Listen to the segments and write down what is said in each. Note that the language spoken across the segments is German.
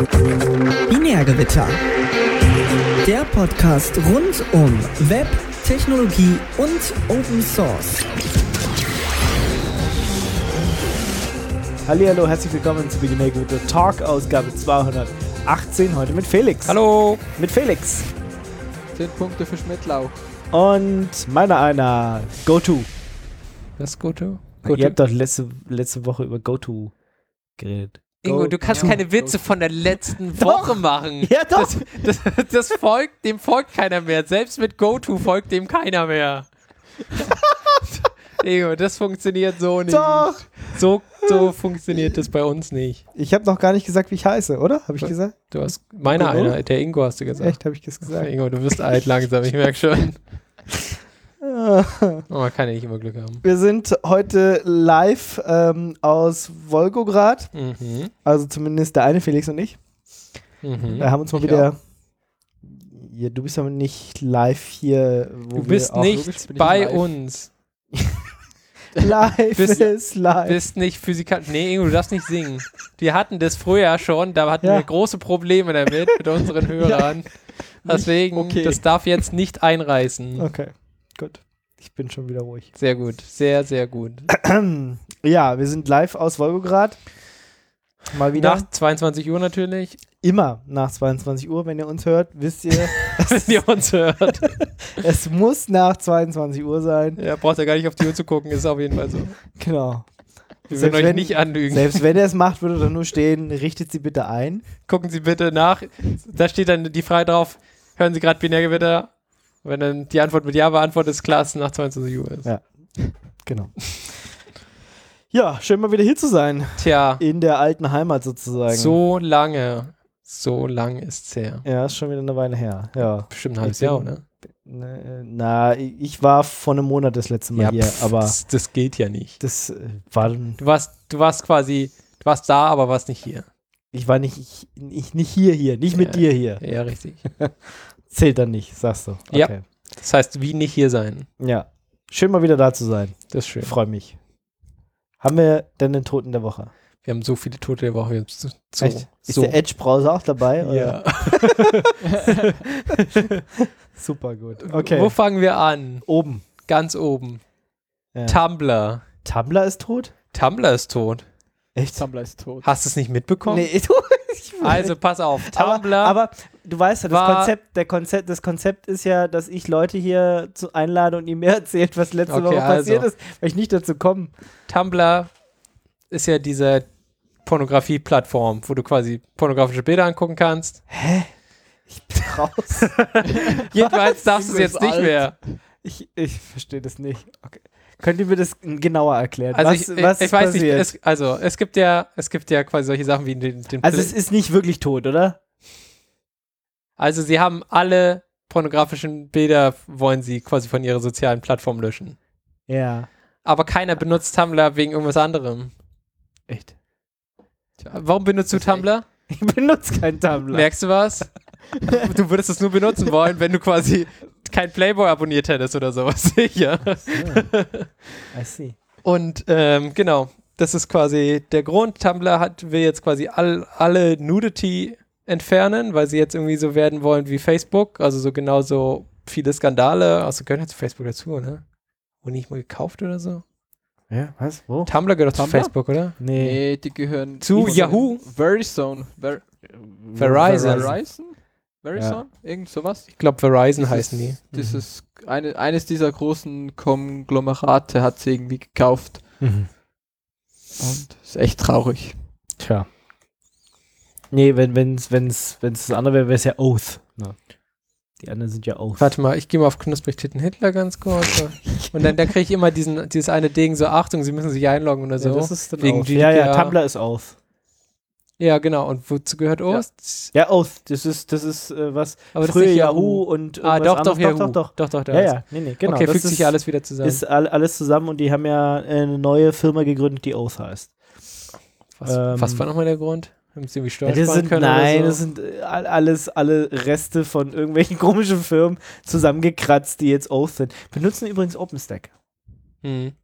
Binärgewitter. Der Podcast rund um Web, Technologie und Open Source. Hallihallo, herzlich willkommen zu Binärgewitter Talk, Ausgabe 218, heute mit Felix. Hallo. Mit Felix. 10 Punkte für Schmidtlauch. Und meiner einer, GoTo. Was GoTo? Ihr habt doch letzte Woche über GoTo geredet. Ingo, du kannst keine Witze von der letzten Woche machen. Ja, doch. Dem folgt keiner mehr. Selbst mit GoTo folgt dem keiner mehr. Ingo, das funktioniert so nicht. Doch. So funktioniert das bei uns nicht. Ich habe noch gar nicht gesagt, wie ich heiße, oder? Habe ich gesagt? Du hast einer, der Ingo hast du gesagt. Echt, habe ich das gesagt? Ingo, du bist alt langsam, ich merke schon. Oh, man kann ja nicht immer Glück haben. Wir sind heute live aus Wolgograd. Mhm. Also zumindest der eine, Felix und ich. Mhm. Da haben uns mal wieder... Ja, du bist aber nicht live hier, wo Du bist wir auch nicht bei uns. Live ist live. Bist nicht physikalisch. Nee, Ingo, du darfst nicht singen. Wir hatten das früher schon, da hatten wir große Probleme damit mit unseren Hörern. Deswegen, das darf jetzt nicht einreißen. Okay, gut. Ich bin schon wieder ruhig. Sehr gut, sehr, sehr gut. Ja, wir sind live aus Wolgograd. Mal wieder. Nach 22 Uhr natürlich. Immer nach 22 Uhr, wenn ihr uns hört, wisst ihr, Wenn ihr uns hört. es muss nach 22 Uhr sein. Ja, braucht ja gar nicht auf die Uhr zu gucken, ist auf jeden Fall so. Genau. Wir werden euch nicht anlügen. Selbst wenn er es macht, würde da nur stehen, richtet sie bitte ein. Gucken Sie bitte nach. Da steht dann die Frage drauf, hören Sie gerade Binärgewitter? Wenn dann die Antwort mit Ja beantwortet ist, klar, dass es nach 22 Uhr ist. Ja, genau. Ja, schön mal wieder hier zu sein. Tja. In der alten Heimat sozusagen. So lang ist's her. Ja, ist schon wieder eine Weile her. Ja. Bestimmt ein halbes Jahr, oder? Na, ich war vor einem Monat das letzte Mal hier, aber das geht ja nicht. das war dann. Du warst da, aber warst nicht hier. Ich war nicht hier, nicht mit dir hier. Ja, richtig. Zählt dann nicht, sagst du. Okay. Ja. Das heißt, wie nicht hier sein. Ja. Schön mal wieder da zu sein. Das ist schön. Ich freue mich. Haben wir denn den Toten der Woche? Wir haben so viele Tote der Woche. Echt? Ist der Edge-Browser auch dabei? Ja. Super gut. Okay. Wo fangen wir an? Oben. Ganz oben. Ja. Tumblr. Tumblr ist tot? Tumblr ist tot. Echt? Tumblr ist tot. Hast du es nicht mitbekommen? Nee, Also pass auf. Tumblr. Aber du weißt ja, das Konzept ist ja, dass ich Leute hier einlade und ihnen mehr erzählt, was letzte Woche passiert ist, weil ich nicht dazu komme. Tumblr ist ja diese Pornografie-Plattform, wo du quasi pornografische Bilder angucken kannst. Hä? Ich bin raus. Jedenfalls darfst du es jetzt nicht mehr. Ich verstehe das nicht. Okay. Könnt ihr mir das genauer erklären? Also was ich weiß passiert? nicht, es gibt ja quasi solche Sachen wie den Also es ist nicht wirklich tot, oder? Also sie haben alle pornografischen Bilder, wollen sie quasi von ihrer sozialen Plattform löschen. Ja. Aber keiner benutzt Tumblr wegen irgendwas anderem. Echt? Warum benutzt du Tumblr? Ich benutze kein Tumblr. Merkst du was? Du würdest es nur benutzen wollen, wenn du quasi kein Playboy abonniert hättest oder sowas. Sicher. I see. Und genau, das ist quasi der Grund. Tumblr will jetzt quasi alle Nudity entfernen, weil sie jetzt irgendwie so werden wollen wie Facebook. Also so genauso viele Skandale. Also gehören jetzt zu Facebook dazu, ne? Wurde nicht mal gekauft oder so? Ja, was? Wo? Tumblr gehört doch zu Tumblr? Facebook, oder? Nee, die gehören Zu Yahoo. Verizon. Verizon. Verizon? Irgend sowas? Ich glaube, Verizon heißen die. Das ist eines dieser großen Konglomerate hat sie irgendwie gekauft. Mhm. Und ist echt traurig. Tja. Nee, wenn's das andere wäre, wäre es ja Oath. Ne? Die anderen sind ja Oath. Warte mal, ich gehe mal auf Knusprig Titten Hitler ganz kurz. Und dann kriege ich immer dieses eine Ding, so Achtung, Sie müssen sich einloggen oder so. Ja, das ist dann wegen Oath. GDPR. Ja, Tumblr ist Oath. Ja, genau. Und wozu gehört Oath? Ja, Oath. Das ist was Aber das früher ist nicht Yahoo und doch, Yahoo. Doch. Ja, nee, genau. Okay, das fügt sich ja alles wieder zusammen. Ist alles zusammen und die haben ja eine neue Firma gegründet, die Oath heißt. Was war nochmal der Grund? Haben sie irgendwie Steuern das sparen sind, können nein, oder das so? sind alle Reste von irgendwelchen komischen Firmen zusammengekratzt, die jetzt Oath sind. Benutzen übrigens OpenStack. Hm.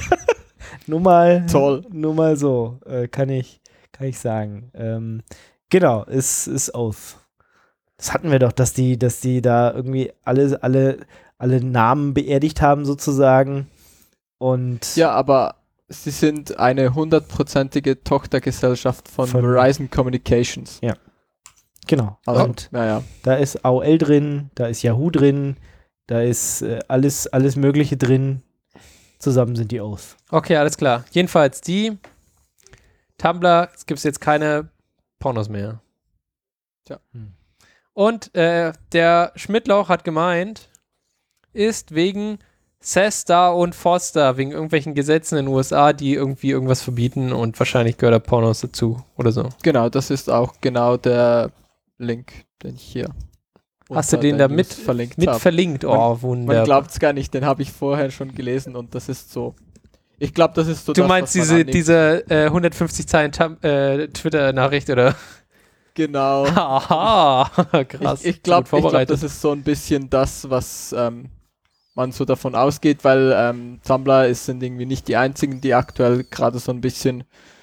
Nur mal Toll. Nur mal so, kann ich sagen. Genau, ist Oath. Das hatten wir doch, dass die da irgendwie alle Namen beerdigt haben sozusagen. Und ja, aber sie sind eine 100%ige Tochtergesellschaft von Verizon Communications. Ja. Genau. Also, und da ist AOL drin, da ist Yahoo drin, da ist alles Mögliche drin. Zusammen sind die Oath. Okay, alles klar. Jedenfalls die Tumblr, es gibt jetzt keine Pornos mehr. Tja. Und der Schmidtlauch hat gemeint, ist wegen Sestar und Forster, wegen irgendwelchen Gesetzen in den USA, die irgendwie irgendwas verbieten und wahrscheinlich gehört da Pornos dazu oder so. Genau, das ist auch genau der Link, den ich hier hast du den da mit verlinkt? Oh, wunderbar. Man glaubt es gar nicht, den habe ich vorher schon gelesen und das ist so. Ich glaube, das ist so. Du meinst diese 150 Zeilen Twitter-Nachricht, oder? Genau. Aha, krass. Ich glaube, das ist so ein bisschen das, was man so davon ausgeht, weil Tumblr sind irgendwie nicht die einzigen, die aktuell gerade so ein bisschen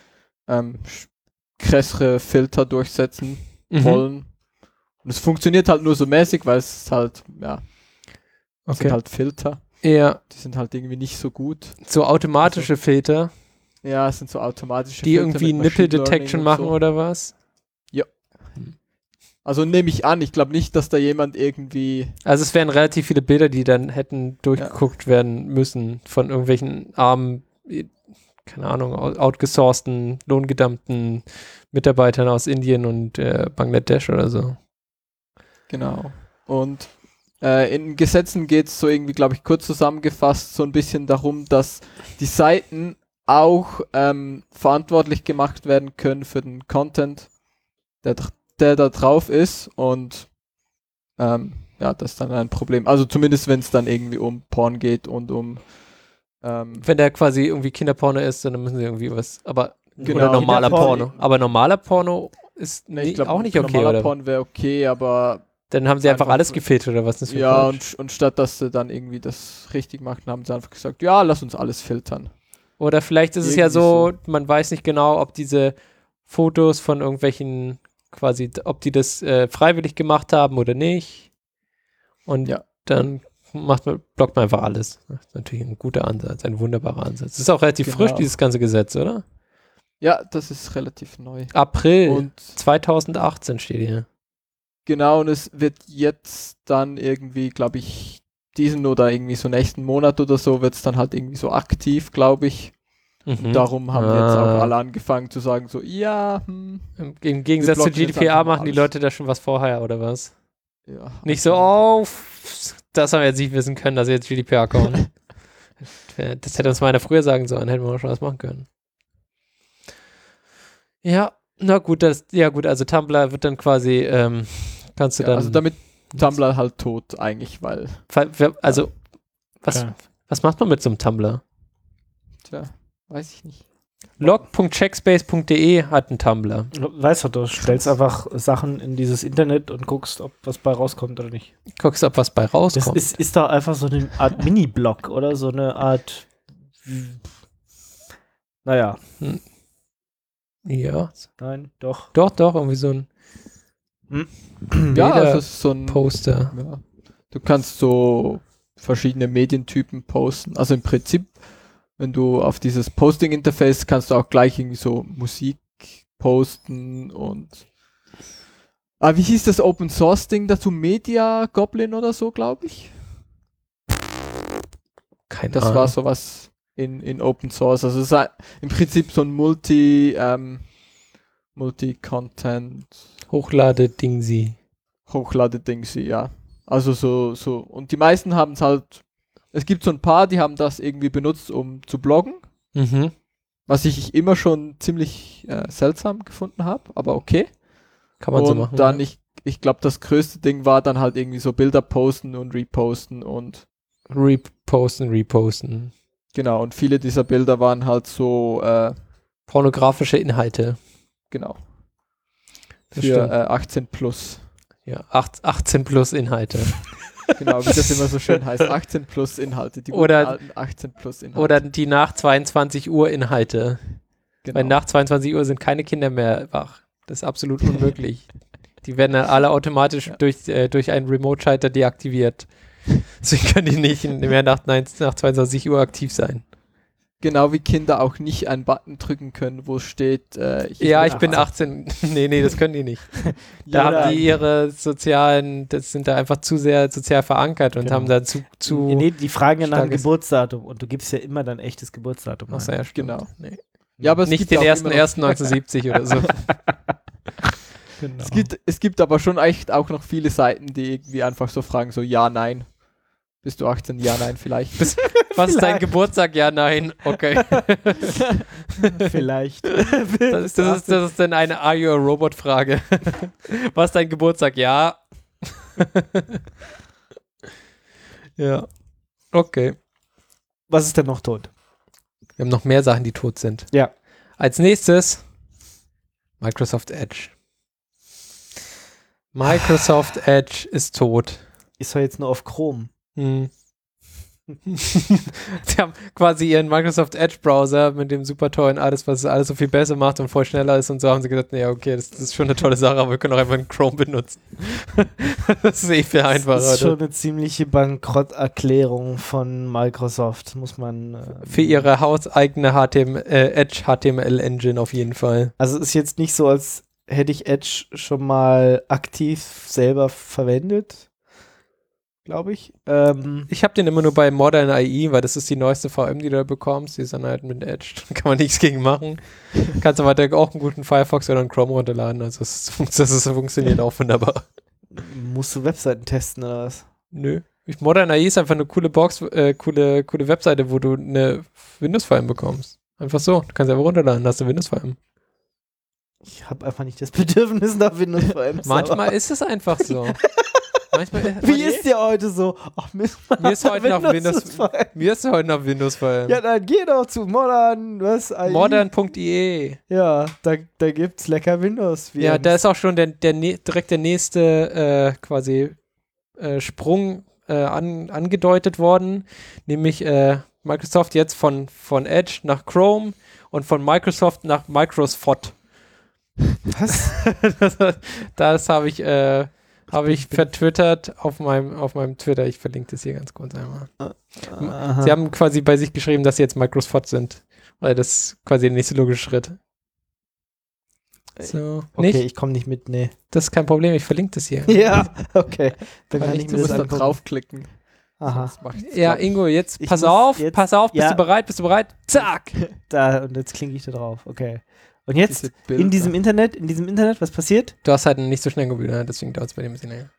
krassere Filter durchsetzen wollen. Und es funktioniert halt nur so mäßig, weil es halt, sind halt Filter. Ja. Die sind halt irgendwie nicht so gut. So automatische Filter. Ja, es sind so automatische die Filter. Die irgendwie Nipple Detection machen so. Oder was? Ja. Also nehme ich an, ich glaube nicht, dass da jemand irgendwie... Also es wären relativ viele Bilder, die dann hätten durchgeguckt werden müssen von irgendwelchen armen, keine Ahnung, outgesourcten, lohngedumpten Mitarbeitern aus Indien und Bangladesch oder so. Genau. Und in Gesetzen geht es so irgendwie, glaube ich, kurz zusammengefasst so ein bisschen darum, dass die Seiten auch verantwortlich gemacht werden können für den Content, der da drauf ist und das ist dann ein Problem. Also zumindest, wenn es dann irgendwie um Porn geht und um wenn der quasi irgendwie Kinderporno ist, dann müssen sie irgendwie was, aber genau, oder normaler Porno. Aber normaler Porno ist auch nicht okay, normaler Porno wäre okay, aber dann haben sie einfach alles gefiltert oder was? Das ja, und statt dass sie dann irgendwie das richtig machen, haben sie einfach gesagt, ja, lass uns alles filtern. Oder vielleicht ist es ja so, man weiß nicht genau, ob diese Fotos von irgendwelchen quasi, ob die das freiwillig gemacht haben oder nicht. Und dann blockt man einfach alles. Das ist natürlich ein guter Ansatz, ein wunderbarer Ansatz. Das ist auch relativ frisch, dieses ganze Gesetz, oder? Ja, das ist relativ neu. April und 2018 steht hier. Genau, und es wird jetzt dann irgendwie, glaube ich, diesen oder irgendwie so nächsten Monat oder so, wird es dann halt irgendwie so aktiv, glaube ich. Und darum haben jetzt auch alle angefangen zu sagen, so, Im Gegensatz zu GDPR machen die Leute da schon was vorher, oder was? Ja. Nicht so, das haben wir jetzt nicht wissen können, dass jetzt GDPR kommt. Das hätte uns mal einer früher sagen sollen, hätten wir auch schon was machen können. Ja, na gut, also Tumblr wird dann quasi, kannst du dann... Also damit Tumblr halt tot eigentlich, weil... Also, was macht man mit so einem Tumblr? Tja, weiß ich nicht. log.checkspace.de hat einen Tumblr. Weißt du stellst einfach Sachen in dieses Internet und guckst, ob was bei rauskommt oder nicht. Guckst, ob was bei rauskommt. Das ist da einfach so eine Art Mini-Blog oder so eine Art... Naja. Ja. Nein, doch. Doch, irgendwie so ein das ist so ein Poster. Ja. Du kannst so verschiedene Medientypen posten. Also im Prinzip, wenn du auf dieses Posting-Interface kannst du auch gleich irgendwie so Musik posten und wie hieß das Open-Source-Ding dazu? Media Goblin oder so, glaube ich? Keine Ahnung. Das war sowas in Open Source. Also es ist im Prinzip so ein Multi-Content Hochlade-Dingsi, ja. Also so. Und die meisten haben es halt, es gibt so ein paar, die haben das irgendwie benutzt, um zu bloggen. Was ich immer schon ziemlich seltsam gefunden habe, aber okay. Kann man so machen. Und dann, ich glaube, das größte Ding war dann halt irgendwie so Bilder posten und reposten und reposten. Genau, und viele dieser Bilder waren halt so pornografische Inhalte. Genau. Das für 18 plus. Ja, 18 plus Inhalte. Genau, wie das immer so schön heißt. 18 plus Inhalte. Die oder 18 plus Inhalte. Oder die nach 22 Uhr Inhalte. Genau. Weil nach 22 Uhr sind keine Kinder mehr wach. Das ist absolut unmöglich. Die werden dann alle automatisch durch einen Remote-Schalter deaktiviert. Deswegen können die nicht mehr nach 22 Uhr aktiv sein. Genau wie Kinder auch nicht einen Button drücken können, wo steht, ich bin 18. Nee, das können die nicht. Da haben die ihre sozialen, das sind da einfach zu sehr sozial verankert und haben da zu Nee, die fragen ja nach dem starkes- Geburtsdatum und du gibst ja immer dein echtes Geburtsdatum. Ach so, ein. ja, stimmt. Genau. Nee. Ja, aber es Nicht gibt den auch immer noch- 1.1.1970 oder so. Genau. Es gibt aber schon echt auch noch viele Seiten, die irgendwie einfach so fragen, so ja, nein. Bist du 18? Ja, nein, vielleicht. Was ist dein Geburtstag? Ja, nein. Okay. Vielleicht. Das ist dann eine Are You a Robot Frage. Was ist dein Geburtstag? Ja. Ja. Okay. Was ist denn noch tot? Wir haben noch mehr Sachen, die tot sind. Ja. Als nächstes Microsoft Edge. Microsoft Edge ist tot. Ist doch jetzt nur auf Chrome. Hm. Die haben quasi ihren Microsoft Edge Browser mit dem super tollen alles, was alles so viel besser macht und voll schneller ist und so, haben sie gesagt, nee, okay, das ist schon eine tolle Sache, aber wir können auch einfach einen Chrome benutzen. Das ist eh viel einfacher. Das ist schon oder? eine ziemliche Bankrotterklärung von Microsoft, muss man. Für ihre hauseigene Edge HTML Engine auf jeden Fall. Also es ist jetzt nicht so, als hätte ich Edge schon mal aktiv selber verwendet, glaube ich. Ich habe den immer nur bei Modern IE, weil das ist die neueste VM, die du da bekommst. Die ist dann halt mit Edge. Da kann man nichts gegen machen. Kannst aber auch einen guten Firefox oder einen Chrome runterladen. Also das funktioniert auch wunderbar. Musst du Webseiten testen oder was? Nö. Modern IE ist einfach eine coole Box, coole Webseite, wo du eine Windows-VM bekommst. Einfach so. Du kannst einfach runterladen, hast du Windows-VM. Ich habe einfach nicht das Bedürfnis nach Windows VMs. Manchmal ist es einfach so. Wie ist dir heute so? Ach, Mir ist heute noch Windows VM. Ja, dann geh doch zu Modern, was? IE? Modern.ie. Ja, da gibt's lecker Windows. Ja, da ist auch schon direkt der nächste quasi Sprung angedeutet worden, nämlich Microsoft jetzt von Edge nach Chrome und von Microsoft nach Microsoft. Was? Das habe ich vertwittert auf meinem Twitter. Ich verlinke das hier ganz kurz einmal. Aha. Sie haben quasi bei sich geschrieben, dass sie jetzt Microsoft sind. Weil das ist quasi der nächste logische Schritt. So, Okay, nicht? ich komme nicht mit, nee. Das ist kein Problem, ich verlinke das hier. Ja, okay. Dann kann ich Du mir musst das da angucken. draufklicken. Aha. Sonst macht's, Ja, glaub ich. Ingo, jetzt Ich pass muss auf, jetzt- bist ja. du bereit? Bist du bereit? Zack! Da, und jetzt klinke ich da drauf. Okay. Und jetzt, Diese Bilder. in diesem Internet, was passiert? Du hast halt nicht so schnell gebildet, deswegen dauert es bei dir ein bisschen länger.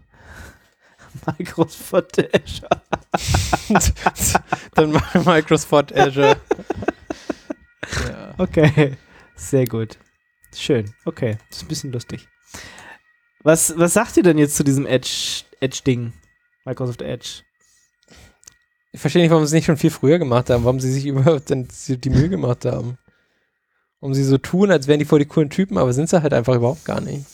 Microsoft Azure. Dann mach Microsoft Azure. Ja. Okay, sehr gut. Schön, okay. Das ist ein bisschen lustig. Was sagt ihr denn jetzt zu diesem Edge-Ding? Microsoft Edge. Ich verstehe nicht, warum sie es nicht schon viel früher gemacht haben, warum sie sich überhaupt denn die Mühe gemacht haben. Warum sie so tun, als wären die voll die coolen Typen, aber sind sie halt einfach überhaupt gar nicht.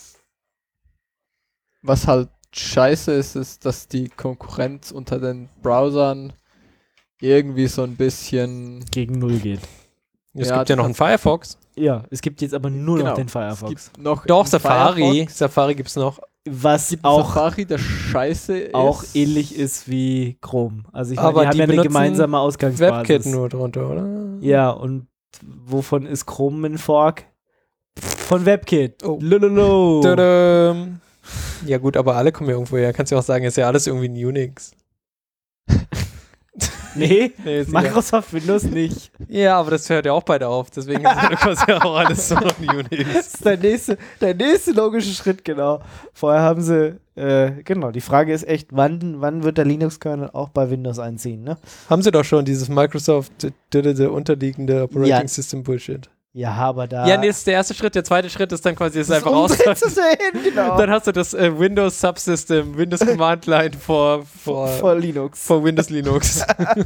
Was halt scheiße ist, ist, dass die Konkurrenz unter den Browsern irgendwie so ein bisschen... Gegen Null geht. Es Ja, gibt ja noch das- einen Firefox. Ja, es gibt jetzt aber nur Genau, noch den Es Firefox. gibt noch Doch, einen Safari. Firefox, Safari gibt's noch. Was gibt auch, Safari, der scheiße ist. auch ähnlich ist wie Chrome. Also ich meine, Aber die haben die ja eine benutzen gemeinsame Ausgangsbasis. WebKit nur drunter, oder? Ja, und wovon ist Chrome ein Fork? Von WebKit. Oh. Lululu. Tadam. Ja gut, aber alle kommen ja irgendwo her. Kannst du auch sagen, ist ja alles irgendwie in Unix. Nee, Nee, ist egal. Microsoft Windows nicht. Ja, aber das hört ja auch beide auf. Deswegen ist ja quasi auch alles so in Unix. Das ist der nächste logische Schritt, genau. Vorher haben sie, genau, die Frage ist echt, wann wird der Linux-Kernel auch bei Windows einziehen, ne? Haben sie doch schon dieses Microsoft unterliegende Operating Ja. System Bullshit. Ja, aber da... Ja, nee, das ist der erste Schritt. Der zweite Schritt ist dann quasi das einfach umdreht aus. zu sehen, genau. Dann hast du das Windows Subsystem, Windows Command Line vor Linux. Windows Linux.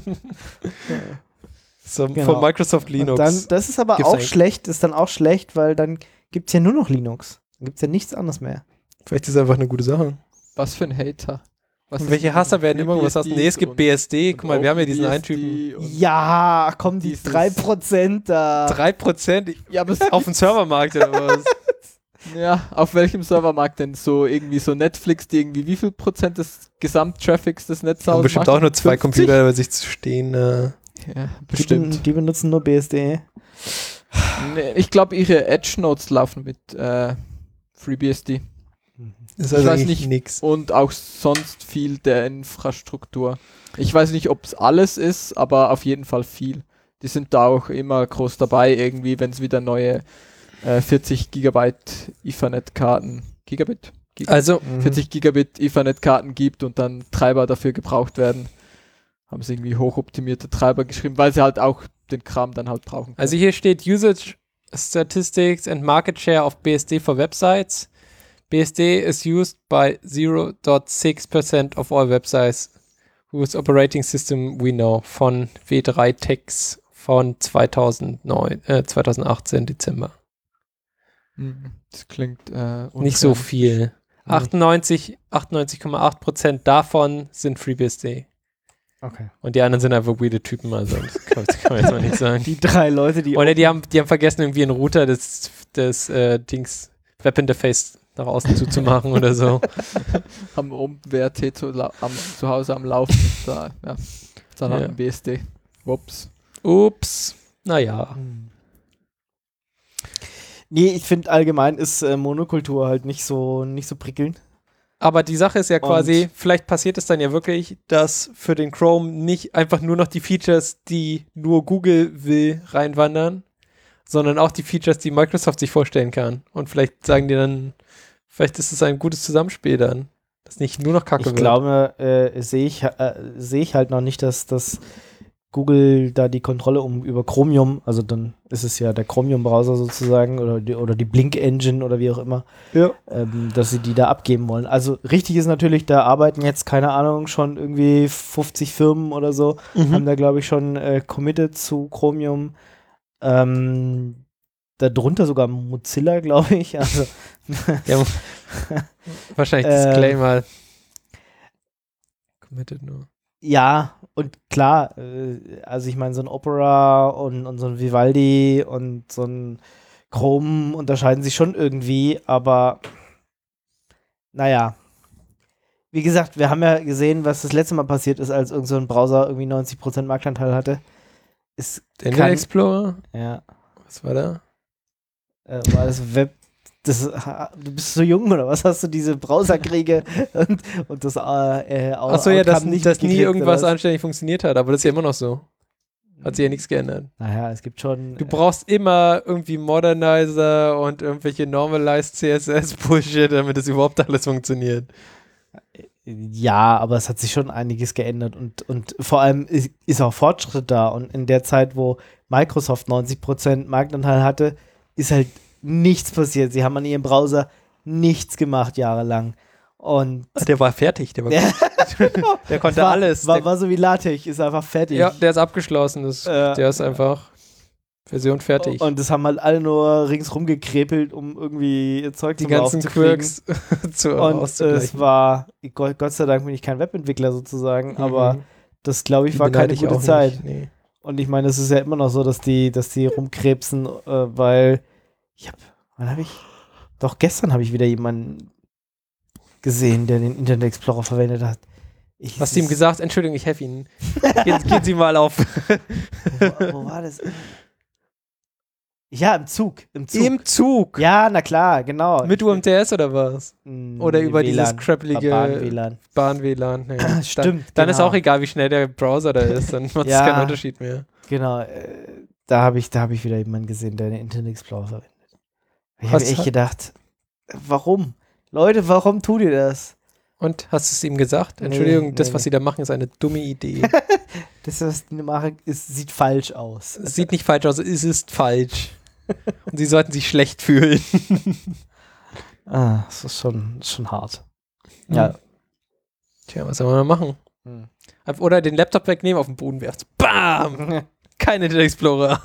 So, Genau. vor Microsoft Linux. Und dann, das ist aber Gibt's auch eigentlich- schlecht, ist dann auch schlecht, weil dann gibt es ja nur noch Linux. Dann gibt es ja nichts anderes mehr. Vielleicht ist es einfach eine gute Sache. Was für ein Hater. Was Und ist welche mit Hasser diesen werden immer was hast? Nee, es gibt BSD. Guck mal, wir haben ja diesen einen Typen. Ja, komm, die dieses- 3% da. 3% Ja, aber es auf dem Servermarkt oder was? Ja, auf welchem Server mag denn so irgendwie so Netflix, die irgendwie wie viel Prozent des Gesamttraffics des Netzes Haben bestimmt auch nur 2 50? Computer bei sich zu stehen. Ja, bestimmt. Die benutzen nur BSD. Nee, ich glaube, ihre Edge-Nodes laufen mit FreeBSD. Ist Ich also weiß eigentlich nicht. nix. Und auch sonst viel der Infrastruktur. Ich weiß nicht, ob es alles ist, aber auf jeden Fall viel. Die sind da auch immer groß dabei, irgendwie, wenn es wieder neue 40 Gigabyte Ethernet-Karten, Gigabit? Also, 40 Gigabit Ethernet-Karten gibt und dann Treiber dafür gebraucht werden. Haben sie irgendwie hochoptimierte Treiber geschrieben, weil sie halt auch den Kram dann halt brauchen können. Also hier steht Usage Statistics and Market Share of BSD for Websites. BSD is used by 0.6% of all websites whose operating system we know von W3Techs von 2018 Dezember. Das klingt Nicht so unfair. viel. 98,8% davon sind FreeBSD. Okay. Und die anderen sind einfach weirde Typen, also das kann man jetzt mal nicht sagen. Die 3 Leute, die. Oder die haben vergessen, irgendwie einen Router des Dings Webinterface nach außen zuzumachen oder so. Haben OpenWrt zu Hause am Laufen. Da, ja. Dann Ja. halt ein BSD. Wups. Ups. Naja. Nee, ich finde allgemein ist Monokultur halt nicht so prickelnd. Aber die Sache ist ja quasi, vielleicht passiert es dann ja wirklich, dass für den Chrome nicht einfach nur noch die Features, die nur Google will, reinwandern, sondern auch die Features, die Microsoft sich vorstellen kann. Und vielleicht sagen die dann, vielleicht ist es ein gutes Zusammenspiel dann, dass nicht nur noch Kacke Ich wird. glaube, sehe ich halt noch nicht, dass Google da die Kontrolle über Chromium, also dann ist es ja der Chromium-Browser sozusagen oder die Blink-Engine oder wie auch immer, dass sie die da abgeben wollen. Also richtig ist natürlich, da arbeiten jetzt, keine Ahnung, schon irgendwie 50 Firmen oder so, haben da glaube ich schon committed zu Chromium. Darunter sogar Mozilla, glaube ich. Also Ja, wahrscheinlich Disclaimer. Committed nur. ja, und klar, also ich meine, so ein Opera und so ein Vivaldi und so ein Chrome unterscheiden sich schon irgendwie, aber naja. Wie gesagt, wir haben ja gesehen, was das letzte Mal passiert ist, als irgend so ein Browser irgendwie 90% Marktanteil hatte. Der Internet Explorer? Ja. Was war da? War das Web. Du bist so jung oder was? Hast du diese Browserkriege und das Achso, ja, dass nie irgendwas anständig funktioniert hat, aber das ist ja immer noch so. Hat sich ja nichts geändert. Naja, es gibt schon. Du brauchst immer irgendwie Modernizer und irgendwelche Normalized CSS-Bullshit, damit das überhaupt alles funktioniert. Ja, aber es hat sich schon einiges geändert und vor allem ist auch Fortschritt da und in der Zeit, wo Microsoft 90% Marktanteil hatte, ist halt nichts passiert. Sie haben an ihrem Browser nichts gemacht jahrelang. Und der war fertig, der konnte alles. War so wie LaTeX, ist einfach fertig. Ja, der ist abgeschlossen, der ist einfach Version fertig. Und das haben halt alle nur ringsrum gekrepelt, um irgendwie Zeug die zum ganzen Laufen zu kriegen. Quirks zu Und auszugleichen. es war, Gott sei Dank bin ich kein Webentwickler sozusagen, aber das, glaube ich, war keine gute Zeit. Nee. Und ich meine, es ist ja immer noch so, dass die rumkrebsen, weil gestern habe ich wieder jemanden gesehen, der den Internet Explorer verwendet hat. Hast du ihm gesagt? Entschuldigung, ich helfe Ihnen. Gehen Sie mal auf. Wo war das? Ja, im Zug. Im Zug? Ja, na klar, genau. Mit UMTS oder was? Oder über WLAN, dieses crappelige Bahn-WLAN. Ja. Stimmt. Dann ist auch egal, wie schnell der Browser da ist. Dann macht es keinen Unterschied mehr. Genau. Da hab ich wieder jemanden gesehen, der den Internet Explorer verwendet. Ich habe echt gedacht, warum? Leute, warum tut ihr das? Und hast du es ihm gesagt? Entschuldigung, das, was Sie da machen, ist eine dumme Idee. Das, was die machen, sieht falsch aus. Es sieht nicht falsch aus, es ist falsch. Und Sie sollten sich schlecht fühlen. Das ist schon hart. Ja. Tja, was soll man da machen? Oder den Laptop wegnehmen, auf den Boden werfen. Bam! Kein Internet Explorer.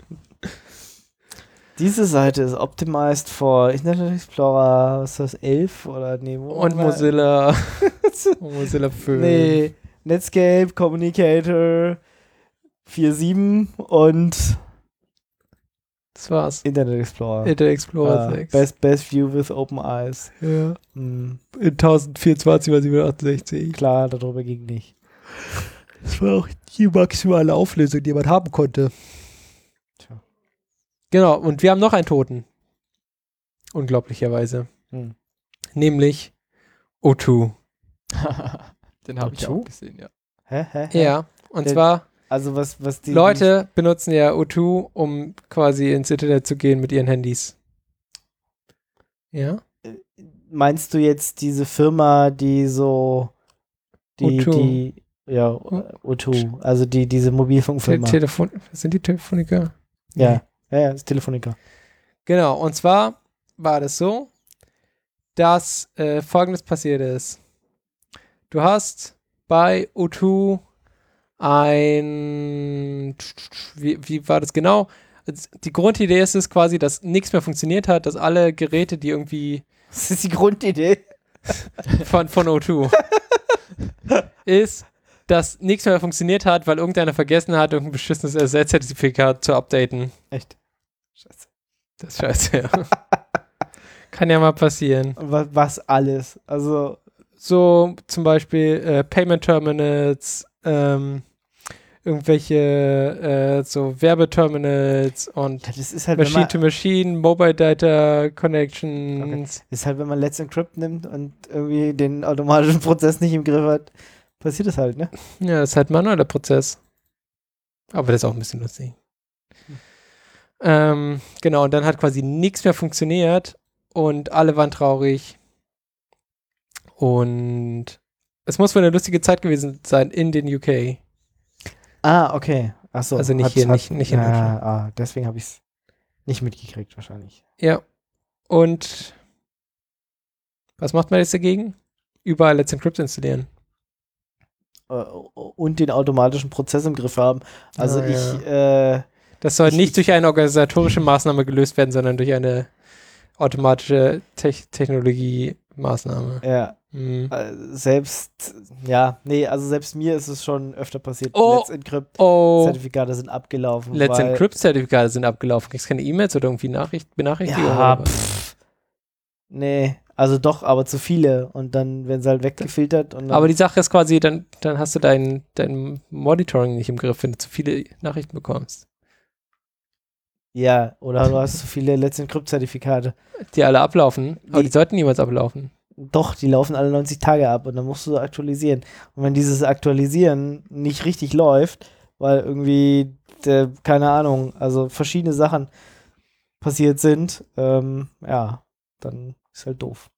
Diese Seite ist optimized for Internet Explorer, was ist das, 11 oder nee, und Mozilla. Mozilla 5. Nee, Netscape, Communicator 4.7 und Das war's. Internet Explorer. Internet Explorer 6. Best View with Open Eyes. Ja. Hm, In 1024 x 768. klar, darüber ging nicht. Das war auch die maximale Auflösung, die man haben konnte. Tja. Genau, und wir haben noch einen Toten. Unglaublicherweise. Hm. Nämlich O2. Den habe ich O2? auch gesehen, ja. Hä? Ja, und Der- zwar Also was die Leute benutzen ja O2, um quasi ins Internet zu gehen mit ihren Handys. Ja? Meinst du jetzt diese Firma, die so O2. O2, also diese Mobilfunkfirma. Sind die Telefoniker? Ja, ist Telefonica. Genau, und zwar war das so, dass Folgendes passiert ist. Du hast bei O2 wie war das genau? Die Grundidee ist es quasi, dass nichts mehr funktioniert hat, dass alle Geräte, die irgendwie Das ist die Grundidee. von O2 ist, dass nichts mehr funktioniert hat, weil irgendeiner vergessen hat, irgendein beschissenes SSL-Zertifikat zu updaten. Echt? Scheiße. Das ist scheiße, ja. Kann ja mal passieren. Was alles? Also, So zum Beispiel Payment Terminals, irgendwelche so Werbeterminals und ja, das ist halt, wenn man, Machine-to-Machine, Mobile Data Connections. ist halt, wenn man Let's Encrypt nimmt und irgendwie den automatischen Prozess nicht im Griff hat, passiert das halt, ne? Ja, das ist halt ein manueller Prozess. Aber das ist auch ein bisschen lustig. Genau, und dann hat quasi nichts mehr funktioniert und alle waren traurig. Und es muss wohl eine lustige Zeit gewesen sein in den UK. Ah, okay. Achso. Also nicht hier, nicht in Deutschland. Deswegen habe ich es nicht mitgekriegt wahrscheinlich. Ja. Und was macht man jetzt dagegen? Überall Let's Encrypt installieren. Und den automatischen Prozess im Griff haben. Also Das soll nicht durch eine organisatorische Maßnahme gelöst werden, sondern durch eine automatische Technologie-Maßnahme. Ja. Mhm. Selbst mir ist es schon öfter passiert. Oh. Let's Encrypt Oh, Zertifikate sind abgelaufen. Let's weil- Encrypt-Zertifikate sind abgelaufen. Kriegst keine E-Mails oder irgendwie Benachrichtigungen? Ja, oder was? nee, also doch, aber zu viele. Und dann werden sie halt weggefiltert. Und dann, Aber die Sache ist quasi, dann hast du dein Monitoring nicht im Griff, wenn du zu viele Nachrichten bekommst. ja, oder du hast zu viele Let's Encrypt-Zertifikate. Die alle ablaufen, aber die Die- sollten niemals ablaufen. Doch, die laufen alle 90 Tage ab und dann musst du aktualisieren. Und wenn dieses Aktualisieren nicht richtig läuft, weil irgendwie, keine Ahnung, also verschiedene Sachen passiert sind, dann ist halt doof.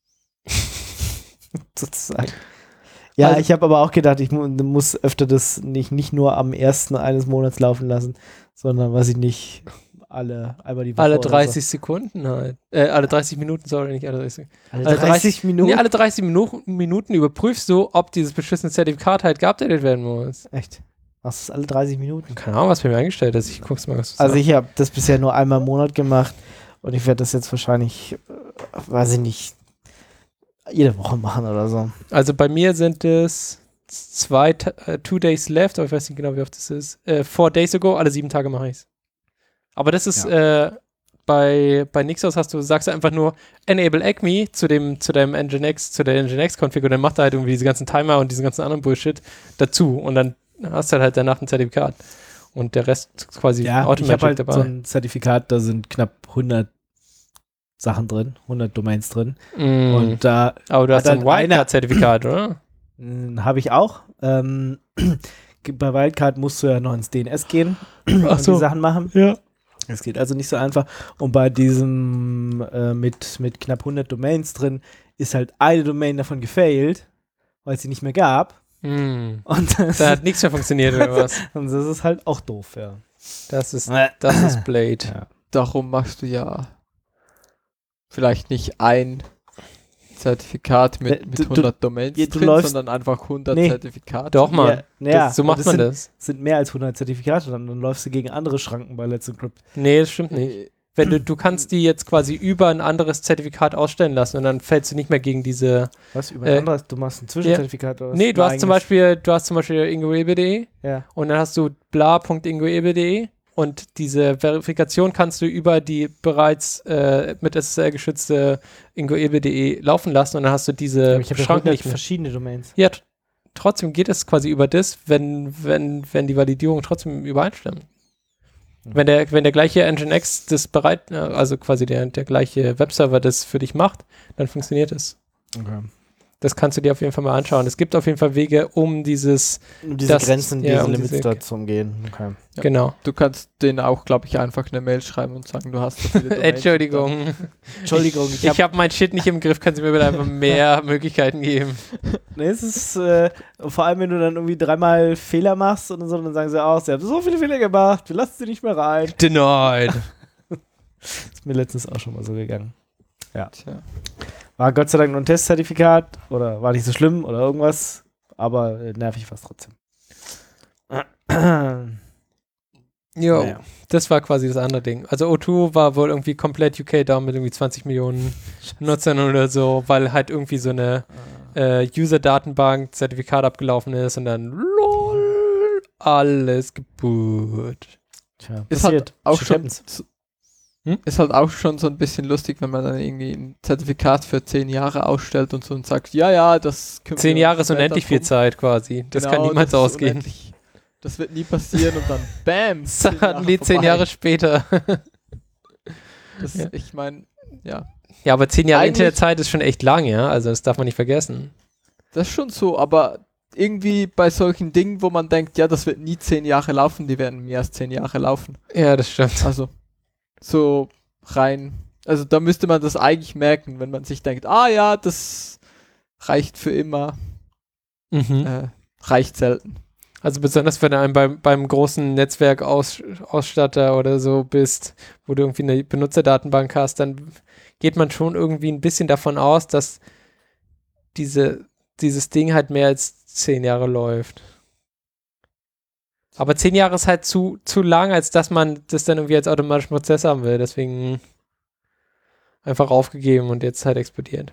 Sozusagen. Ja, Also- ich habe aber auch gedacht, ich muss öfter das nicht nur am 1. eines Monats laufen lassen, sondern, weiß ich nicht, einmal die Woche Alle oder 30 Sekunden halt. Alle 30 Minuten, sorry, nicht alle 30 Sekunden. so. Alle 30 Minuten? Nee, alle 30 Minuten überprüfst du, ob dieses beschissene Zertifikat halt geupdatet werden muss. Echt? Machst du es alle 30 Minuten? Keine Ahnung, was bei mir eingestellt ist. Ich guck's mal, was du Also sagst. ich habe das bisher nur einmal im Monat gemacht und ich werde das jetzt wahrscheinlich, weiß ich nicht, jede Woche machen oder so. Also bei mir sind es 2 days left, aber ich weiß nicht genau, wie oft das ist. 4 days ago, alle 7 Tage mache ich's. Aber das ist, bei Nixos sagst du einfach nur Enable Acme zu der Nginx-Config und dann macht er halt irgendwie diese ganzen Timer und diesen ganzen anderen Bullshit dazu und dann hast du halt danach ein Zertifikat. Und der Rest ist quasi Ich habe automatisch halt dabei. so ein Zertifikat, da sind knapp 100 Sachen drin, 100 Domains drin. Und da Aber du hast hat ein dann einer- Wildcard-Zertifikat, oder? habe ich auch. Bei Wildcard musst du ja noch ins DNS gehen und so. die Sachen machen. Ja. Es geht also nicht so einfach. Und bei diesem mit knapp 100 Domains drin ist halt eine Domain davon gefailt, weil es sie nicht mehr gab. Und das, Da hat nichts mehr funktioniert, oder was? und das ist halt auch doof, ja. Das ist Blade. Ja. Darum machst du ja vielleicht nicht ein Zertifikat mit Du- 100 Domains ja, du drin, läufst- sondern einfach 100 Nee. Zertifikate. Doch, Mann. Ja, So macht das man sind, das. sind mehr als 100 Zertifikate, dann läufst du gegen andere Schranken bei Let's Encrypt. Nee, das stimmt nicht. Wenn du kannst die jetzt quasi über ein anderes Zertifikat ausstellen lassen und dann fällst du nicht mehr gegen diese. Was? Über ein anderes? Du machst ein Zwischenzertifikat oder was? Nee, du hast zum Eigenes? Beispiel ingoebe.de Ja. und dann hast du bla.ingoebe.de und diese Verifikation kannst du über die bereits mit SSL geschützte ingoebel.de laufen lassen und dann hast du diese ich habe ja Schranken nicht mehr. verschiedene Domains. Ja, trotzdem geht es quasi über das, wenn die Validierung trotzdem übereinstimmt. Wenn der gleiche Nginx das also quasi der gleiche Webserver das für dich macht, dann funktioniert es. Okay. Das kannst du dir auf jeden Fall mal anschauen. Es gibt auf jeden Fall Wege, um diese Grenzen, diese Limits da zu umgehen. Okay. Ja. Genau. Du kannst denen auch, glaube ich, einfach eine Mail schreiben und sagen, du hast so viele Domains. Entschuldigung. Ich habe mein Shit nicht im Griff. Können Sie mir bitte einfach mehr Möglichkeiten geben? Nee, es ist vor allem, wenn du dann irgendwie 3-mal Fehler machst und so, dann sagen sie auch, sie haben so viele Fehler gemacht, wir lassen sie nicht mehr rein. Denied. Ist mir letztens auch schon mal so gegangen. Ja. Tja. War Gott sei Dank nur ein Testzertifikat oder war nicht so schlimm oder irgendwas, aber nervig war es trotzdem. Jo, Naja. das war quasi das andere Ding. Also O2 war wohl irgendwie komplett UK down mit irgendwie 20 Millionen Nutzern oder so, weil halt irgendwie so eine User-Datenbank-Zertifikat abgelaufen ist und dann LOL, alles gebootet. Tja, Ist halt auch Shit schon happens. Ist halt auch schon so ein bisschen lustig, wenn man dann irgendwie ein Zertifikat für 10 Jahre ausstellt und so und sagt, ja, das können 10 wir Jahre ist später unendlich viel drum. Zeit quasi. Das Genau, kann niemals das ist ausgehen. unendlich. Das wird nie passieren und dann BAM! Sagen die 10 vorbei. Jahre später. Das, ich meine, ja. Ja, aber 10 Jahre Eigentlich- Internetzeit ist schon echt lang, ja. Also das darf man nicht vergessen. Das ist schon so, aber irgendwie bei solchen Dingen, wo man denkt, ja, das wird nie 10 Jahre laufen, die werden mehr als 10 Jahre laufen. Ja, das stimmt. Also, so rein. Also da müsste man das eigentlich merken, wenn man sich denkt, ja, das reicht für immer. Reicht selten. Also besonders wenn du beim großen Netzwerkausstatter oder so bist, wo du irgendwie eine Benutzerdatenbank hast, dann geht man schon irgendwie ein bisschen davon aus, dass dieses Ding halt mehr als 10 Jahre läuft. Aber 10 Jahre ist halt zu lang, als dass man das dann irgendwie als automatischen Prozess haben will. Deswegen einfach aufgegeben und jetzt halt explodiert.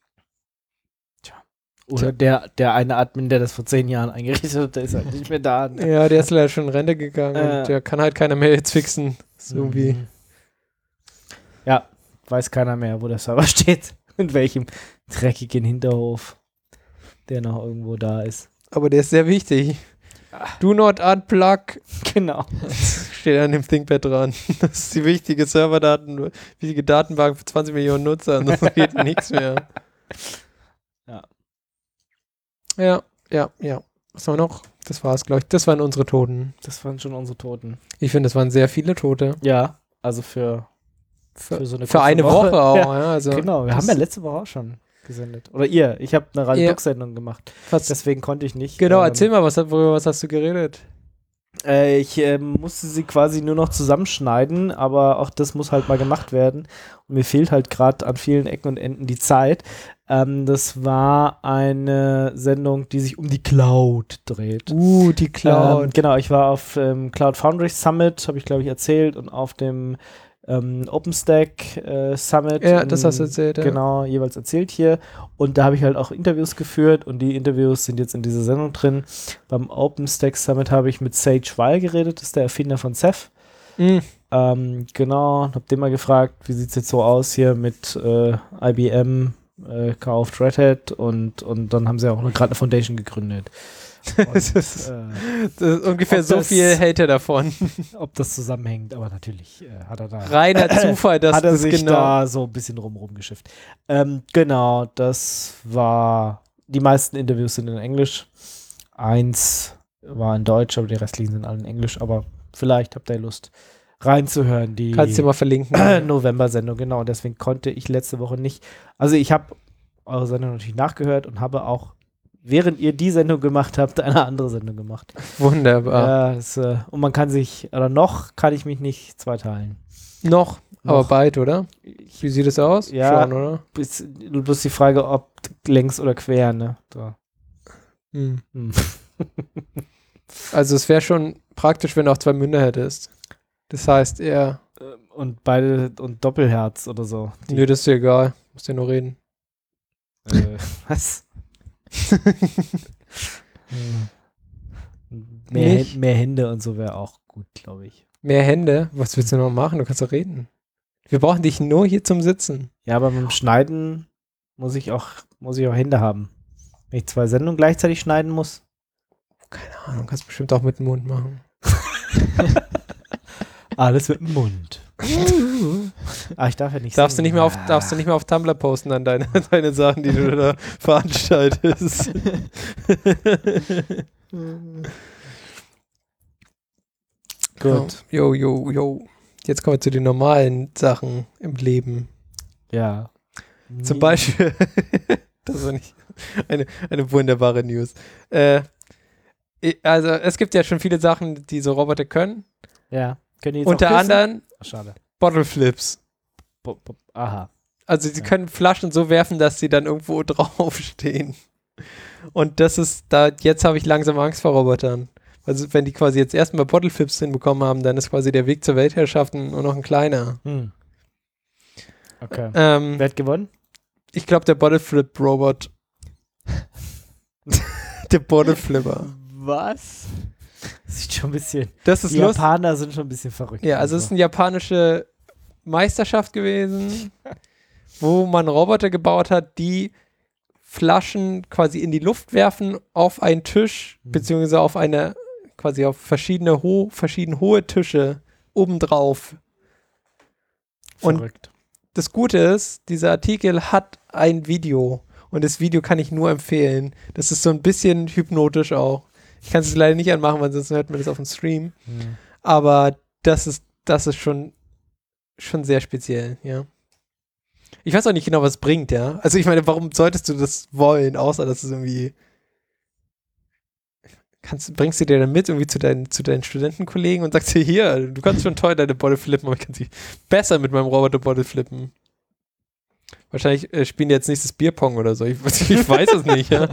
Oder der eine Admin, der das vor 10 Jahren eingerichtet hat, der ist halt nicht mehr da. Ja, der ist leider schon in Rente gegangen und der kann halt keiner mehr jetzt fixen. Ist irgendwie. Ja, weiß keiner mehr, wo der Server steht. In welchem dreckigen Hinterhof der noch irgendwo da ist. Aber der ist sehr wichtig. Do not unplug. Genau. Steht an dem ThinkPad dran. Das ist die wichtige wichtige Datenbank für 20 Millionen Nutzer. Und das geht nichts mehr. Ja. Was haben wir noch? Das war's, glaube ich. Das waren unsere Toten. Das waren schon unsere Toten. Ich finde, das waren sehr viele Tote. Ja, also für so eine Für kurze eine Woche auch. Ja, Ja, also genau, wir haben ja letzte Woche auch schon gesendet. Oder ihr. Ich habe eine Radio-Doc-Sendung gemacht. was, Deswegen konnte ich nicht. genau, erzähl mal, worüber was hast du geredet? Ich musste sie quasi nur noch zusammenschneiden, aber auch das muss halt mal gemacht werden. Und mir fehlt halt gerade an vielen Ecken und Enden die Zeit. Das war eine Sendung, die sich um die Cloud dreht. Die Cloud. Genau, ich war auf Cloud Foundry Summit, habe ich glaube ich erzählt, und auf dem OpenStack Summit. Ja, das hast du erzählt, ja. Genau, jeweils erzählt hier. Und da habe ich halt auch Interviews geführt und die Interviews sind jetzt in dieser Sendung drin. Beim OpenStack Summit habe ich mit Sage Weil geredet, das ist der Erfinder von Ceph. Genau, habe den mal gefragt, wie sieht es jetzt so aus hier mit IBM, kauft Red Hat und dann haben sie auch gerade eine Foundation gegründet. Und, das ist ungefähr so viel Hater davon. Ob das zusammenhängt, aber natürlich hat er da Reiner Zufall, dass hat er das sich genau. da so ein bisschen rumgeschifft. Genau, das war, die meisten Interviews sind in Englisch. Eins war in Deutsch, aber die restlichen sind alle in Englisch, aber vielleicht habt ihr Lust reinzuhören. Die Kannst du mal verlinken. November-Sendung, genau, und deswegen konnte ich letzte Woche nicht, also ich habe eure Sendung natürlich nachgehört und habe auch, während ihr die Sendung gemacht habt, eine andere Sendung gemacht. Wunderbar. Ja, das, und man kann sich, oder noch kann ich mich nicht zweiteilen. Noch, aber Noch. bald, oder? Wie sieht es aus? Ja. Schon, oder? Du bloß die Frage, ob längs oder quer, ne? So. Hm. Hm. Also es wäre schon praktisch, wenn du auch 2 Münder hättest. Das heißt, eher, Und beide und Doppelherz oder so. nö, das ist dir egal. Musst ja nur reden. Was? Nicht? Mehr Hände und so wäre auch gut, glaube ich. Mehr Hände? Was willst du noch machen? Du kannst doch reden. Wir brauchen dich nur hier zum Sitzen. Ja, aber beim Schneiden muss ich auch Hände haben. Wenn ich 2 Sendungen gleichzeitig schneiden muss. Keine Ahnung, kannst bestimmt auch mit dem Mund machen. Alles mit dem Mund. Ich darf ja nicht Darfst du singen. nicht mehr auf Tumblr posten dann deine Sachen, die du da veranstaltest. Gut. Jo. Jetzt kommen wir zu den normalen Sachen im Leben. Ja. Zum Beispiel, das war nicht eine wunderbare News. Also es gibt ja schon viele Sachen, die so Roboter können. Ja. Können die jetzt Unter auch küssen? anderem Ach, schade. Bottle Flips. Aha. Also sie können Flaschen so werfen, dass sie dann irgendwo draufstehen. Und das ist da, jetzt habe ich langsam Angst vor Robotern. Also wenn die quasi jetzt erstmal Bottle Flips hinbekommen haben, dann ist quasi der Weg zur Weltherrschaft nur noch ein kleiner. Okay. Wer hat gewonnen? Ich glaube der Bottle Flip Robot. Der Bottle Flipper. Was? Das sieht schon ein bisschen. Das ist Die lustig. Japaner sind schon ein bisschen verrückt. Ja, also es ist eine japanische Meisterschaft gewesen, wo man Roboter gebaut hat, die Flaschen quasi in die Luft werfen auf einen Tisch, beziehungsweise auf quasi auf verschieden hohe Tische obendrauf. Und Verrückt. das Gute ist, dieser Artikel hat ein Video und das Video kann ich nur empfehlen. Das ist so ein bisschen hypnotisch auch. Ich kann es leider nicht anmachen, weil sonst hört man das auf dem Stream. Aber das ist schon sehr speziell, ja. Ich weiß auch nicht genau, was es bringt, ja. Also ich meine, warum solltest du das wollen, außer dass es irgendwie bringst du dir dann mit irgendwie zu deinen Studentenkollegen und sagst dir, hier, du kannst schon toll deine Bottle flippen, aber ich kann sie besser mit meinem Roboter Bottle flippen. Wahrscheinlich spielen die jetzt nächstes Bierpong oder so. Ich weiß es nicht, ja.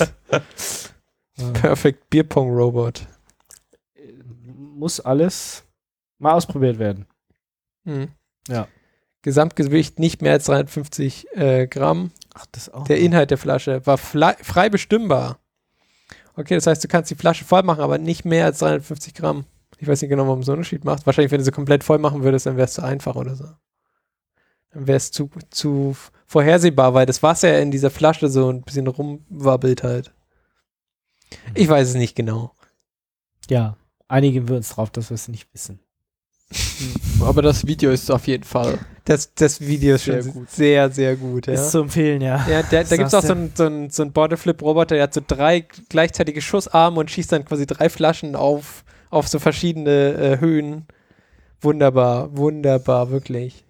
Perfect Bierpong-Robot. Muss alles mal ausprobiert werden. Ja. Gesamtgewicht nicht mehr als 350 Gramm. Ach, das auch. Der Inhalt der Flasche war frei bestimmbar. Okay, das heißt, du kannst die Flasche voll machen, aber nicht mehr als 350 Gramm. Ich weiß nicht genau, warum es so einen Unterschied macht. Wahrscheinlich, wenn du sie komplett voll machen würdest, dann wäre es zu einfach oder so. Dann wäre es zu vorhersehbar, weil das Wasser in dieser Flasche so ein bisschen rumwabbelt halt. Ich weiß es nicht genau. Ja, einigen wir uns drauf, dass wir es nicht wissen. Aber das Video ist auf jeden Fall. Das Video ist Sehr schon gut. sehr, sehr gut. Ja. Ist zu empfehlen, ja. Ja, da gibt es auch so einen Bottle-Flip-Roboter, der hat so 3 gleichzeitige Schussarme und schießt dann quasi 3 Flaschen auf so verschiedene Höhen. Wunderbar, wirklich.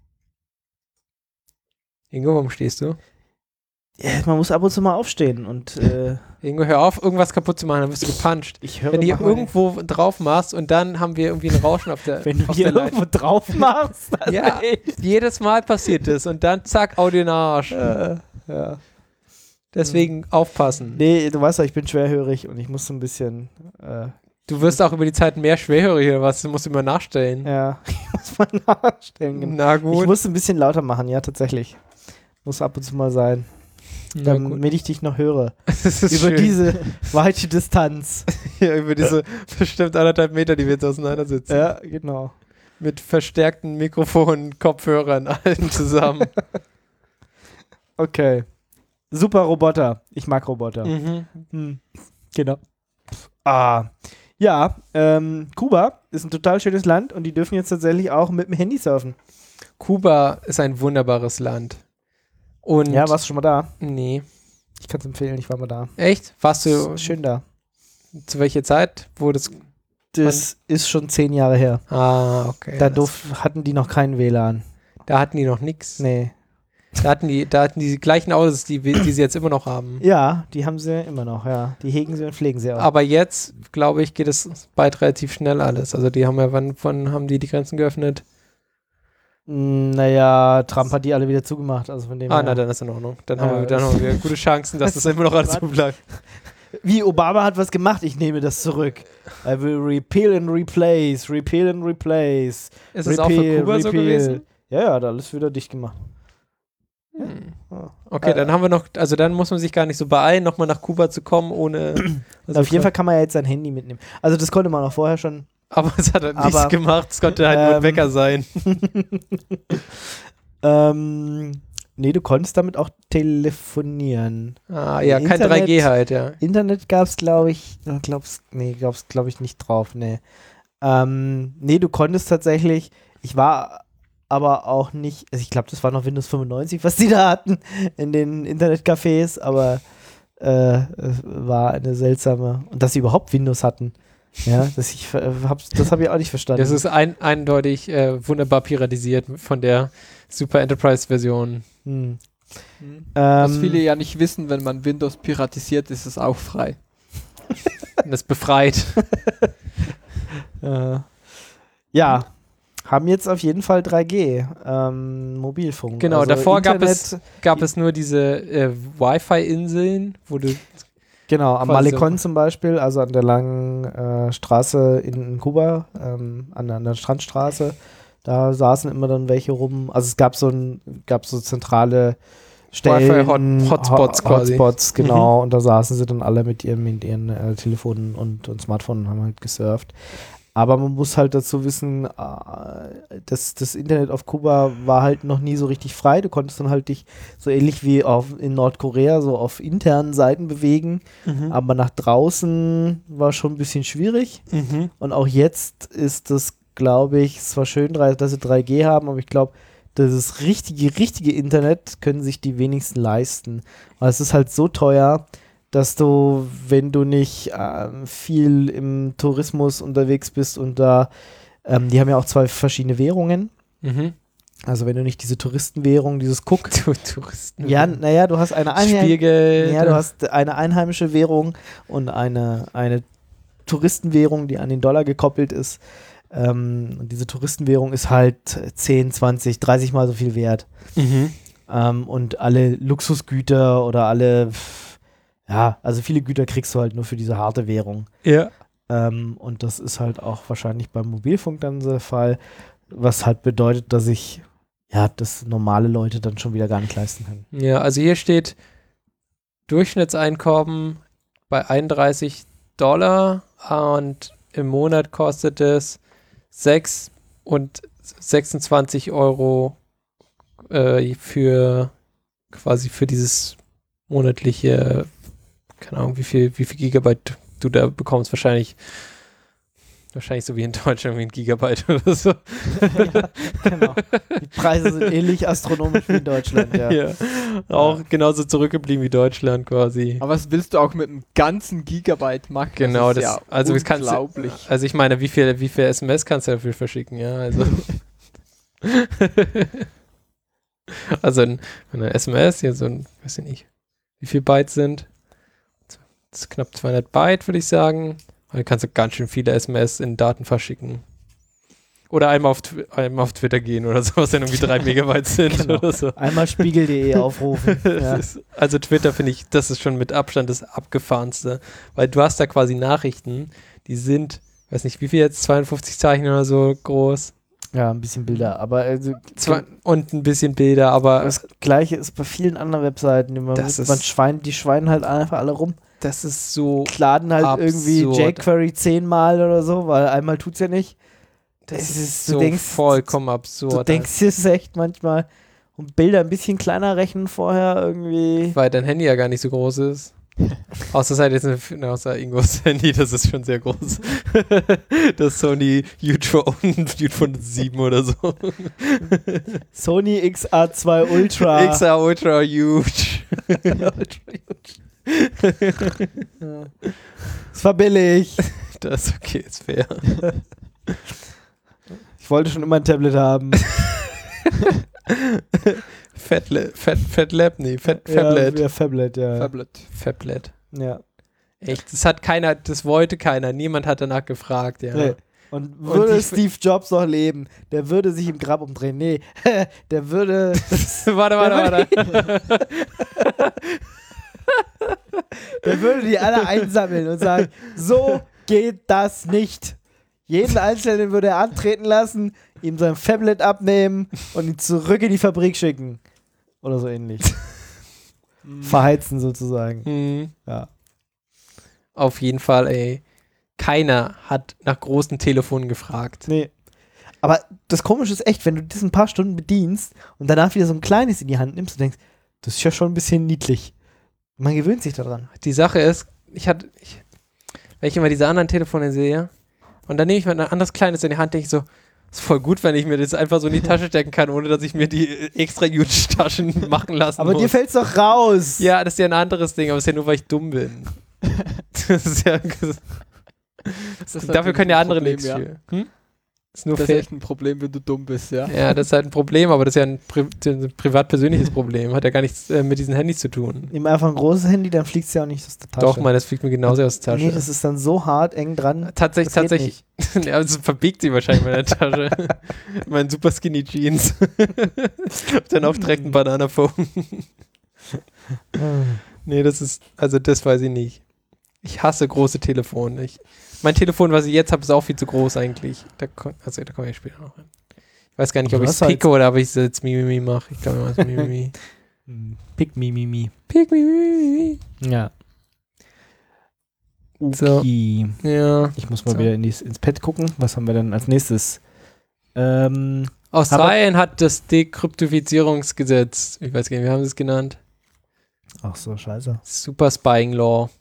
Ingo, warum stehst du? Ja, man muss ab und zu mal aufstehen und Ingo, hör auf, irgendwas kaputt zu machen, dann wirst du gepuncht. ich höre Wenn du hier mal- irgendwo drauf machst und dann haben wir irgendwie ein Rauschen auf der wenn du auf hier der Leitung. irgendwo drauf machst, also Ja, echt. jedes Mal passiert das und dann zack, Audio in den Arsch. Ja. Deswegen aufpassen. Nee, du weißt ja, ich bin schwerhörig und ich muss so ein bisschen Du wirst auch über die Zeit mehr schwerhörig oder was? Du musst immer nachstellen. ja, ich muss mal nachstellen. Genau. Na Ich gut. muss ein bisschen lauter machen, ja, tatsächlich. Muss ab und zu mal sein, Na gut. damit ich dich noch höre. Das ist Über schön. diese weite Distanz. Ja, über diese bestimmt 1,5 Meter, die wir jetzt auseinandersitzen. Ja, genau. Mit verstärkten Mikrofonen, Kopfhörern, allen zusammen. Okay. Super Roboter. Ich mag Roboter. Mhm. Genau. Ja, Kuba ist ein total schönes Land und die dürfen jetzt tatsächlich auch mit dem Handy surfen. Kuba ist ein wunderbares Land. Und Ja, warst du schon mal da? Nee. Ich kann es empfehlen, ich war mal da. Echt? Warst du Ist schön da. zu welcher Zeit? Wo das. Das ist schon 10 Jahre her. Okay. Da hatten die noch keinen WLAN. Da hatten die noch nichts. Nee. Da hatten die gleichen Autos, die sie jetzt immer noch haben. Ja, die haben sie immer noch, ja. Die hegen sie und pflegen sie auch. Aber jetzt, glaube ich, geht es bald relativ schnell alles. Also die haben ja, wann haben die Grenzen geöffnet? Naja, Trump hat die alle wieder zugemacht. Also von dem her. Na, dann ist in Ordnung. Dann Ja, haben wir gute Chancen, dass das immer noch alles so bleibt. Wie, Obama hat was gemacht, ich nehme das zurück. I will repeal and replace, repeal and replace. Ist es auch für Kuba so gewesen? Ja, da alles wieder dicht gemacht. Okay, dann haben wir noch, also dann muss man sich gar nicht so beeilen, nochmal nach Kuba zu kommen, ohne. Auf jeden Fall kann man ja jetzt sein Handy mitnehmen. Also das konnte man auch vorher schon. Aber es hat halt nichts gemacht. Es konnte halt nur ein Wecker sein. Nee, du konntest damit auch telefonieren. Ah, ja, kein 3G halt, ja. Internet gab's, glaube ich, glaube ich nicht drauf, nee. Nee, du konntest tatsächlich, ich war aber auch nicht, also ich glaube, das war noch Windows 95, was die da hatten in den Internetcafés, aber es war eine seltsame, und dass sie überhaupt Windows hatten. Ja, das habe ich auch nicht verstanden. Das ist eindeutig wunderbar piratisiert von der Super Enterprise-Version. Was viele ja nicht wissen, wenn man Windows piratisiert, ist es auch frei. Das befreit. Ja, haben jetzt auf jeden Fall 3G Mobilfunk. Genau, also davor gab es nur diese Wi-Fi-Inseln, wo du genau, am Malecon zum Beispiel, also an der langen Straße in Kuba, an der Strandstraße, da saßen immer dann welche rum. Also es gab so zentrale Stellen, Hotspots quasi. Hotspots, genau, und da saßen sie dann alle mit ihren Telefonen und Smartphones und haben halt gesurft. Aber man muss halt dazu wissen, das Internet auf Kuba war halt noch nie so richtig frei. Du konntest dann halt dich so ähnlich wie in Nordkorea so auf internen Seiten bewegen. Aber nach draußen war schon ein bisschen schwierig. Und auch jetzt ist das, glaube ich, zwar schön, dass sie 3G haben, aber ich glaube, das richtige Internet können sich die wenigsten leisten. Weil es ist halt so teuer, dass du, wenn du nicht viel im Tourismus unterwegs bist und da, die haben ja auch 2 verschiedene Währungen. Also wenn du nicht diese Touristenwährung, dieses Cook. Touristenwährung. Ja, naja, du hast eine Spielgeld. Ja, du hast eine einheimische Währung und eine Touristenwährung, die an den Dollar gekoppelt ist. Und diese Touristenwährung ist halt 10, 20, 30 Mal so viel wert. Und alle Luxusgüter oder alle also viele Güter kriegst du halt nur für diese harte Währung. Ja. Und das ist halt auch wahrscheinlich beim Mobilfunk dann der Fall, was halt bedeutet, dass das normale Leute dann schon wieder gar nicht leisten können. Ja, also hier steht Durchschnittseinkommen bei $31 und im Monat kostet es 6 und 26 Euro für dieses monatliche, keine Ahnung, wie viel Gigabyte du da bekommst, wahrscheinlich so wie in Deutschland wie ein Gigabyte oder so. Ja, genau. Die Preise sind ähnlich astronomisch wie in Deutschland, ja. Auch genauso zurückgeblieben wie Deutschland quasi. Aber was willst du auch mit einem ganzen Gigabyte machen? Genau, das ist unglaublich. Also ich meine, wie viel SMS kannst du dafür verschicken, ja, also. Also eine SMS, hier so ein, weiß ich nicht, wie viel Byte sind? Das ist knapp 200 Byte, würde ich sagen. Dann kannst du ganz schön viele SMS in Daten verschicken. Oder einmal auf Twitter gehen oder so, was dann irgendwie 3 Megabyte sind Genau. oder so. Einmal spiegel.de aufrufen. Ja. Also Twitter finde ich, das ist schon mit Abstand das Abgefahrenste. Weil du hast da quasi Nachrichten, die sind, weiß nicht, wie viel jetzt, 52 Zeichen oder so groß. Ja, ein bisschen Bilder, aber und ein bisschen Bilder, aber das Gleiche ist bei vielen anderen Webseiten. Die schweinen halt einfach alle rum. Das ist so Laden halt absurd. irgendwie jQuery 10-mal oder so, weil einmal tut's ja nicht. Das ist so vollkommen absurd. Du denkst dir es echt manchmal, und Bilder ein bisschen kleiner rechnen vorher irgendwie. Weil dein Handy ja gar nicht so groß ist. Außer außer Ingos Handy, das ist schon sehr groß. Das Sony Uphone 7 oder so. Sony XA2 Ultra. XA Ultra huge. Es war billig. Das ist okay, ist fair. Ich wollte schon immer ein Tablet haben. Fablet. Ja, Fablet, ja. Fablet. Ja. Echt, das wollte keiner. Niemand hat danach gefragt, ja. Nee. Und würde Steve Jobs noch leben, der würde sich im Grab umdrehen. Nee, der würde... Warte. Der würde die alle einsammeln und sagen, so geht das nicht. Jeden Einzelnen würde er antreten lassen, ihm sein Fablet abnehmen und ihn zurück in die Fabrik schicken. Oder so ähnlich. Verheizen sozusagen. Mhm. Ja. Auf jeden Fall, ey. keiner hat nach großen Telefonen gefragt. Nee. Aber das Komische ist echt, wenn du das ein paar Stunden bedienst und danach wieder so ein kleines in die Hand nimmst und denkst, das ist ja schon ein bisschen niedlich. Man gewöhnt sich daran. Die Sache ist, wenn ich immer diese anderen Telefone sehe und dann nehme ich mal ein anderes kleines in die Hand, denke ich so, ist voll gut, wenn ich mir das einfach so in die Tasche stecken kann, ohne dass ich mir die extra huge Taschen machen lassen Aber muss. dir fällt's doch raus. Ja, das ist ja ein anderes Ding, aber es ist ja nur, weil ich dumm bin. Das ist ja, dafür können ja andere nichts für. Hm? Das ist nur Das ist fair. echt ein Problem, wenn du dumm bist, ja. Ja, das ist halt ein Problem, aber das ist ja ein privat-persönliches Problem. Hat ja gar nichts mit diesen Handys zu tun. Nimm einfach ein großes Handy, dann fliegt's ja auch nicht aus der Tasche. Doch, das fliegt mir genauso aus der Tasche. Nee, das ist dann so hart eng dran. Tatsächlich, das geht nicht. ja, also verbiegt sie wahrscheinlich in meiner Tasche. Mein super skinny Jeans. Dann auf direkt ein Banana-Phone. Nee, das weiß ich nicht. Ich hasse große Telefone. Mein Telefon, was ich jetzt habe, ist auch viel zu groß eigentlich. Da komme ich später noch hin. Ich weiß gar nicht, ob ich es picke oder ob ich es jetzt Mimimi mache. Ich glaube, ich mache es Mimimi. Pick me, me, me. Pick me. Ja. So. Okay. Ja. Ich muss mal wieder ins Pad gucken. Was haben wir denn als nächstes? Australien hat das Dekryptifizierungsgesetz. Ich weiß gar nicht, wie haben sie es genannt? Ach so, scheiße. Super Spying Law.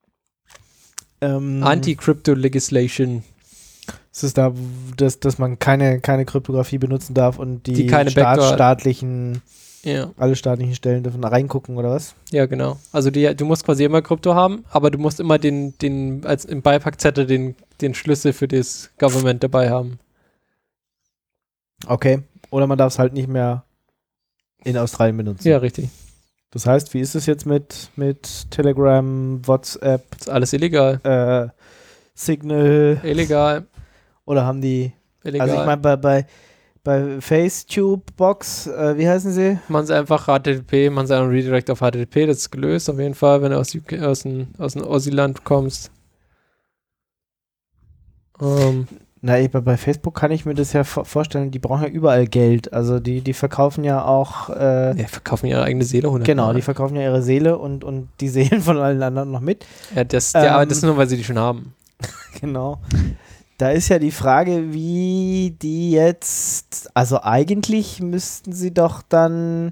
Anti-Crypto Legislation. Es ist da, dass man keine Kryptographie benutzen darf und die keine staatlichen, Ja. alle staatlichen Stellen dürfen da reingucken, oder was? Ja, genau. Also du musst quasi immer Krypto haben, aber du musst immer als im Beipackzettel den Schlüssel für das Government dabei haben. Okay. Oder man darf es halt nicht mehr in Australien benutzen. Ja, richtig. Das heißt, wie ist es jetzt mit Telegram, WhatsApp, Das ist alles illegal. Signal? Illegal. Oder haben die... Illegal. Also ich meine, bei FaceTube-Box, wie heißen sie? Man sagt einfach HTTP, man sagt Redirect auf HTTP, das ist gelöst auf jeden Fall, wenn du aus dem Aussie-Land kommst. Bei Facebook kann ich mir das ja vorstellen, die brauchen ja überall Geld. Also die verkaufen ja auch... Die verkaufen ihre eigene Seele 100 Genau, Mal. die verkaufen ja ihre Seele und die Seelen von allen anderen noch mit. Ja, aber das ist nur, weil sie die schon haben. Genau. Da ist ja die Frage, wie die jetzt... Also eigentlich müsste dann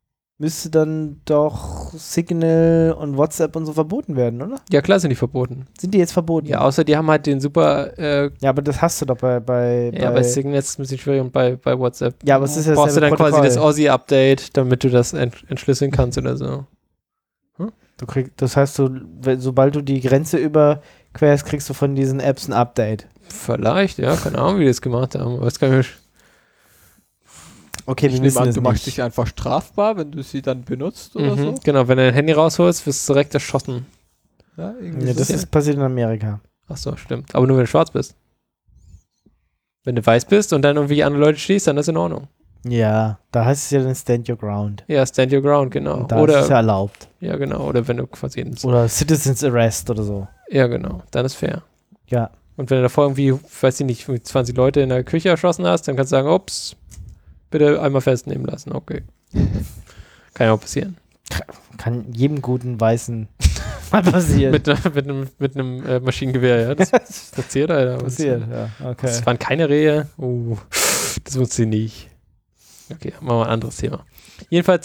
doch Signal und WhatsApp und so verboten werden, oder? Ja, klar sind die verboten. Sind die jetzt verboten? Ja, außer die haben halt den super... Ja, aber das hast du doch bei bei Signal ist es ein bisschen schwierig und bei WhatsApp. Ja, aber es ist ja brauchst du dann dasselbe quasi das Protokoll. Aussie-Update, damit du das entschlüsseln kannst oder so. Das heißt, sobald du die Grenze überquerst, kriegst du von diesen Apps ein Update. Vielleicht, ja, keine Ahnung, wie die das gemacht haben. Aber das kann ich Okay, Ich wir nehme wissen an, es du machst nicht. dich einfach strafbar, wenn du sie dann benutzt oder so. Genau, wenn du dein Handy rausholst, wirst du direkt erschossen. Ja, irgendwie Ja, so. das ist passiert in Amerika. Ach so, stimmt. Aber nur, wenn du schwarz bist. Wenn du weiß bist und dann irgendwie andere Leute schießt, dann ist in Ordnung. Ja, da heißt es ja dann Stand Your Ground. Ja, stand your ground, genau. Und da Oder, ist es ja erlaubt. ja, genau. Oder wenn du quasi Oder Citizens Arrest oder so. ja, genau. Dann ist fair. Ja. Und wenn du davor irgendwie, weiß ich nicht, 20 Leute in der Küche erschossen hast, dann kannst du sagen, ups, bitte einmal festnehmen lassen. Okay. Kann ja auch passieren. Kann jedem guten Weißen mal passieren. Mit einem Maschinengewehr, ja. Das passiert, Alter. passiert, ja. Okay. Das waren keine Rehe. Das wusste ich nicht. Okay, machen wir ein anderes Thema. Jedenfalls,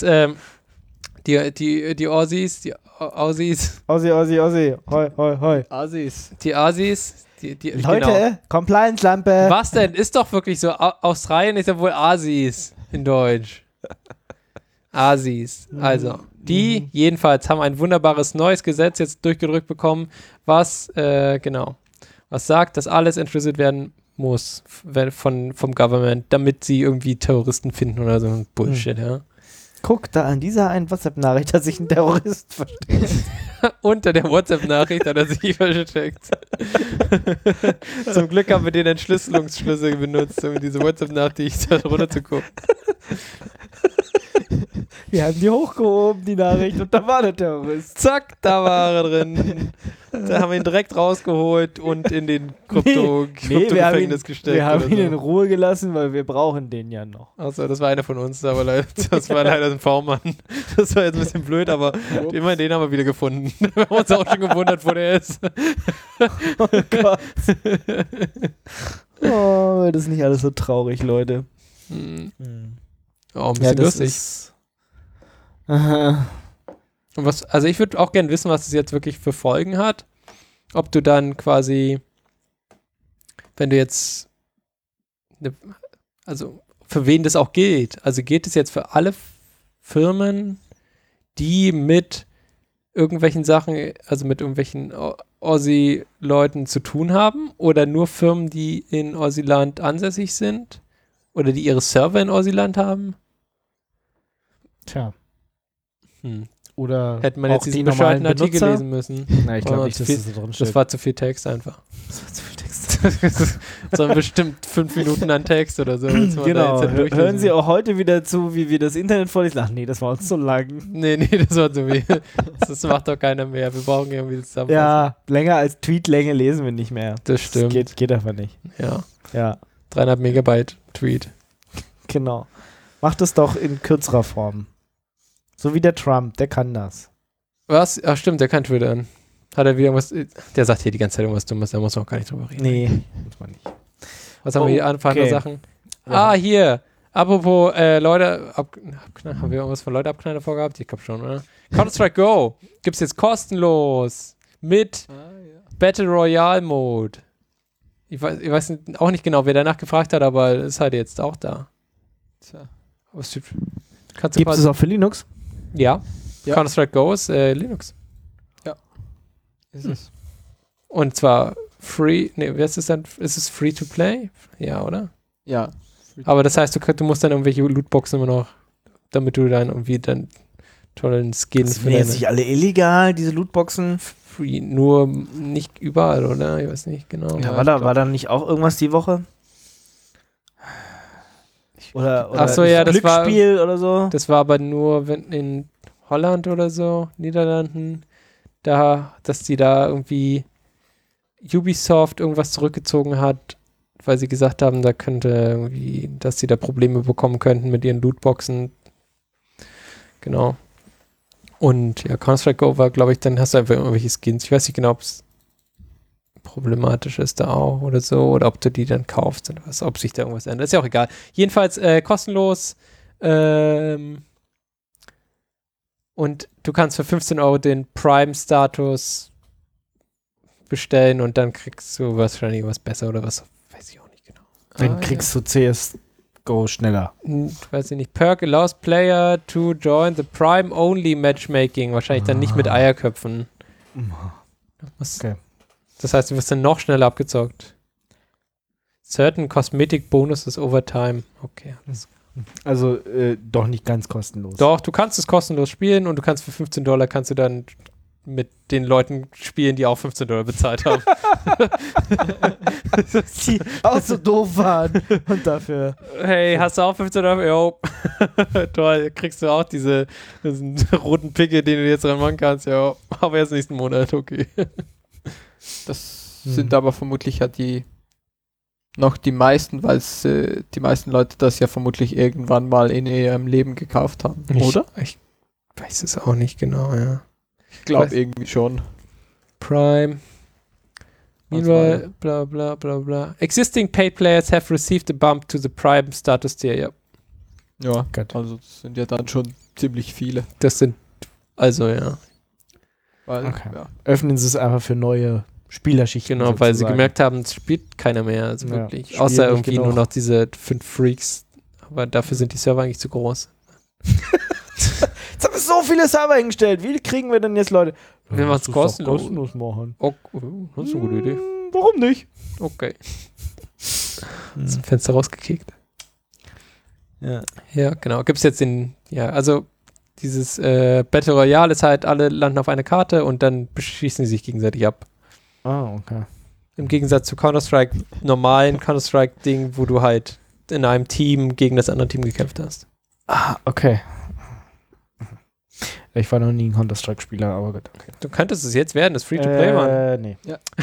die Aussies, Aussie. Hoi, hoi, hoi. Asis. die Asis, Leute, genau. Compliance-Lampe. Was denn? Ist doch wirklich so. Australien ist ja wohl Asis in Deutsch. Asis. Also, die jedenfalls haben ein wunderbares neues Gesetz jetzt durchgedrückt bekommen, was sagt, dass alles entschlüsselt werden muss vom Government, damit sie irgendwie Terroristen finden oder so ein Bullshit, ja. Guck, da an dieser einen WhatsApp-Nachricht hat sich ein Terrorist versteckt. Unter der WhatsApp-Nachricht hat er sich versteckt. Zum Glück haben wir den Entschlüsselungsschlüssel benutzt, um diese WhatsApp-Nachricht da runter zu gucken. Wir haben die hochgehoben, die Nachricht, und da war der Terrorist. Zack, da war er drin. Da haben wir ihn direkt rausgeholt und in den Krypto-Gefängnis gesteckt. Wir haben ihn in so. Ruhe gelassen, weil wir brauchen den ja noch. Also, das war einer von uns, aber das war leider ein V-Mann. Das war jetzt ein bisschen blöd, aber immerhin den haben wir wieder gefunden. Wir haben uns auch schon gewundert, wo der ist. Oh Gott. Oh, das ist nicht alles so traurig, Leute. Oh, ein bisschen lustig. Und also ich würde auch gerne wissen, was es jetzt wirklich für Folgen hat. Ob du dann quasi, wenn du jetzt, also für wen das auch gilt. Also gilt es jetzt für alle Firmen, die mit irgendwelchen Sachen, also mit irgendwelchen Aussie-Leuten zu tun haben, oder nur Firmen, die in Aussie-Land ansässig sind oder die ihre Server in Aussie-Land haben? Tja. Oder hätte man auch jetzt diesen die normalen bescheuerten Artikel Benutzer lesen müssen. Na, ich glaube nicht, dass das so drin steht. Das war zu viel Text einfach. Das war zu viel Text. So bestimmt 5 Minuten an Text oder so. Genau. Hören Sie auch heute wieder zu, wie wir das Internet vorlesen? Ach nee, das war uns zu lang. Nee, das war zu viel. Das macht doch keiner mehr. Wir brauchen irgendwie das zusammen. Ja, länger als Tweetlänge lesen wir nicht mehr. Das stimmt. Das geht einfach nicht. Ja. 3,5 Megabyte Tweet. Genau. Macht es doch in kürzerer Form. So wie der Trump, der kann das. Was? Ach stimmt, der kann twittern. Hat er wieder irgendwas, der sagt hier die ganze Zeit irgendwas Dummes, da muss man auch gar nicht drüber reden. Nee, muss man nicht. Was haben wir hier an für andere Sachen? Ja. Hier. Apropos Leute, haben wir irgendwas von Leute abknallen davor gehabt? Ich glaube schon, oder? Counter-Strike Go gibt's jetzt kostenlos mit Battle Royale Mode. Ich weiß auch nicht genau, wer danach gefragt hat, aber ist halt jetzt auch da. Tja. Gibt es auch für Linux? Ja. Counter-Strike Go ist Linux. Ja. Ist es. Und zwar free, wie heißt es dann? Ist es free to play? Ja, oder? Ja. Aber das heißt, du musst dann irgendwelche Lootboxen immer noch, damit du dann irgendwie dann tollen Skins sind jetzt nicht alle illegal, diese Lootboxen? Free, nur nicht überall, oder? Ich weiß nicht genau. Ja, war da nicht auch irgendwas die Woche? Oder ach so, ja, das Glücksspiel oder so? Das war aber nur in Holland oder so, Niederlanden, dass die da irgendwie Ubisoft irgendwas zurückgezogen hat, weil sie gesagt haben, da könnte irgendwie, dass sie da Probleme bekommen könnten mit ihren Lootboxen. Genau. Und ja, Counter-Strike Go war, glaube ich, dann hast du einfach irgendwelche Skins. Ich weiß nicht genau, ob es problematisch ist da auch oder so, oder ob du die dann kaufst oder was, ob sich da irgendwas ändert. Ist ja auch egal. Jedenfalls kostenlos und du kannst für 15 € den Prime-Status bestellen und dann kriegst du wahrscheinlich was besser oder was, weiß ich auch nicht genau. Dann kriegst du CSGO schneller. Weiß ich nicht. Perk allows player to join the Prime-only Matchmaking. Wahrscheinlich dann nicht mit Eierköpfen. Okay. Das heißt, du wirst dann noch schneller abgezockt. Certain Cosmetic Bonuses over time. Okay. Also doch nicht ganz kostenlos. Doch, du kannst es kostenlos spielen und du kannst für 15 $ kannst du dann mit den Leuten spielen, die auch 15 $ bezahlt haben. Die auch so doof waren. Und dafür. Hey, hast du auch 15 $? Jo. Toll, kriegst du auch diesen roten Pickel, den du jetzt dran machen kannst. Ja, aber erst nächsten Monat, okay. Das sind aber vermutlich ja die meisten, weil die meisten Leute das ja vermutlich irgendwann mal in ihrem Leben gekauft haben, oder? Ich weiß es auch nicht genau, ja. Ich glaube irgendwie schon. Prime. Meanwhile, bla bla bla bla. Existing paid players have received a bump to the Prime Status Tier, ja. Ja, also das sind ja dann schon ziemlich viele. Das sind, also ja. Weil, öffnen sie es einfach für neue Spielerschichten. Genau, weil sie gemerkt haben, es spielt keiner mehr, also wirklich. Außer irgendwie nur noch diese 5 Freaks. Aber dafür sind die Server eigentlich zu groß. Jetzt haben wir so viele Server hingestellt. Wie kriegen wir denn jetzt Leute? Wir machen es kostenlos. Kostenlos machen. Oh, das ist eine gute Idee. Warum nicht? Okay. Zum Fenster rausgekickt. Ja, genau. Gibt es jetzt also dieses Battle Royale ist halt, alle landen auf eine Karte und dann beschießen sie sich gegenseitig ab. Ah, okay. Im Gegensatz zu normalen Counter-Strike-Ding, wo du halt in einem Team gegen das andere Team gekämpft hast. Ah, okay. Ich war noch nie ein Counter-Strike-Spieler, aber gut, okay. Du könntest es jetzt werden, das ist Free-to-Play, Mann. Nee.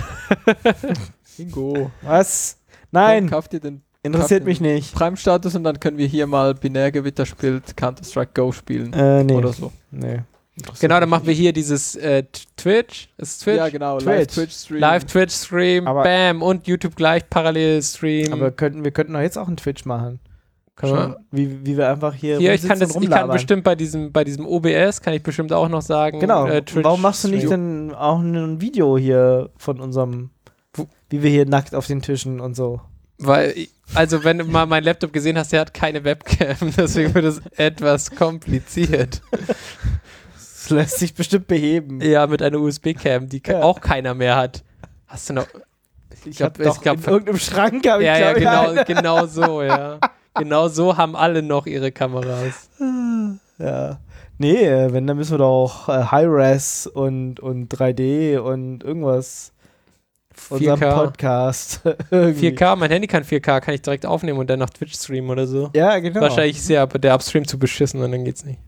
Bingo. Was? Nein, Komm, kauft ihr den interessiert mich nicht. Prime-Status und dann können wir hier mal Binärgewitter spielt Counter-Strike Go spielen. Nee. Oder so. Nee. Genau, dann machen wir hier dieses Twitch. Ist es Twitch? Ja, genau. Twitch. Live-Twitch-Stream. Live-Twitch-Stream, Aber- bam, und YouTube gleich parallel streamen. Aber wir könnten doch jetzt auch einen Twitch machen. Können wir? Schon, wie wir einfach hier Hier, ich rumsitzen und kann rumlabern. bestimmt bei diesem OBS, kann ich bestimmt auch noch sagen. Genau. Twitch Warum machst du nicht Stream. denn auch ein Video hier von unserem, wie wir hier nackt auf den Tischen und so? Weil, also wenn du mal meinen Laptop gesehen hast, der hat keine Webcam, deswegen wird es etwas kompliziert. Das lässt sich bestimmt beheben. Ja, mit einer USB-Cam, die Ja. auch keiner mehr hat. Hast du noch... Ich hab doch in irgendeinem Schrank, hab Ja, ja, ich, glaub ich, genau so, ja. Genau so haben alle noch ihre Kameras. Ja. Nee, wenn, dann müssen wir doch High-Res und 3D und irgendwas. 4K. Unserem Podcast. irgendwie. 4K, mein Handy kann 4K, kann ich direkt aufnehmen und dann nach Twitch streamen oder so. Ja, genau. Wahrscheinlich ist ja aber der Upstream zu beschissen und dann geht's nicht.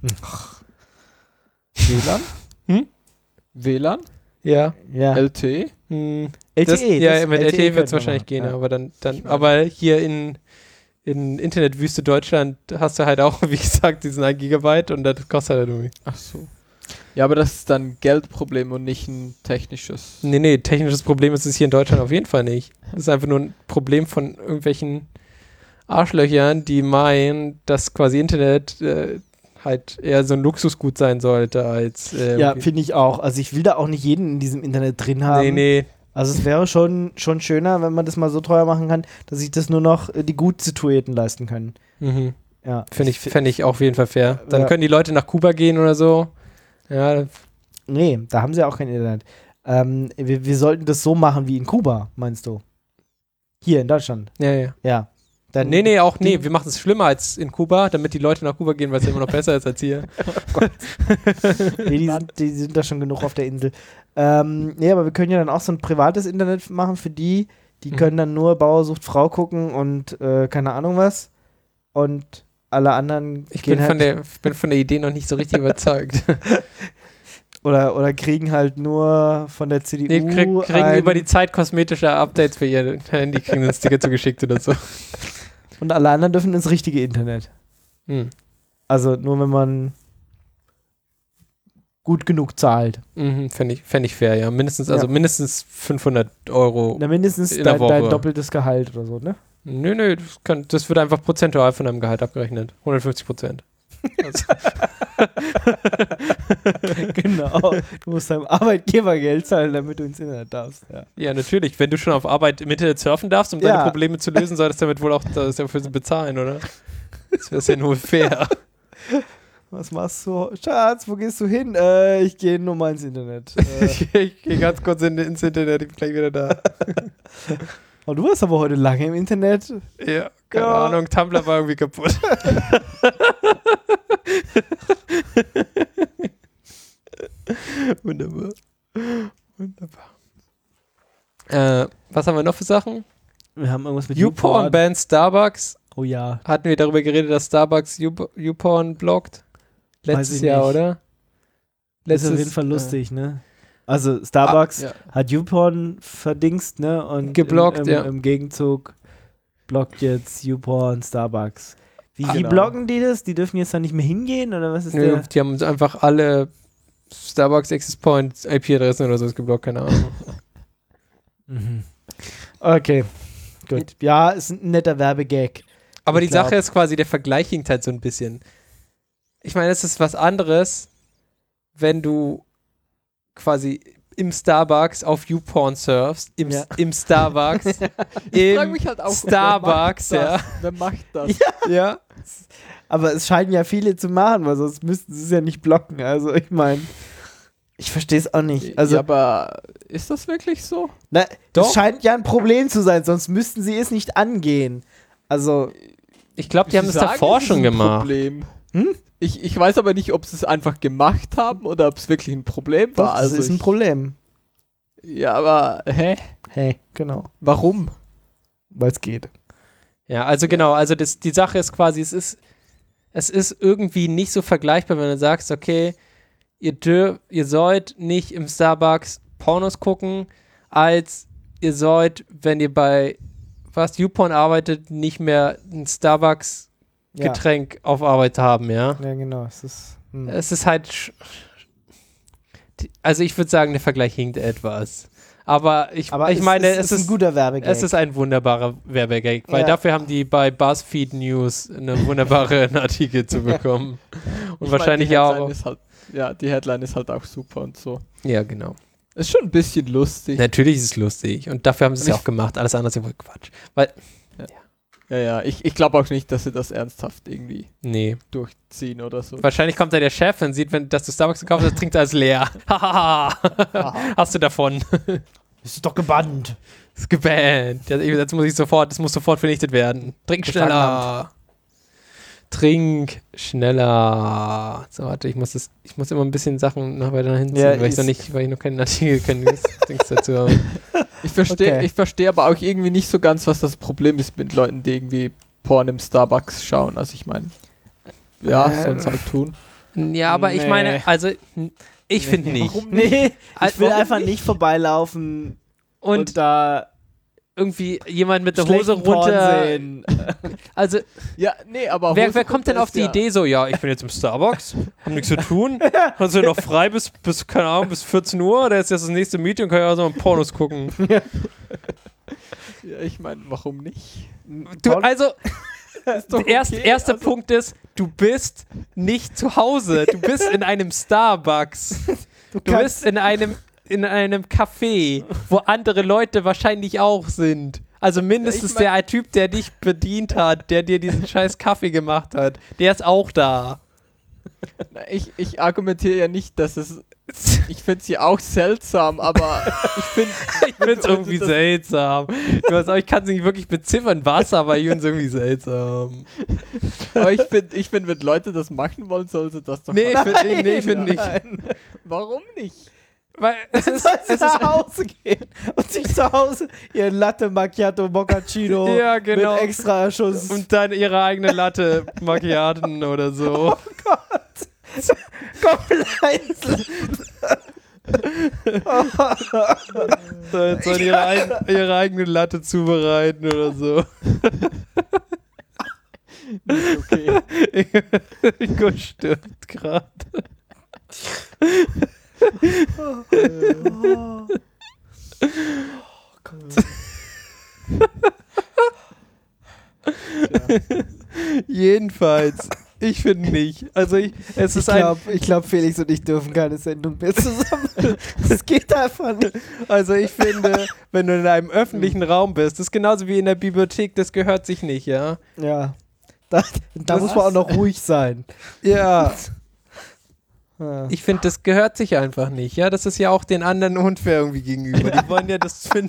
WLAN? WLAN? Ja. Ja. LTE? Hm. LTE. Ja, mit LTE wird könnten es wir wahrscheinlich machen. gehen, Ja. aber dann aber hier in Internetwüste Deutschland hast du halt auch, wie gesagt, diesen 1 Gigabyte und das kostet halt irgendwie. Ach so. Ja, aber das ist dann ein Geldproblem und nicht ein technisches. Nee, technisches Problem ist es hier in Deutschland auf jeden Fall nicht. Das ist einfach nur ein Problem von irgendwelchen Arschlöchern, die meinen, dass quasi Internet halt eher so ein Luxusgut sein sollte als Ja, finde ich auch. Also ich will da auch nicht jeden in diesem Internet drin haben. nee. Also es wäre schon schöner, wenn man das mal so teuer machen kann, dass sich das nur noch die gut Situierten leisten können. Mhm. Ja. Fände ich auch auf jeden Fall fair. Dann Ja. können die Leute nach Kuba gehen oder so. Ja, Nee, da haben sie auch kein Internet. Wir sollten das so machen wie in Kuba, meinst du? Hier in Deutschland. ja. Ja. Dann, Nee, wir machen es schlimmer als in Kuba, damit die Leute nach Kuba gehen, weil es ja immer noch besser ist als hier. Nee, die sind da schon genug auf der Insel. Nee, aber wir können ja dann auch so ein privates Internet machen für die. Die können dann nur Bauer sucht Frau gucken und keine Ahnung was. Und alle anderen Ich gehen bin von der Idee noch nicht so richtig überzeugt. oder kriegen halt nur von der CDU Nee, kriegen über die Zeit kosmetische Updates für ihr Handy, kriegen einen Sticker zugeschickt oder so. und alle anderen dürfen ins richtige Internet. Hm. Also nur wenn man gut genug zahlt. Mhm, fände ich fair, ja. Mindestens 500 Euro. Na, mindestens In der dein Woche. doppeltes Gehalt oder so, ne? Nö, das wird einfach prozentual von deinem Gehalt abgerechnet. 150%. Also, Genau. Du musst deinem Arbeitgeber Geld zahlen, damit du ins Internet darfst. Ja. ja, natürlich. Wenn du schon auf Arbeit im Internet surfen darfst, um Ja. deine Probleme zu lösen, solltest du damit wohl auch dafür bezahlen, oder? Das wäre ja nur fair. Was machst du? Schatz, wo gehst du hin? Ich gehe nur mal ins Internet. Ich gehe ganz kurz ins Internet, ich bin gleich wieder da. Oh, du warst aber heute lange im Internet. Ja, keine Ja. Ahnung, Tumblr war irgendwie kaputt. Wunderbar. Was haben wir noch für Sachen? Wir haben irgendwas mit YouPorn banned Starbucks. Oh ja. Hatten wir darüber geredet, dass Starbucks YouPorn blockt? Letztes ich Jahr, nicht. oder? Das ist auf jeden Fall lustig, ne? Also Starbucks ja. hat YouPorn verdingst, ne? Und Geblockt, ja. im Gegenzug blockt jetzt YouPorn Starbucks. Wie Genau. blocken die das? Die dürfen jetzt da nicht mehr hingehen? Oder was ist Nö, der? die haben uns einfach alle Starbucks Access Point IP-Adressen oder so geblockt, keine Ahnung. Mhm. Okay, gut. Ja, ist ein netter Werbegag. Aber Ich die Sache glaub- ist quasi, der Vergleich hinkt halt so ein bisschen. Ich meine, es ist was anderes, wenn du quasi im Starbucks auf YouPorn surfst, im Starbucks, Ich frage im mich halt auch, Starbucks, ja. Wer macht das? Ja. Aber es scheinen ja viele zu machen, weil sonst müssten sie es ja nicht blocken. Also ich meine, ich verstehe es auch nicht. Also ja, aber ist das wirklich so? na, Doch. das scheint ja ein Problem zu sein, sonst müssten sie es nicht angehen. Also Ich glaube, die haben das davor es ist schon ein gemacht. Problem. Hm? Ich weiß aber nicht, ob sie es einfach gemacht haben oder ob es wirklich ein Problem doch, war. das ist ein Problem. Ja, aber Hey, genau, warum? weil es geht. Ja, also genau, also die Sache ist quasi, es es ist irgendwie nicht so vergleichbar, wenn du sagst, okay, ihr sollt nicht im Starbucks Pornos gucken, als ihr sollt, wenn ihr bei YouPorn arbeitet, nicht mehr ein Starbucks-Getränk auf Arbeit haben, ja? Ja, genau. Es ist halt, also ich würde sagen, der Vergleich hinkt etwas. Aber ich meine, es ist ein guter Werbegag. Es ist ein wunderbarer Werbegag, weil dafür haben die bei BuzzFeed News einen wunderbaren Artikel zu bekommen. Und wahrscheinlich die auch. Die Headline ist halt auch super und so. Ja, genau. Ist schon ein bisschen lustig. Natürlich ist es lustig. Und dafür haben sie es ja auch gemacht. Alles andere ist ja wohl Quatsch. Weil, ich glaube auch nicht, dass sie das ernsthaft irgendwie durchziehen oder so. Wahrscheinlich kommt da der Chef und sieht, dass du Starbucks gekauft hast, trinkt alles leer. Hahaha. Hast du davon. Das ist doch gebannt. Ist gebannt. Jetzt das muss sofort vernichtet werden. Trink schneller. Trink schneller. So, warte, ich muss immer ein bisschen Sachen noch weiter hinziehen, weil ich noch keinen Artikel kenne. dazu habe. Ich verstehe aber auch irgendwie nicht so ganz, was das Problem ist mit Leuten, die irgendwie Porn im Starbucks schauen. Also ich meine, sollen es halt tun. Ja, aber ich meine, also ich finde nicht. Warum nicht? Ich will einfach nicht vorbeilaufen und da irgendwie jemand mit der Hose runter sehen. Also, aber wer kommt denn auf die Idee so, ich bin jetzt im Starbucks, hab nichts zu tun, hast du noch frei bis, keine Ahnung, bis 14 Uhr, da ist jetzt das nächste Meeting, kann ich also mal Pornos gucken. Ja, ich meine, warum nicht? Erster Punkt ist, du bist nicht zu Hause, du bist in einem Starbucks. Du bist in einem Café, wo andere Leute wahrscheinlich auch sind. Also mindestens der Typ, der dich bedient hat, der dir diesen scheiß Kaffee gemacht hat, der ist auch da. Ich argumentiere ja nicht, dass ich finde es ja auch seltsam, aber ich finde es irgendwie seltsam. Ich kann es nicht wirklich beziffern, was, aber ich finde es irgendwie seltsam. Aber ich finde, wenn Leute das machen wollen, sollte das doch ich finde nicht. Warum nicht? Weil es ist nach Hause gehen und sich zu Hause ihren Latte Macchiato Moccacino mit extra Schuss und dann ihre eigene Latte Macchiaten oder so. Oh Gott. Komm, leise. Sollen ihre eigene Latte zubereiten oder so. Okay. Ingo stirbt gerade. Oh Gott. Jedenfalls, ich finde nicht. Also ich glaube, Felix und ich dürfen keine Sendung mehr zusammen. Das geht einfach nicht. Also ich finde, wenn du in einem öffentlichen Raum bist, das ist genauso wie in der Bibliothek, das gehört sich nicht, ja? Ja. Da muss man auch noch ruhig sein. Ja. Ich finde, das gehört sich einfach nicht. Ja, das ist ja auch den anderen unfair irgendwie gegenüber. Die wollen ja das finden.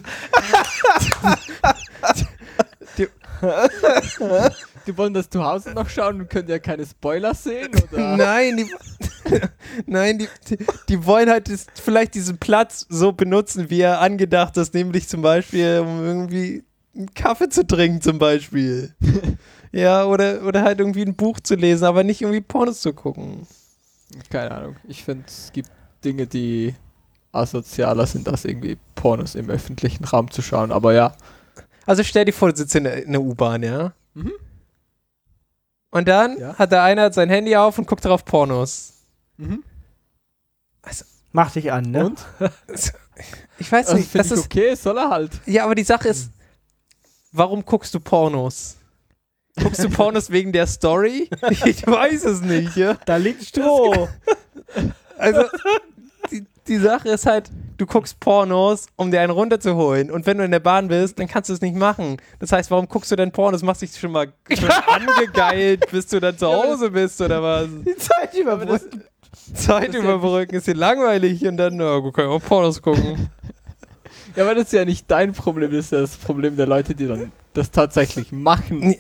Die wollen das zu Hause noch schauen und können ja keine Spoiler sehen, oder? Nein, die wollen halt vielleicht diesen Platz so benutzen, wie er angedacht ist, nämlich zum Beispiel, um irgendwie einen Kaffee zu trinken zum Beispiel. Ja, oder halt irgendwie ein Buch zu lesen, aber nicht irgendwie Pornos zu gucken. Keine Ahnung. Ich finde, es gibt Dinge, die asozialer sind, als irgendwie Pornos im öffentlichen Raum zu schauen, aber ja. Also stell dir vor, du sitzt in der U-Bahn, ja? Mhm. Und dann hat da einer sein Handy auf und guckt darauf Pornos. Mhm. Also, mach dich an, ne? Und? Ich weiß nicht. Das ist okay, soll er halt. Ja, aber die Sache ist, warum guckst du Pornos? Guckst du Pornos wegen der Story? Ich weiß es nicht, ja. Da liegt Stroh. Also, die Sache ist halt, du guckst Pornos, um dir einen runterzuholen. Und wenn du in der Bahn bist, dann kannst du es nicht machen. Das heißt, warum guckst du denn Pornos? Machst dich schon angegeilt, bis du dann zu Hause bist, oder was? Die Zeit überbrücken. Zeit überbrücken ist hier langweilig und dann, kann ich auch Pornos gucken. Ja, aber das ist ja nicht dein Problem, das ist ja das Problem der Leute, die dann das tatsächlich machen.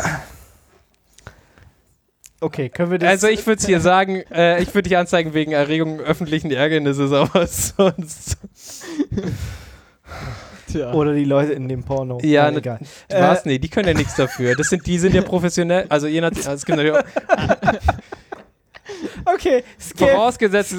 Okay, können wir das... Also ich würde es hier sagen, ich würde dich anzeigen wegen Erregung öffentlichen Ärgernisses, aber sonst... Tja. Oder die Leute in dem Porno. Ja, egal. Was? Nee, die können ja nichts dafür. Die sind ja professionell. Also je nachdem, es gibt natürlich auch, Okay, skip. vorausgesetzt.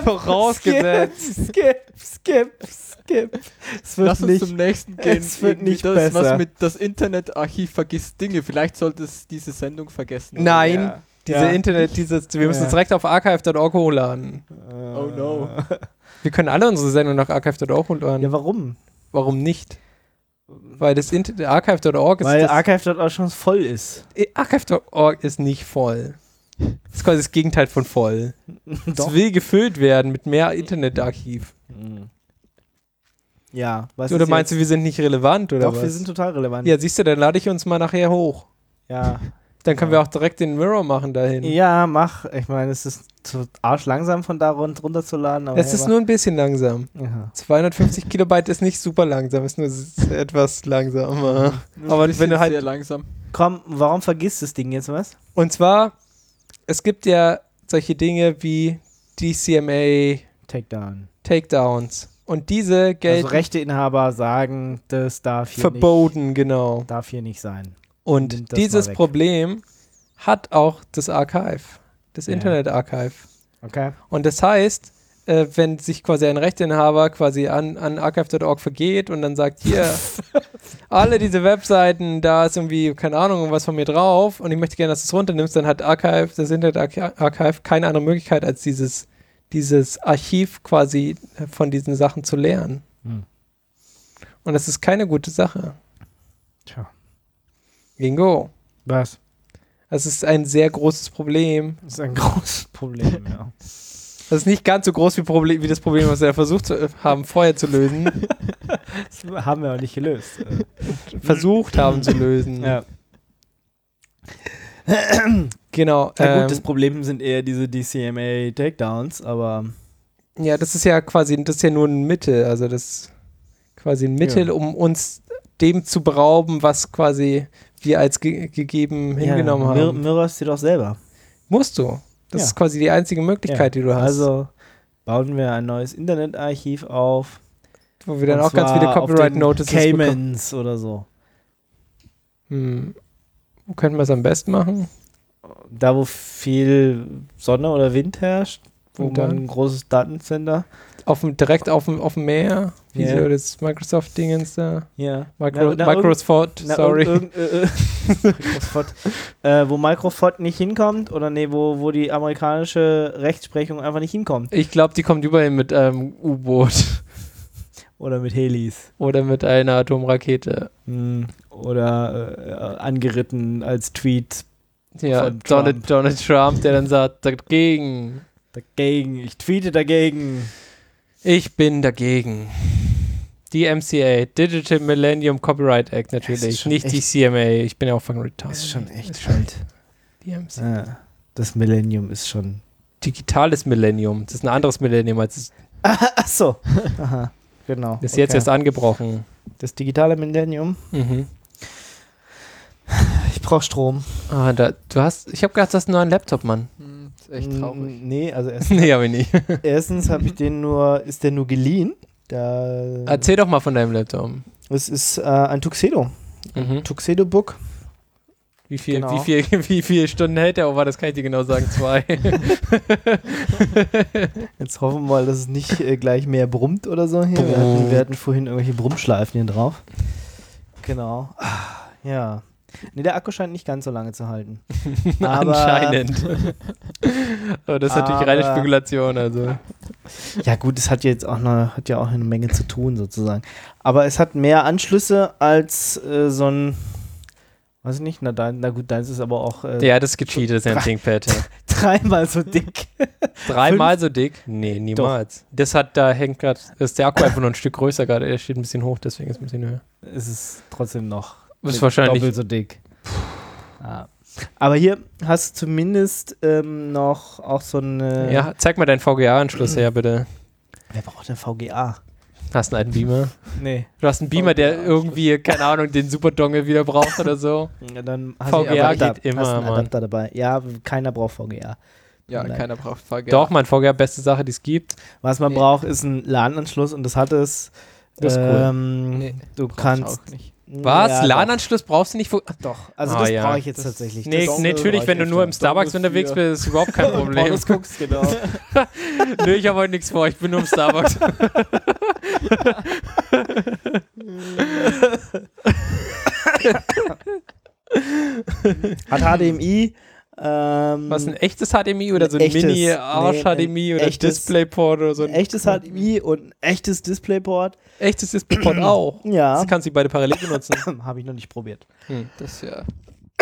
Skip. Es wird Lass uns nicht, zum nächsten gehen. es wird Irgendwie nicht das, besser. was mit das Internetarchiv vergisst Dinge. Vielleicht sollte es diese Sendung vergessen. oder? Nein, Ja. diese Ja. wir müssen uns direkt auf archive.org hochladen. Oh no. Wir können alle unsere Sendungen nach archive.org hochladen. Ja, warum? Warum nicht? Weil das archive.org ist. Weil das, Archive.org schon voll ist. Archive.org ist nicht voll. Das ist quasi das Gegenteil von voll. Doch. Es will gefüllt werden mit mehr Internetarchiv. Ja, was Oder ist meinst du, wir sind nicht relevant oder Doch, was? wir sind total relevant. Ja, siehst du, dann lade ich uns mal nachher hoch. Ja. Dann können wir auch direkt den Mirror machen dahin. Ja, mach. Ich meine, es ist zu arschlangsam von da runterzuladen. Aber Es ist nur ein bisschen langsam. Ja. 250 Kilobyte ist nicht super langsam, ist nur etwas langsamer. Nur Aber ein bisschen wenn du halt- sehr langsam. Komm, warum vergisst das Ding jetzt was? Und zwar, es gibt ja solche Dinge wie DCMA Takedown. Takedowns. Und diese gelten Also Rechteinhaber sagen, das darf hier verboten, genau. nicht, darf hier nicht sein. Und Nimmt das dieses mal weg. Problem hat auch das Archive, das Ja. Internet-Archive. Okay. Und das heißt, wenn sich quasi ein Rechteinhaber quasi an archive.org vergeht und dann sagt, hier, alle diese Webseiten, da ist irgendwie, keine Ahnung, was von mir drauf und ich möchte gerne, dass du es runternimmst, dann hat das Internet-Archive keine andere Möglichkeit, als dieses Archiv quasi von diesen Sachen zu lernen. Hm. Und das ist keine gute Sache. Tja. Bingo. Was? Das ist ein sehr großes Problem. Das ist ein großes Problem, ja. Das ist nicht ganz so groß wie das Problem, was wir versucht haben, vorher zu lösen. Das haben wir auch nicht gelöst. Versucht haben zu lösen. Ja. Genau. Ja gut, das Problem sind eher diese DCMA Takedowns, aber Ja, das ist ja nur ein Mittel. Also das ist quasi ein Mittel, Ja. um uns dem zu berauben, was quasi wir als gegeben hingenommen haben. Mirror ist dir doch selber. Musst du. Das Ja. ist quasi die einzige Möglichkeit, die du hast. Also bauen wir ein neues Internetarchiv auf. wo wir dann und auch ganz zwar viele auf Copyright den Notices bekommen. Caymans oder so. Wo könnten wir es am besten machen? Da, wo viel Sonne oder Wind herrscht, wo Und dann? man ein großes Datacenter. Direkt auf dem Meer? Wie Ja. so das Microsoft-Dingens da? Ja. Microsoft, sorry. Microsoft, wo Microsoft nicht hinkommt oder nee, wo die amerikanische Rechtsprechung einfach nicht hinkommt. Ich glaube, die kommt überall mit einem U-Boot Oder mit Helis. oder mit einer Atomrakete. Oder angeritten als Tweet Ja, Von Trump. Donald Trump, der dann sagt, dagegen. dagegen. Ich tweete dagegen. Ich bin dagegen. Die MCA, Digital Millennium Copyright Act Das ist natürlich, schon nicht die echt- CMA. Ich bin ja auch von Retard. Das ist schon echt alt. Die MCA. Ja, das Millennium ist schon. Digitales Millennium. Das ist ein anderes Millennium als Ach so. Aha. Genau. das ist jetzt erst angebrochen. Das digitale Millennium. Mhm. Ich brauche Strom. Ich habe gedacht, du hast nur einen Laptop, Mann. Ist echt traurig. Nee, also Nee, habe ich nicht. erstens habe ich ist der nur geliehen. Erzähl doch mal von deinem Laptop. Es ist ein Tuxedo. Mhm. Tuxedo Book. Wie Genau. wie viele Stunden hält der? Oh, das kann ich dir genau sagen. 2. Jetzt hoffen wir mal, dass es nicht gleich mehr brummt oder so hier. Wir hatten vorhin irgendwelche Brummschleifen hier drauf. Genau. Ja. Nee, der Akku scheint nicht ganz so lange zu halten. Aber- Anscheinend. Aber das ist natürlich reine Aber- Spekulation. Also. Ja gut, es hat jetzt auch hat ja auch eine Menge zu tun sozusagen. Aber es hat mehr Anschlüsse als so ein, weiß ich nicht, na gut, deins ist aber auch Ja, das ist gecheatet, das ist ja ein ThinkPad. Ja. dreimal so dick. 3-mal so dick? Nee, niemals. Da hängt gerade, ist der Akku einfach nur ein Stück größer gerade. Er steht ein bisschen hoch, deswegen ist es ein bisschen höher. Es ist trotzdem noch Das ist wahrscheinlich. doppelt so dick. Ja. Aber hier hast du zumindest noch auch so eine. Ja, zeig mal deinen VGA-Anschluss her, bitte. Wer braucht denn VGA? Hast du einen Beamer? Nee. Du hast einen Beamer, der irgendwie, keine Ahnung, den Super-Dongle wieder braucht oder so. Ja, dann hast VGA du einen geht immer, hast einen Mann. Adapter dabei. Ja, keiner braucht VGA. Ja, Nein. keiner braucht VGA. Doch, mein VGA, beste Sache, die es gibt. Was man Nee. braucht, ist ein LAN-Anschluss und das hat es Das ist cool. Nee, Du brauch ich kannst. auch nicht. Was? Ja, LAN-Anschluss brauchst du nicht? Doch. Also Ah, das ja. brauche ich jetzt Das- tatsächlich. Nee, Das natürlich, wenn du nur im Starbucks unterwegs bist, ist überhaupt kein Problem. Pornos guckst, genau. Nö, ich habe heute nichts vor, ich bin nur im Starbucks. Hat HDMI. Was, ein echtes HDMI oder so ein echtes, Mini-Arsch-HDMI oder echtes- DisplayPort oder so? ein echtes HDMI und ein echtes DisplayPort. Echtes DisplayPort auch. Ja. Das kannst du beide parallel benutzen. Habe ich noch nicht probiert. Das ist ja.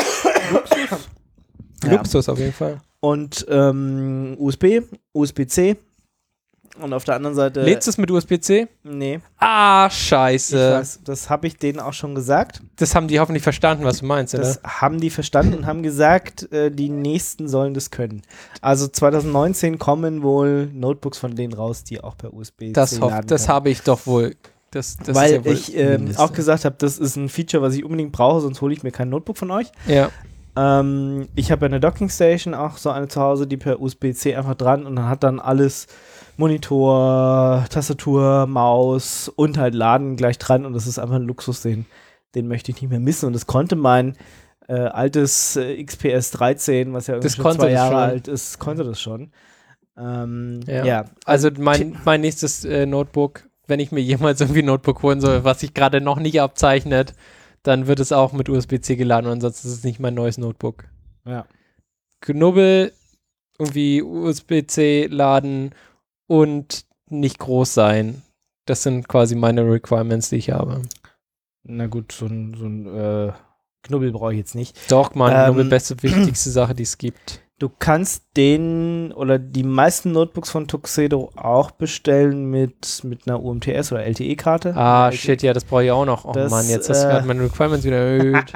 Ja. Luxus auf jeden Fall. Und USB, USB-C. Und auf der anderen Seite. Lädst du es mit USB-C? Nee. Ah, Ich scheiße. weiß, das habe ich denen auch schon gesagt. Das haben die hoffentlich verstanden, was du meinst, oder? Das haben die verstanden und haben gesagt, die nächsten sollen das können. Also 2019 kommen wohl Notebooks von denen raus, die auch per USB-C Das laden das können. habe ich doch wohl. Das Weil ist ja wohl ich Mindeste. auch gesagt habe, das ist ein Feature, was ich unbedingt brauche, sonst hole ich mir kein Notebook von euch. Ja. Ich habe ja eine Dockingstation, auch so eine zu Hause, die per USB-C einfach dran und dann hat dann alles Monitor, Tastatur, Maus und halt Laden gleich dran und das ist einfach ein Luxus, den möchte ich nicht mehr missen und das konnte mein altes XPS 13, was ja irgendwie Das schon konnte 2 das Jahre schon. alt ist, konnte das schon. Ja. Ja, Also mein nächstes Notebook, wenn ich mir jemals irgendwie ein Notebook holen soll, was sich gerade noch nicht abzeichnet, dann wird es auch mit USB-C geladen und ansonsten ist es nicht mein neues Notebook. ja. Knubbel, irgendwie USB-C laden und nicht groß sein. Das sind quasi meine Requirements, die ich habe. Na gut, so ein Knubbel brauche ich jetzt nicht. Doch, mein Knubbel, Ähm, beste, wichtigste Sache, die es gibt. Du kannst den oder die meisten Notebooks von Tuxedo auch bestellen mit einer UMTS oder LTE-Karte. Ah, shit, ja, das brauche ich auch noch. Oh Das, Mann, jetzt hast du gerade meine Requirements wieder erhöht.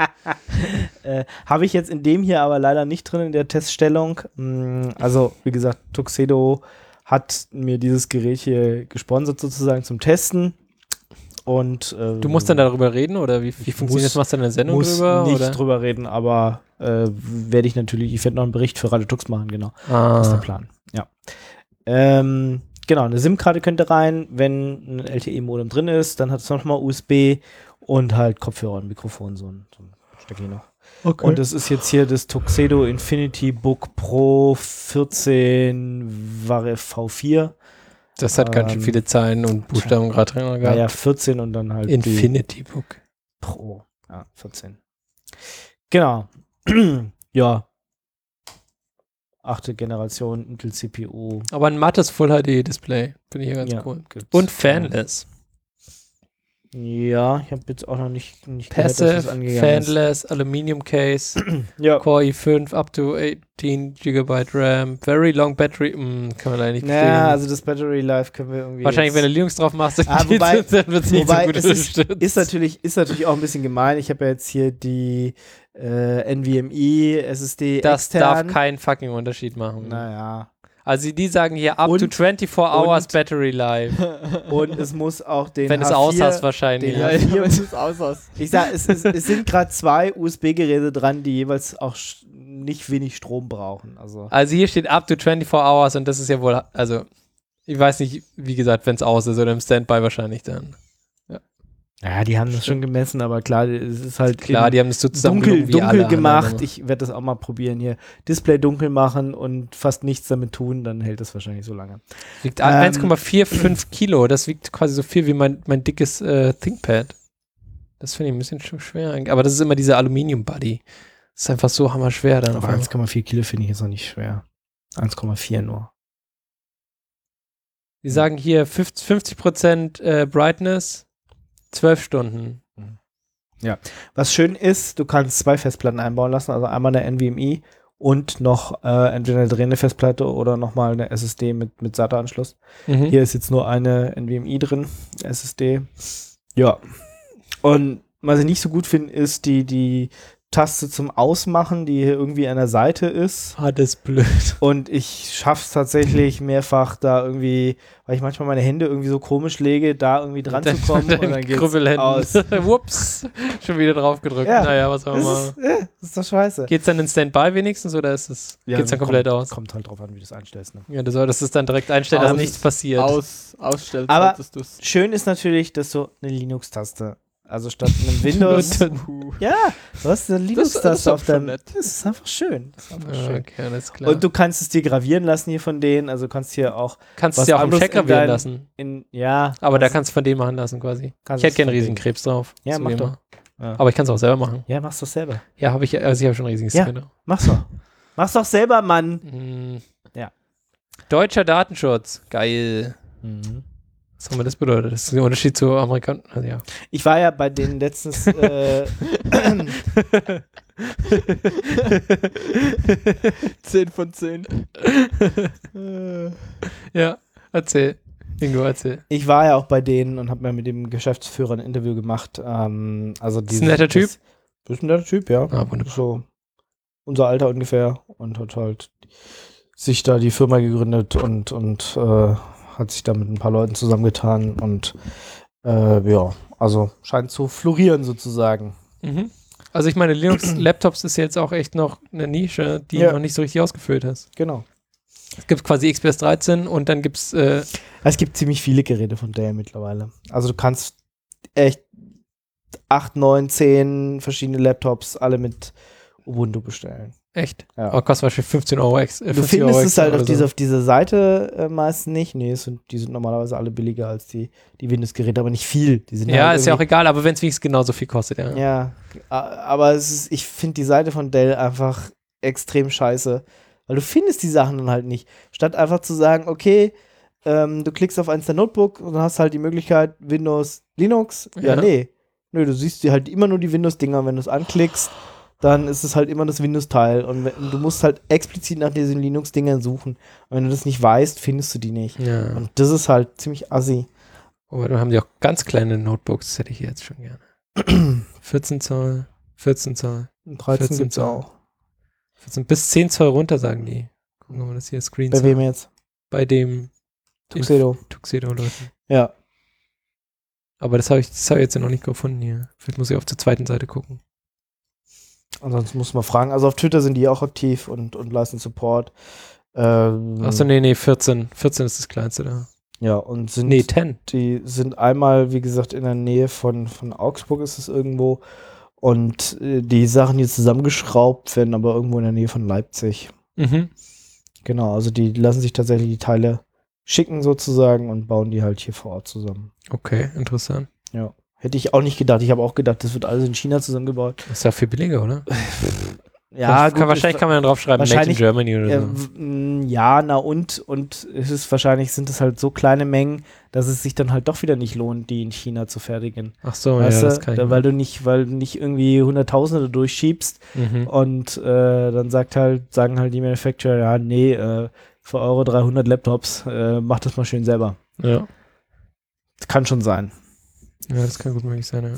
Habe ich jetzt in dem hier aber leider nicht drin in der Teststellung. Also, wie gesagt, Tuxedo hat mir dieses Gerät hier gesponsert sozusagen zum Testen. Und Du musst dann darüber reden oder wie funktioniert das? Machst du eine Sendung muss drüber? nicht oder? drüber reden, aber werde ich natürlich, ich werde noch einen Bericht für Radio Tux machen, genau. Das ist der Plan. Ja. Genau, eine SIM-Karte könnte rein, wenn ein LTE-Modem drin ist, dann hat es nochmal USB und halt Kopfhörer und Mikrofon, so ein Stückchen noch. Okay. Und das ist jetzt hier das Tuxedo Infinity Book Pro 14 V4. Das hat ganz schön viele Zeilen und Buchstaben gerade drin gehabt. Ja, 14 und dann halt Infinity Book. Pro. Ja, 14. Genau. Ja. 8. Generation Intel CPU. Aber ein mattes Full HD Display. Finde ich hier ganz cool. gibt's. Und fanless. Ja, ich habe jetzt auch noch nicht gehört, dass Passive, das angegangen ist. fanless, Aluminium Case, Ja. Core i5, up to 18 GB RAM, very long battery. Kann man leider nicht Naja, bestätigen. also das Battery Life können wir irgendwie Wahrscheinlich, wenn jetzt, du Linux drauf machst, dann wobei- wird es nicht so wobei gut es ist natürlich auch ein bisschen gemein. Ich habe ja jetzt hier die NVMe SSD Das extern. darf keinen fucking Unterschied machen. Naja. Also die sagen hier up to Und- 24 hours und- Battery Life. Und es muss auch den Wenn es H4 aus hast wahrscheinlich. den Ja, H4 ja, wenn es aus. Ich sag, es sind gerade 2 USB-Geräte dran, die jeweils auch nicht wenig Strom brauchen. Also Also hier steht up to 24 hours und das ist ja wohl, also ich weiß nicht, wie gesagt, wenn es aus ist oder im Standby wahrscheinlich dann. ja, die haben das schon gemessen, aber klar, es ist halt Klar, in die haben das so dunkel zusammen alle gemacht. anderen. Ich werde das auch mal probieren hier. Display dunkel machen und fast nichts damit tun, dann hält das wahrscheinlich so lange. Wiegt 1,45 Kilo, das wiegt quasi so viel wie mein dickes ThinkPad. Das finde ich ein bisschen schwer eigentlich. Aber das ist immer dieser Aluminium-Buddy. Das ist einfach so hammerschwer dann. Aber 1,4 Kilo finde ich jetzt noch nicht schwer. 1,4 nur. Die sagen hier 50% Brightness, 12 Stunden. Was schön ist, du kannst 2 Festplatten einbauen lassen, also einmal eine NVMe und noch entweder eine drehende Festplatte oder nochmal eine SSD mit SATA-Anschluss. Mhm. Hier ist jetzt nur eine NVMe drin, SSD. Ja. Und was ich nicht so gut finde, ist die Taste zum Ausmachen, die hier irgendwie an der Seite ist. Ah, das ist blöd. Und ich schaffe es tatsächlich mehrfach da irgendwie, weil ich manchmal meine Hände irgendwie so komisch lege, da irgendwie dran zu kommen und dann geht's aus. Whoops, schon wieder drauf gedrückt. Ja, Naja, was auch immer. Das ist doch scheiße. Geht's dann in Standby wenigstens oder geht's dann komplett aus? Kommt halt drauf an, wie du es einstellst. Ne? Ja, du solltest es dann direkt einstellen, dass nichts passiert. Ausstellen Aber solltest du's. schön ist natürlich, dass du eine Linux-Taste, also statt einem Windows, ja, du hast eine das Linux-Taste ist auf schon deinem, nett. das ist einfach schön. Das ist einfach schön. Okay, alles klar. Und du kannst es dir gravieren lassen hier von denen, also kannst hier auch kannst was es ja auch im anderes Check in gravieren dein- lassen. ja. Aber da kannst du von dem machen lassen quasi. kannst Ich hätte es gerne von denen. Riesenkrebs drauf. Ja, so mach wie doch. immer. Ja. Aber ich kann es auch selber machen. Ja, mach's doch selber. Ja, habe ich, also ich habe schon einen riesigen Ja. Scanner. Mach's doch. Mach's doch selber, Mann. Ja. Deutscher Datenschutz. Geil. Was auch immer das bedeutet. Das ist der Unterschied zu Amerikanern. Also ja. Ich war ja bei denen letztens 10 von 10. Ja, erzähl. Ingo, erzähl. ich war ja auch bei denen und habe mir mit dem Geschäftsführer ein Interview gemacht. Also Ist ein netter Typ? Ist ein netter Typ, ja. Ah, wunderbar. So unser Alter ungefähr und hat halt sich da die Firma gegründet und hat sich da mit ein paar Leuten zusammengetan und ja, also scheint zu florieren sozusagen. Mhm. Also ich meine, Linux-Laptops ist jetzt auch echt noch eine Nische, die Ja. noch nicht so richtig ausgefüllt hast. Genau. Es gibt quasi XPS 13 und dann gibt es Es gibt ziemlich viele Geräte von Dell mittlerweile. Also du kannst echt 8, 9, 10 verschiedene Laptops alle mit Ubuntu bestellen. echt. Ja. Aber kostet zum Beispiel 15 Euro extra. Du findest es halt auf dieser Seite meist nicht. Nee, die sind normalerweise alle billiger als die Windows-Geräte, aber nicht viel. Die sind Ja, halt ist ja auch irgendwie- egal, aber wenn es wenigstens genauso viel kostet, ja. Ja, aber ich finde die Seite von Dell einfach extrem scheiße, weil du findest die Sachen dann halt nicht. Statt einfach zu sagen, okay, du klickst auf eins der Notebook und hast halt die Möglichkeit Windows, Linux. Ja, Ja. nee. Nö, du siehst dir halt immer nur die Windows-Dinger. Wenn du es anklickst, dann ist es halt immer das Windows-Teil. Und du musst halt explizit nach diesen Linux-Dingern suchen. Und wenn du das nicht weißt, findest du die nicht. Ja. Und das ist halt ziemlich assi. Aber dann haben die auch ganz kleine Notebooks, das hätte ich jetzt schon gerne. 14 Zoll, 14 Zoll, 13 14 gibt's Zoll. auch. 14, bis 10 Zoll runter, sagen die. Gucken wir mal, das hier Screen Bei wem jetzt? bei dem Tuxedo. Tuxedo-Leuten. Ja. Aber das habe ich jetzt noch nicht gefunden hier. Vielleicht muss ich auf der zweiten Seite gucken. Ansonsten muss man fragen. Also auf Twitter sind die auch aktiv und leisten Support. Achso, nee, 14. 14 ist das kleinste da. Ja, und sind Nee, 10. die sind einmal, wie gesagt, in der Nähe von Augsburg ist es irgendwo. Und die Sachen, die zusammengeschraubt werden, aber irgendwo in der Nähe von Leipzig. Mhm. Genau, also die lassen sich tatsächlich die Teile schicken sozusagen und bauen die halt hier vor Ort zusammen. Okay, interessant. Ja. Hätte ich auch nicht gedacht. Ich habe auch gedacht, das wird alles in China zusammengebaut. Das ist ja viel billiger, oder? Ja, Wahrscheinlich kann man dann drauf schreiben, Made in wahrscheinlich- Germany oder so. Ja, na und es ist wahrscheinlich sind es halt so kleine Mengen, dass es sich dann halt doch wieder nicht lohnt, die in China zu fertigen. Ach so, Weißt ja, das du? kann ich. Weil du nicht irgendwie Hunderttausende durchschiebst Mhm. und dann sagen halt die Manufacturer, ja, nee, für eure 300 Laptops, macht das mal schön selber. Ja. Das kann schon sein. Ja, das kann gut möglich sein, ja.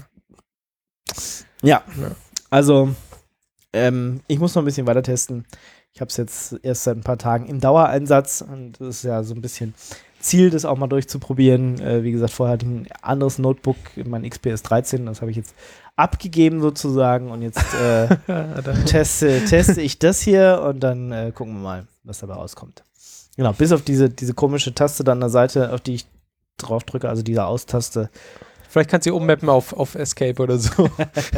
Ja. Ja. Also, ich muss noch ein bisschen weiter testen. Ich habe es jetzt erst seit ein paar Tagen im Dauereinsatz und das ist ja so ein bisschen Ziel, das auch mal durchzuprobieren. Wie gesagt, vorher hatte ich ein anderes Notebook, mein XPS 13, das habe ich jetzt abgegeben sozusagen und jetzt teste ich das hier und dann gucken wir mal, was dabei rauskommt. Genau, bis auf diese komische Taste da an der Seite, auf die ich drauf drücke, also diese Austaste. Vielleicht kannst du ummappen auf Escape oder so.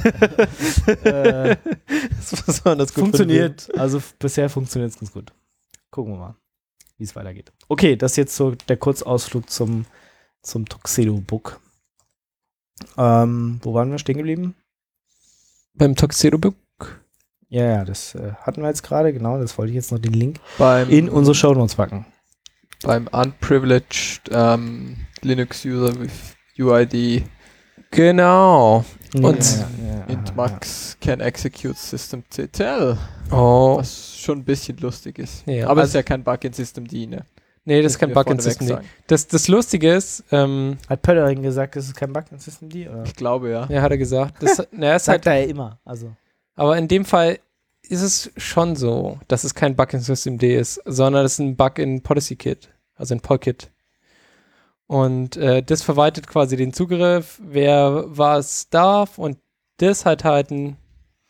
das war das gut Funktioniert, also bisher funktioniert es ganz gut. Gucken wir mal, wie es weitergeht. Okay, das ist jetzt so der Kurzausflug zum Tuxedo-Book. Wo waren wir stehen geblieben? Beim Tuxedo-Book? Ja, das hatten wir jetzt gerade, genau, das wollte ich jetzt noch den Link Beim, in unsere Shownotes packen. beim Unprivileged Linux-User with UID Genau. Und- int max can execute systemctl, Oh. was schon ein bisschen lustig ist. Ja, Aber es also- ist ja kein Bug in systemd, ne? Nee, das ist kein Müssen wir Bug in vorneweg System. sagen. Das Lustige ist, Hat Pöttering gesagt, es ist kein Bug in Systemd, oder? Ich glaube, ja. ja, hat er gesagt. Das ist Sagt halt, er ja immer, also. Aber in dem Fall ist es schon so, dass es kein Bug in Systemd ist, sondern es ist ein Bug in PolicyKit, also in Polkit. Und das verwaltet quasi den Zugriff, wer was darf, und das hat halt einen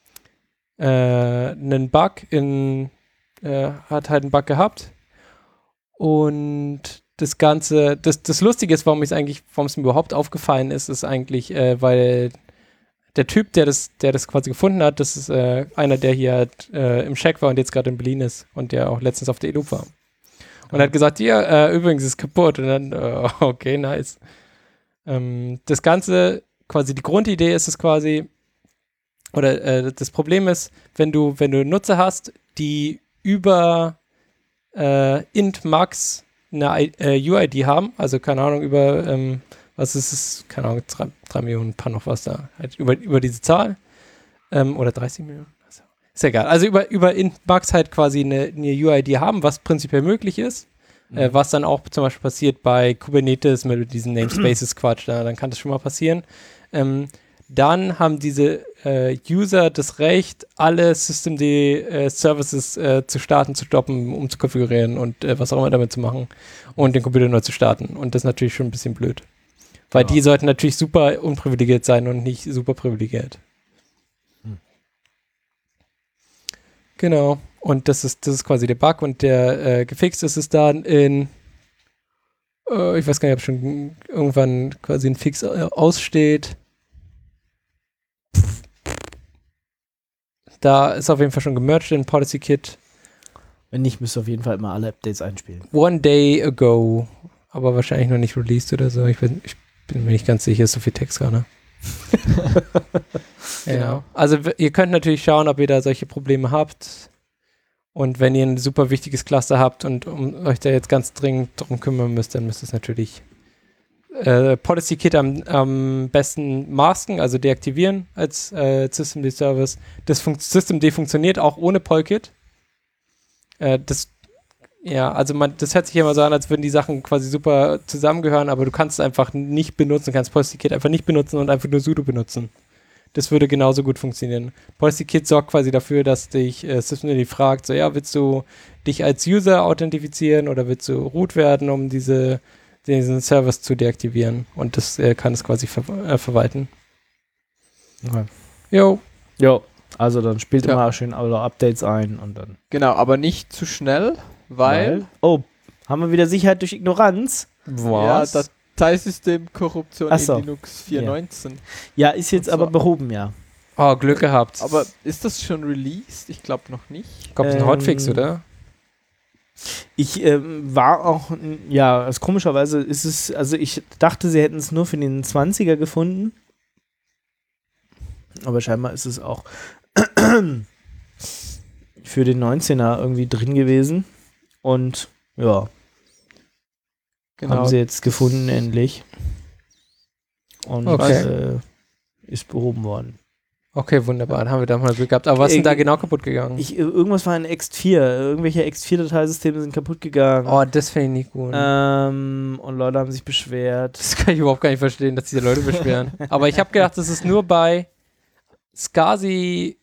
Bug hat halt einen Bug gehabt. Und das Ganze, das Lustige ist, warum es mir überhaupt aufgefallen ist eigentlich, weil der Typ, der das quasi gefunden hat, das ist einer, der hier halt, im Check war und jetzt gerade in Berlin ist und der auch letztens auf der ELUP war. Und er hat gesagt, ja, übrigens ist kaputt. Und dann, okay, nice. Das Ganze, quasi die Grundidee ist es quasi, oder das Problem ist, wenn du Nutzer hast, die über int max eine UID haben, also keine Ahnung, über was ist es, keine Ahnung, 3 Millionen, paar noch was da, halt über diese Zahl, oder 30 Millionen, also, ist egal, also über int max halt quasi eine UID haben, was prinzipiell möglich ist, was dann auch zum Beispiel passiert bei Kubernetes mit diesen Namespaces-Quatsch, dann kann das schon mal passieren. Dann haben diese User das Recht, alle Systemd-Services zu starten, zu stoppen, umzukonfigurieren und was auch immer damit zu machen und den Computer neu zu starten. Und das ist natürlich schon ein bisschen blöd. Weil die sollten natürlich super unprivilegiert sein und nicht super privilegiert. Genau. Und das ist quasi der Bug, und der gefixt ist es dann in ich weiß gar nicht, ob schon irgendwann quasi ein Fix aussteht. Da ist auf jeden Fall schon gemerged in PolicyKit. Wenn nicht, müsst ihr auf jeden Fall immer alle Updates einspielen. One day ago. Aber wahrscheinlich noch nicht released oder so. Ich bin mir nicht ganz sicher, ist so viel Text gerade. Genau. Also ihr könnt natürlich schauen, ob ihr da solche Probleme habt. Und wenn ihr ein super wichtiges Cluster habt und euch da jetzt ganz dringend drum kümmern müsst, dann müsst ihr es natürlich PolicyKit am besten masken, also deaktivieren als Systemd-Service. Systemd funktioniert auch ohne Polkit. Das hört sich immer so an, als würden die Sachen quasi super zusammengehören, aber du kannst es einfach nicht benutzen, kannst PolicyKit einfach nicht benutzen und einfach nur sudo benutzen. Das würde genauso gut funktionieren. PolicyKit sorgt quasi dafür, dass dich Systemd fragt, so ja, willst du dich als User authentifizieren oder willst du root werden, um diesen Service zu deaktivieren, und das kann es quasi verwalten. Okay. Jo, also dann spielt immer schön alle Updates ein und dann. Genau, aber nicht zu schnell, weil oh, haben wir wieder Sicherheit durch Ignoranz? was? Ja, Dateisystemkorruption Ach so. in Linux 4.19. Ja, ist jetzt aber behoben, ja. Oh, Glück gehabt. Aber ist das schon released? Ich glaube noch nicht. Kommt ein Hotfix, oder? Ich war auch, ja, also komischerweise ist es, also ich dachte, sie hätten es nur für den 20er gefunden. Aber scheinbar ist es auch für den 19er irgendwie drin gewesen. Und ja, haben sie jetzt gefunden endlich. Und ist behoben worden. Okay, wunderbar, dann haben wir da mal Glück gehabt. Aber was ist denn da genau kaputt gegangen? Irgendwas war in Ext4. Irgendwelche Ext4-Dateisysteme sind kaputt gegangen. Oh, das finde ich nicht gut. Und Leute haben sich beschwert. Das kann ich überhaupt gar nicht verstehen, dass diese Leute beschweren. Aber ich habe gedacht, das ist nur bei SCSI,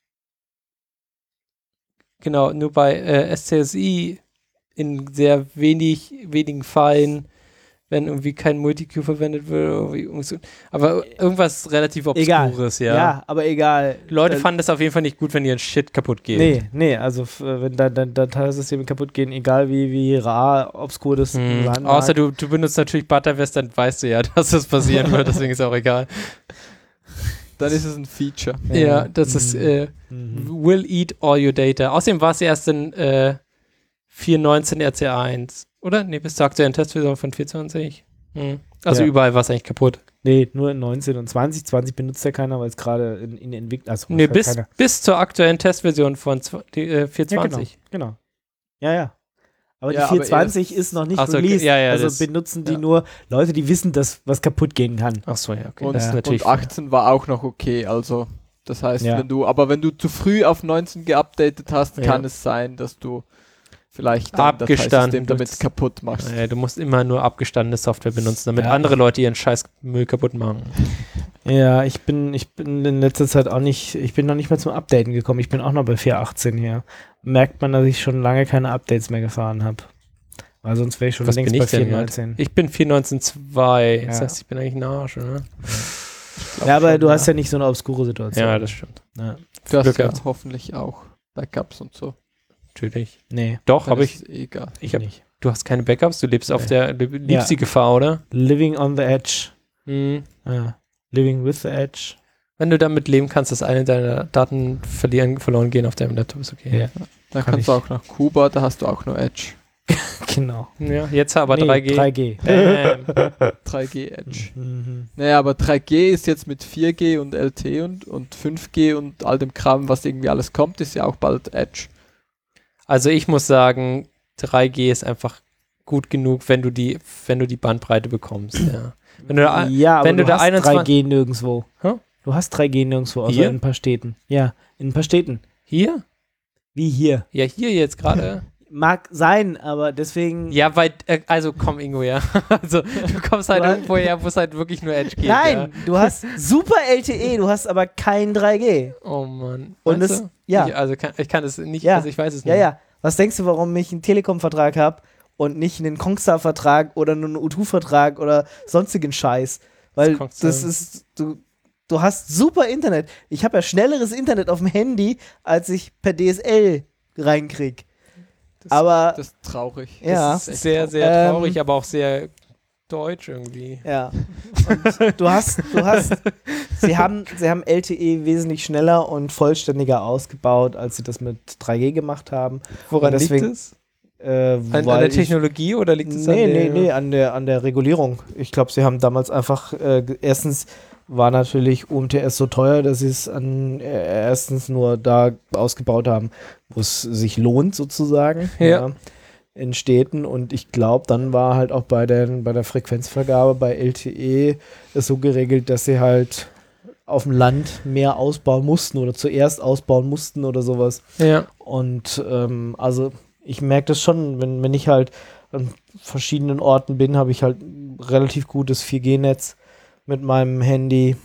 genau, nur bei SCSI in sehr wenigen Fällen, wenn irgendwie kein Multi-Queue verwendet wird. Aber irgendwas relativ Obskures, ja. Ja, aber egal. Leute fanden das auf jeden Fall nicht gut, wenn ihr Shit kaputt geht. Nee, also wenn Dateisysteme kaputt gehen, egal wie rar, obskur das sein mag. Außer du benutzt natürlich Butterwest, dann weißt du ja, dass das passieren wird, deswegen ist auch egal. Dann ist es ein Feature. Ja, das ist will eat all your data. Außerdem war es erst in 4.19 RC1. Oder? Nee, bis zur aktuellen Testversion von 4.20. Also überall war es eigentlich kaputt. Nee, nur in 19 und 20. 20 benutzt ja keiner, weil es gerade in Entwicklung ist. Nee, bis zur aktuellen Testversion von 4.20. Ja, genau. Ja. Aber die 4.20 ist noch nicht released. Ja, also benutzen die nur Leute, die wissen, dass was kaputt gehen kann. Ach so, ja. Okay. Und, das ist natürlich und 18 war auch noch okay. Also, das heißt, wenn du zu früh auf 19 geupdatet hast, kann es sein, dass du vielleicht dein Dateisystem damit kaputt machst. Du musst immer nur abgestandene Software benutzen, damit andere Leute ihren scheiß Müll kaputt machen. Ja, ich bin in letzter Zeit auch nicht, ich bin noch nicht mehr zum Updaten gekommen. Ich bin auch noch bei 4.18 hier. Merkt man, dass ich schon lange keine Updates mehr gefahren habe. Weil sonst wäre ich schon längst bei 4.19. Ich bin 4.19.2. Das heißt, ich bin eigentlich ein Arsch, oder? Ja, aber du hast ja nicht so eine obskure Situation. Ja, das stimmt. Ja. Du hast ja hoffentlich auch Backups und so. Natürlich. Nee. Doch, habe ich. Egal. Du hast keine Backups, du lebst auf der, liebst die Gefahr, oder? Living on the edge. Mhm. Ja. Living with the edge. Wenn du damit leben kannst, dass eine deiner Daten verloren gehen auf deinem Laptop, ist okay. Ja. Dann kannst du auch nach Kuba, da hast du auch nur Edge. Genau. Ja, jetzt aber 3G. 3G. 3G Edge. Mhm. Naja, aber 3G ist jetzt mit 4G und LTE und 5G und all dem Kram, was irgendwie alles kommt, ist ja auch bald Edge. Also ich muss sagen, 3G ist einfach gut genug, wenn du die Bandbreite bekommst. Ja, wenn du aber du hast 3G nirgendwo. Huh? Du hast 3G nirgendwo, außer hier? in ein paar Städten. Ja, in ein paar Städten. Hier? Wie hier? Ja, hier jetzt gerade. Mag sein, aber deswegen... Ja, weil, also komm Ingo, ja. Also du kommst halt irgendwo her, wo es halt wirklich nur Edge geht. Nein, du hast super LTE, du hast aber kein 3G. Oh Mann. Und Meinst du? ja. Ich kann es nicht, Ja. also ich weiß es nicht. Ja. Was denkst du, warum ich einen Telekom-Vertrag habe und nicht einen Kongstar-Vertrag oder einen O2-Vertrag oder sonstigen Scheiß? Weil das ist, du hast super Internet. Ich habe ja schnelleres Internet auf dem Handy, als ich per DSL reinkrieg. Das ist traurig. Ja. Das ist sehr, sehr traurig, aber auch sehr deutsch irgendwie. Ja. Und sie haben LTE wesentlich schneller und vollständiger ausgebaut, als sie das mit 3G gemacht haben. Woran und deswegen, liegt es? An der Technologie oder liegt es an der Regulierung. Ich glaube, sie haben damals einfach, erstens war natürlich UMTS so teuer, dass sie es erstens nur da ausgebaut haben, wo es sich lohnt sozusagen. Ja. In Städten, und ich glaube, dann war halt auch bei der Frequenzvergabe bei LTE es so geregelt, dass sie halt auf dem Land mehr ausbauen mussten oder zuerst ausbauen mussten oder sowas. Ja. Und also ich merke das schon, wenn ich halt an verschiedenen Orten bin, habe ich halt ein relativ gutes 4G-Netz mit meinem Handy.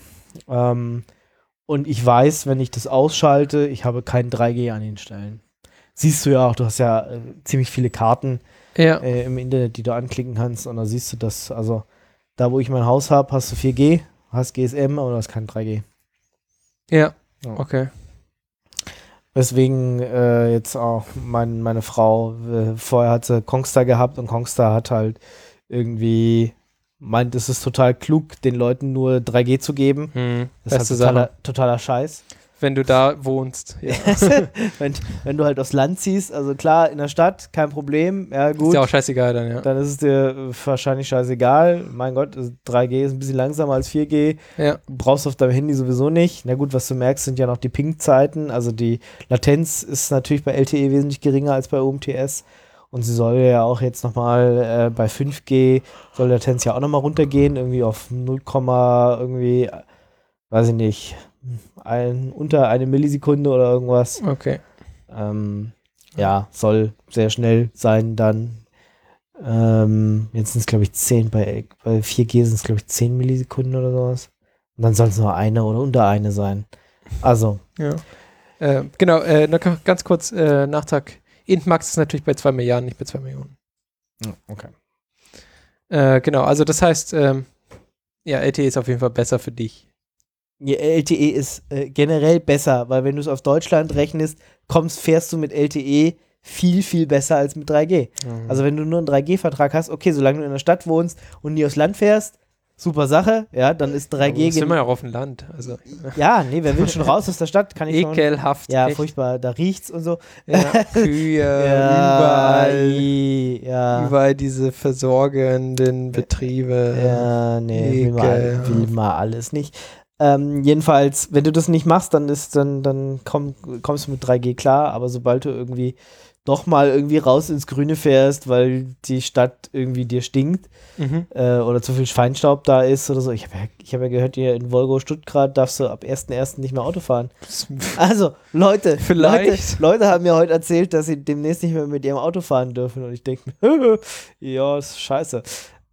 Und ich weiß, wenn ich das ausschalte, ich habe kein 3G an den Stellen. Siehst du ja auch, du hast ja ziemlich viele Karten im Internet, die du anklicken kannst, und da siehst du das, also da, wo ich mein Haus habe, hast du 4G, hast GSM, aber du hast kein 3G. Ja, okay. Deswegen jetzt auch meine Frau, vorher hat sie Kongstar gehabt, und Kongstar hat halt irgendwie meint, es ist total klug, den Leuten nur 3G zu geben. Das ist halt totaler Scheiß. Wenn du da wohnst. Ja. wenn du halt aufs Land ziehst, also klar, in der Stadt, kein Problem, ja gut. Ist ja auch scheißegal dann, ja. Dann ist es dir wahrscheinlich scheißegal. Mein Gott, 3G ist ein bisschen langsamer als 4G. Ja. Brauchst du auf deinem Handy sowieso nicht. Na gut, was du merkst, sind ja noch die Ping-Zeiten. Also die Latenz ist natürlich bei LTE wesentlich geringer als bei UMTS. Und sie soll ja auch jetzt nochmal bei 5G soll die Latenz ja auch nochmal runtergehen, irgendwie auf 0, irgendwie, weiß ich nicht, unter eine Millisekunde oder irgendwas. Okay. Ja, soll sehr schnell sein dann. Jetzt sind es, glaube ich, 10, bei 4G sind es, glaube ich, 10 Millisekunden oder sowas. Und dann soll es nur eine oder unter eine sein. Also. Ja. Genau, noch ganz kurz Nachtrag. Intmax ist natürlich bei 2 Milliarden, nicht bei 2 Millionen. Okay. Genau, also das heißt, ja, LTE ist auf jeden Fall besser für dich. Ja, LTE ist generell besser, weil wenn du es auf Deutschland rechnest, fährst du mit LTE viel, viel besser als mit 3G. Mhm. Also wenn du nur einen 3G-Vertrag hast, okay, solange du in der Stadt wohnst und nie aufs Land fährst, super Sache, ja, dann ist 3G... Das sind wir ja auch auf dem Land. Also. Ja, nee, wer will schon raus aus der Stadt, kann ich schon... Ekelhaft. Ja, echt. Furchtbar, da riecht's und so. Ja, Kühe, überall diese versorgenden Betriebe. Ja, nee, will mal alles nicht. Jedenfalls, wenn du das nicht machst, dann kommst du mit 3G klar, aber sobald du irgendwie doch mal irgendwie raus ins Grüne fährst, weil die Stadt irgendwie dir stinkt oder zu viel Feinstaub da ist oder so. Ich hab ja gehört, hier in Wolgo Stuttgart darfst du ab 1.1. nicht mehr Auto fahren. Also, Leute haben mir heute erzählt, dass sie demnächst nicht mehr mit ihrem Auto fahren dürfen und ich denke mir, ja, ist scheiße.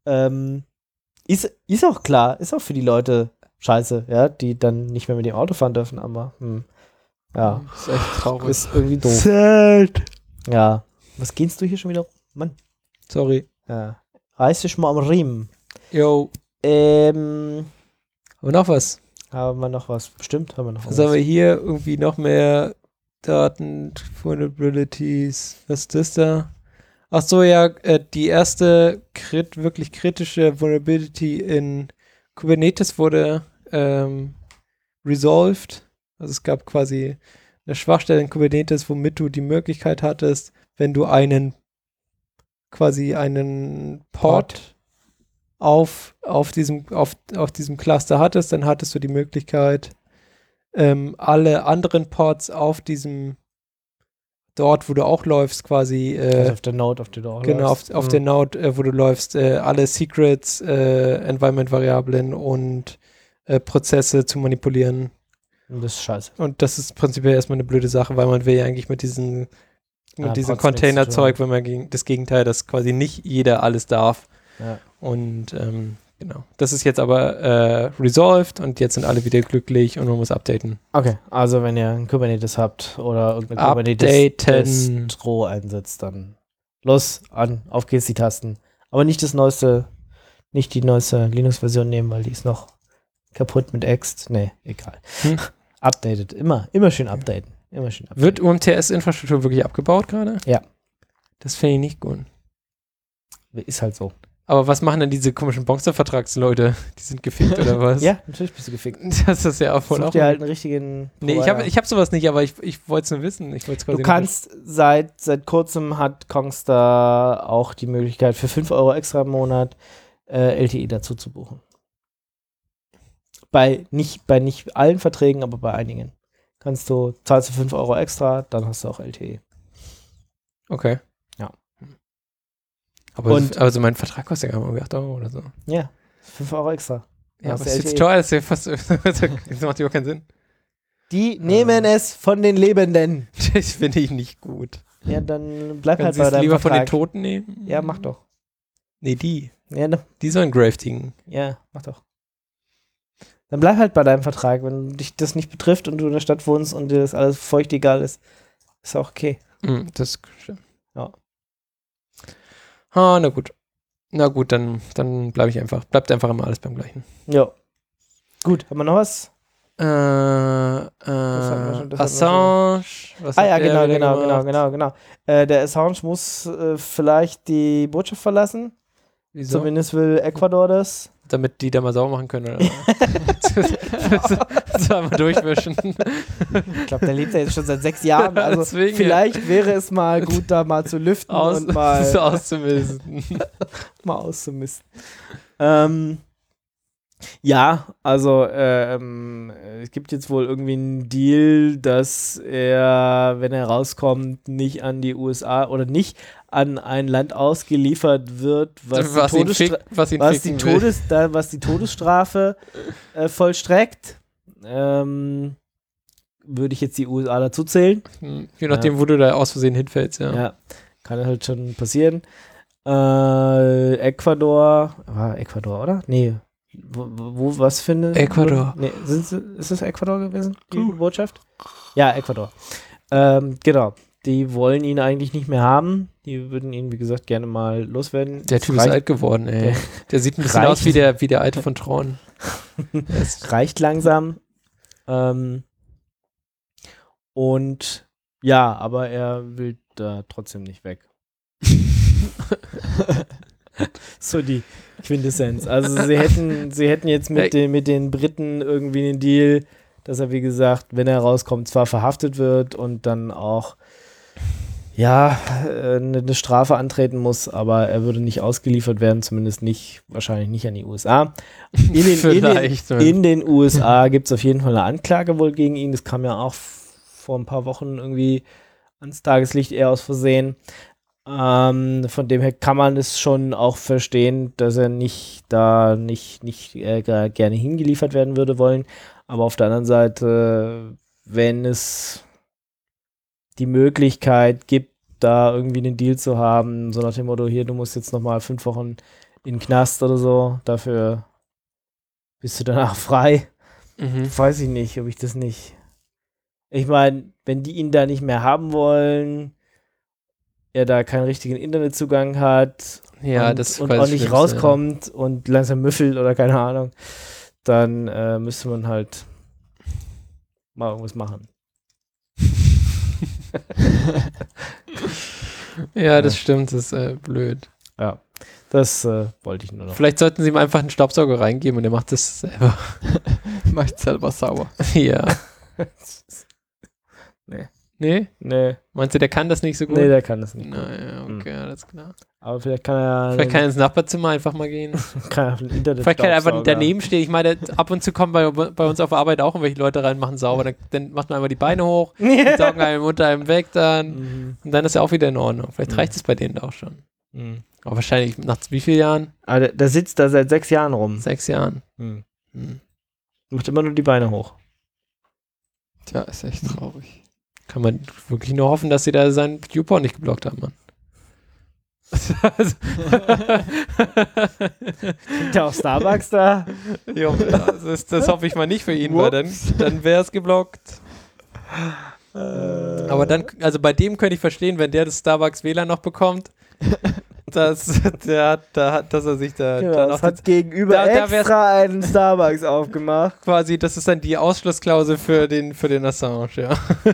Ist auch klar, ist auch für die Leute scheiße, ja, die dann nicht mehr mit dem Auto fahren dürfen, aber ja. Ist echt traurig. Ist irgendwie doof. Sad. Ja. Was gehst du hier schon wieder? Mann. Sorry. Ja. Reiß dich mal am Riemen. Yo. Haben Aber noch was. wir noch was? Bestimmt haben wir noch Was haben wir hier? Irgendwie noch mehr Daten, Vulnerabilities. Was ist das da? Ach so, ja, die erste wirklich kritische Vulnerability in Kubernetes wurde resolved. Also es gab quasi eine Schwachstelle in Kubernetes, womit du die Möglichkeit hattest, wenn du einen Port auf diesem Cluster hattest, dann hattest du die Möglichkeit, alle anderen Ports auf diesem dort, wo du auch läufst, quasi also auf der Node, auf der du auch läufst. auf der Node, wo du läufst, alle Secrets, Environment-Variablen und Prozesse zu manipulieren. Und das ist scheiße. Und das ist prinzipiell erstmal eine blöde Sache, weil man will ja eigentlich mit diesem Container-Zeug, wenn man das Gegenteil, dass quasi nicht jeder alles darf. Ja. Und genau. Das ist jetzt aber resolved und jetzt sind alle wieder glücklich und man muss updaten. Okay, also wenn ihr ein Kubernetes habt oder irgendeine Kubernetes-Distro einsetzt, dann los, auf geht's die Tasten. Aber nicht die neueste Linux-Version nehmen, weil die ist noch kaputt mit Ext. Nee, egal. Updated, immer schön updaten. Immer schön updaten. Wird UMTS-Infrastruktur wirklich abgebaut gerade? Ja. Das finde ich nicht gut. Ist halt so. Aber was machen denn diese komischen Bonster-Vertragsleute? Die sind gefickt oder was? Ja, natürlich bist du gefickt. Das ist ja auch wohl auch. Dir halt einen richtigen Provider. Ich hab sowas nicht, aber ich wollte es nur wissen. Du kannst, seit kurzem hat Kongstar auch die Möglichkeit, für 5 € extra im Monat LTE dazu zu buchen. Bei nicht allen Verträgen, aber bei einigen. Zahlst du 5 € extra, dann hast du auch LTE. Okay. Ja. Aber also mein Vertrag kostet ja irgendwie 8 € oder so. Ja, 5 € extra. Ja, aber das ist jetzt teuer, das ist ja fast, das macht überhaupt keinen Sinn. Die nehmen es von den Lebenden. Das finde ich nicht gut. Ja, dann bleib halt bei deinem lieber Vertrag. Von den Toten nehmen? Ja, mach doch. Nee, die. Ja, die sollen graftigen. Ja, mach doch. Dann bleib halt bei deinem Vertrag. Wenn dich das nicht betrifft und du in der Stadt wohnst und dir das alles feucht egal ist auch okay. Das stimmt. Ja. Na gut. Na gut, dann bleibt einfach immer alles beim Gleichen. Ja. Gut, haben wir noch was? Assange. Genau. Der Assange muss vielleicht die Botschaft verlassen. Wieso? Zumindest will Ecuador das. Damit die da mal sauber machen können, oder? das einmal durchwischen. Ich glaube, der lebt ja jetzt schon seit 6 Jahren. Also deswegen, vielleicht wäre es mal gut, da mal zu lüften und mal auszumisten. mal auszumisten. Ja, also es gibt jetzt wohl irgendwie einen Deal, dass er, wenn er rauskommt, nicht an die USA oder nicht an ein Land ausgeliefert wird, was die Todesstrafe vollstreckt. Würde ich jetzt die USA dazu zählen. Je nachdem, wo du da aus Versehen hinfällst, ja. Ja, kann halt schon passieren. Ecuador, war Ecuador, oder? Nee. Was finde Ecuador. Nee, ist es Ecuador gewesen, die Botschaft? Ja, Ecuador. Genau. Die wollen ihn eigentlich nicht mehr haben. Die würden ihn, wie gesagt, gerne mal loswerden. Der Typ ist alt geworden, ey. Der sieht ein bisschen aus wie der Alte von Tron. Es reicht langsam. Und ja, aber er will da trotzdem nicht weg. So die Quintessenz. Also sie hätten jetzt mit den Briten irgendwie einen Deal, dass er, wie gesagt, wenn er rauskommt, zwar verhaftet wird und dann auch eine Strafe antreten muss, aber er würde nicht ausgeliefert werden, zumindest wahrscheinlich nicht an die USA. In den USA gibt es auf jeden Fall eine Anklage wohl gegen ihn. Das kam ja auch vor ein paar Wochen irgendwie ans Tageslicht, eher aus Versehen. Von dem her kann man es schon auch verstehen, dass er nicht gerne hingeliefert werden würde wollen. Aber auf der anderen Seite, wenn es die Möglichkeit gibt, da irgendwie einen Deal zu haben, so nach dem Motto, hier, du musst jetzt nochmal 5 Wochen in den Knast oder so, dafür bist du danach frei. Weiß ich nicht, ob ich das nicht. Ich meine, wenn die ihn da nicht mehr haben wollen, er da keinen richtigen Internetzugang hat und auch nicht rauskommt und langsam müffelt oder keine Ahnung, dann müsste man halt mal irgendwas machen. Ja, das stimmt, das ist blöd. Ja, das wollte ich nur noch. Vielleicht sollten sie ihm einfach einen Staubsauger reingeben und er macht das selber. Macht selber sauer. Ja. Nee. Nee? Nee. Meinst du, der kann das nicht so gut? Nee, der kann das nicht. Naja, okay, alles klar. Aber vielleicht kann er Vielleicht kann er ins Nachbarzimmer einfach mal gehen. kann er auf den Internet Vielleicht kann er einfach daneben stehen. Ich meine, ab und zu kommen bei uns auf Arbeit auch irgendwelche Leute rein, machen sauber. Dann macht man einfach die Beine hoch, saugen einem unter einem weg dann. Und dann ist er auch wieder in Ordnung. Vielleicht reicht es bei denen da auch schon. Aber wahrscheinlich nach wie vielen Jahren? Aber der sitzt da seit 6 Jahren rum. 6 Jahren. Macht immer nur die Beine hoch. Tja, ist echt traurig. Kann man wirklich nur hoffen, dass sie da seinen YouPorn nicht geblockt haben, Mann. Sind ja auch Starbucks da? Jo, das hoffe ich mal nicht für ihn, weil dann wäre es geblockt. Aber dann, also bei dem könnte ich verstehen, wenn der das Starbucks WLAN noch bekommt, dass er sich da Genau, dann das auch hat gegenüber extra einen Starbucks aufgemacht. quasi, das ist dann die Ausschlussklausel für den Assange, ja.